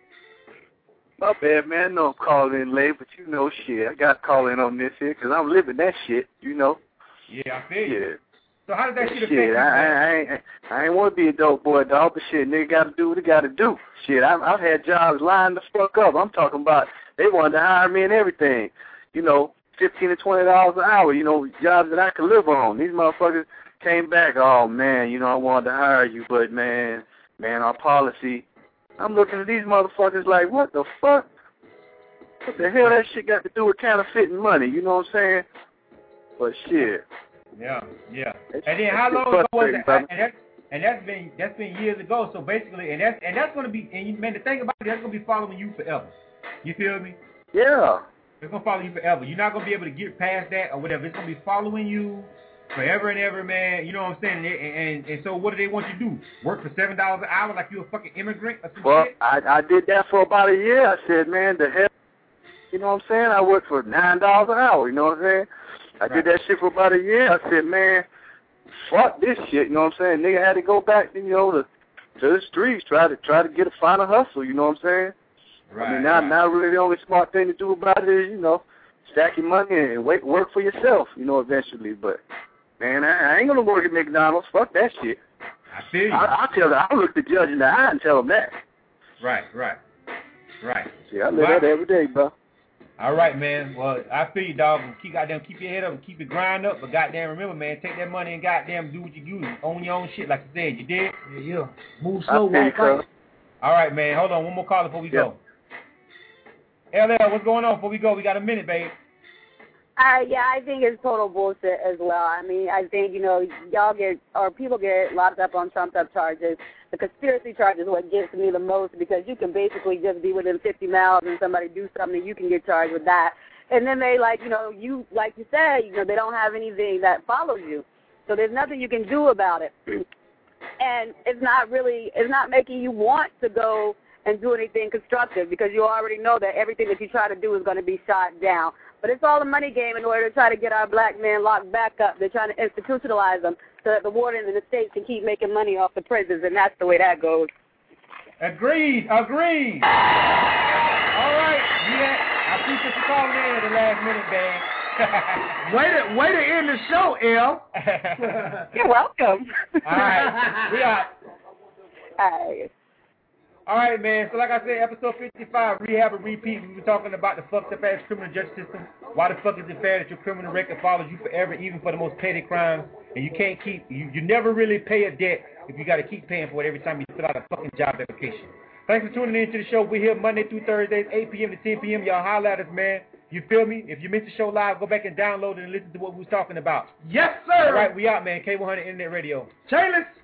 My bad, man. I know I'm calling in late, but you know shit. I got to call in on this here because I'm living that shit, you know. Yeah, I feel you. Yeah. So how does that shit affect you? I ain't want to be a dope boy, dog, but shit, nigga got to do what he got to do. Shit, I've had jobs lined the fuck up. I'm talking about they wanted to hire me and everything. You know, $15 to $20 an hour, you know, jobs that I could live on. These motherfuckers came back, oh, man, you know, I wanted to hire you, but, man, our policy. I'm looking at these motherfuckers like, what the fuck? What the hell that shit got to do with counterfeiting money, you know what I'm saying? But shit. Yeah. And then how long ago was that? And that's been years ago. So basically, and that's gonna be, and man, the thing about it, that's gonna be following you forever. You feel me? Yeah. It's gonna follow you forever. You're not gonna be able to get past that or whatever. It's gonna be following you forever and ever, man. You know what I'm saying? And so what do they want you to do? Work for $7 an hour like you a fucking immigrant or some shit? I did that for about a year. I said, man, the hell. You know what I'm saying? I worked for $9 an hour. You know what I'm saying? I did that shit for about a year. I said, man, fuck this shit. You know what I'm saying? Nigga had to go back, you know, to the streets, try to get a final hustle. You know what I'm saying? Right. I mean, now really the only smart thing to do about it is, you know, stack your money and work for yourself. You know, eventually. But man, I ain't gonna work at McDonald's. Fuck that shit. I feel you. I'll look the judge in the eye and tell him that. Right. See, I live that every day, bro. All right, man. Well, I feel you, dog. Keep your head up and keep your grind up. But goddamn, remember, man, take that money and goddamn do what you do. Own your own shit, like you said. You did? Yeah. Move slow, walk right. All right, man. Hold on. One more call before we go. LL, what's going on before we go? We got a minute, babe. Yeah, I think it's total bullshit as well. I mean, I think, you know, people get locked up on trumped-up charges. The conspiracy charge is what gets me the most because you can basically just be within 50 miles and somebody do something and you can get charged with that. And then they, like you said, they don't have anything that follows you. So there's nothing you can do about it. And it's not making you want to go and do anything constructive because you already know that everything that you try to do is going to be shot down. But it's all a money game in order to try to get our black men locked back up. They're trying to institutionalize them so that the wardens and the states can keep making money off the prisons, and that's the way that goes. Agreed. All right. Yeah, I appreciate you calling in at the last minute, babe. way to end the show, L. You're welcome. All right. We out. All right, man. So like I said, episode 55, Rehab or Repeat. We were talking about the fucked up ass criminal justice system. Why the fuck is it fair that your criminal record follows you forever, even for the most petty crimes? And you can't you never really pay a debt if you got to keep paying for it every time you fill out a fucking job application. Thanks for tuning in to the show. We're here Monday through Thursdays, 8 p.m. to 10 p.m. Y'all holler at us, man. You feel me? If you missed the show live, go back and download it and listen to what we was talking about. Yes, sir. All right, we out, man. K100 Internet Radio. Chayless.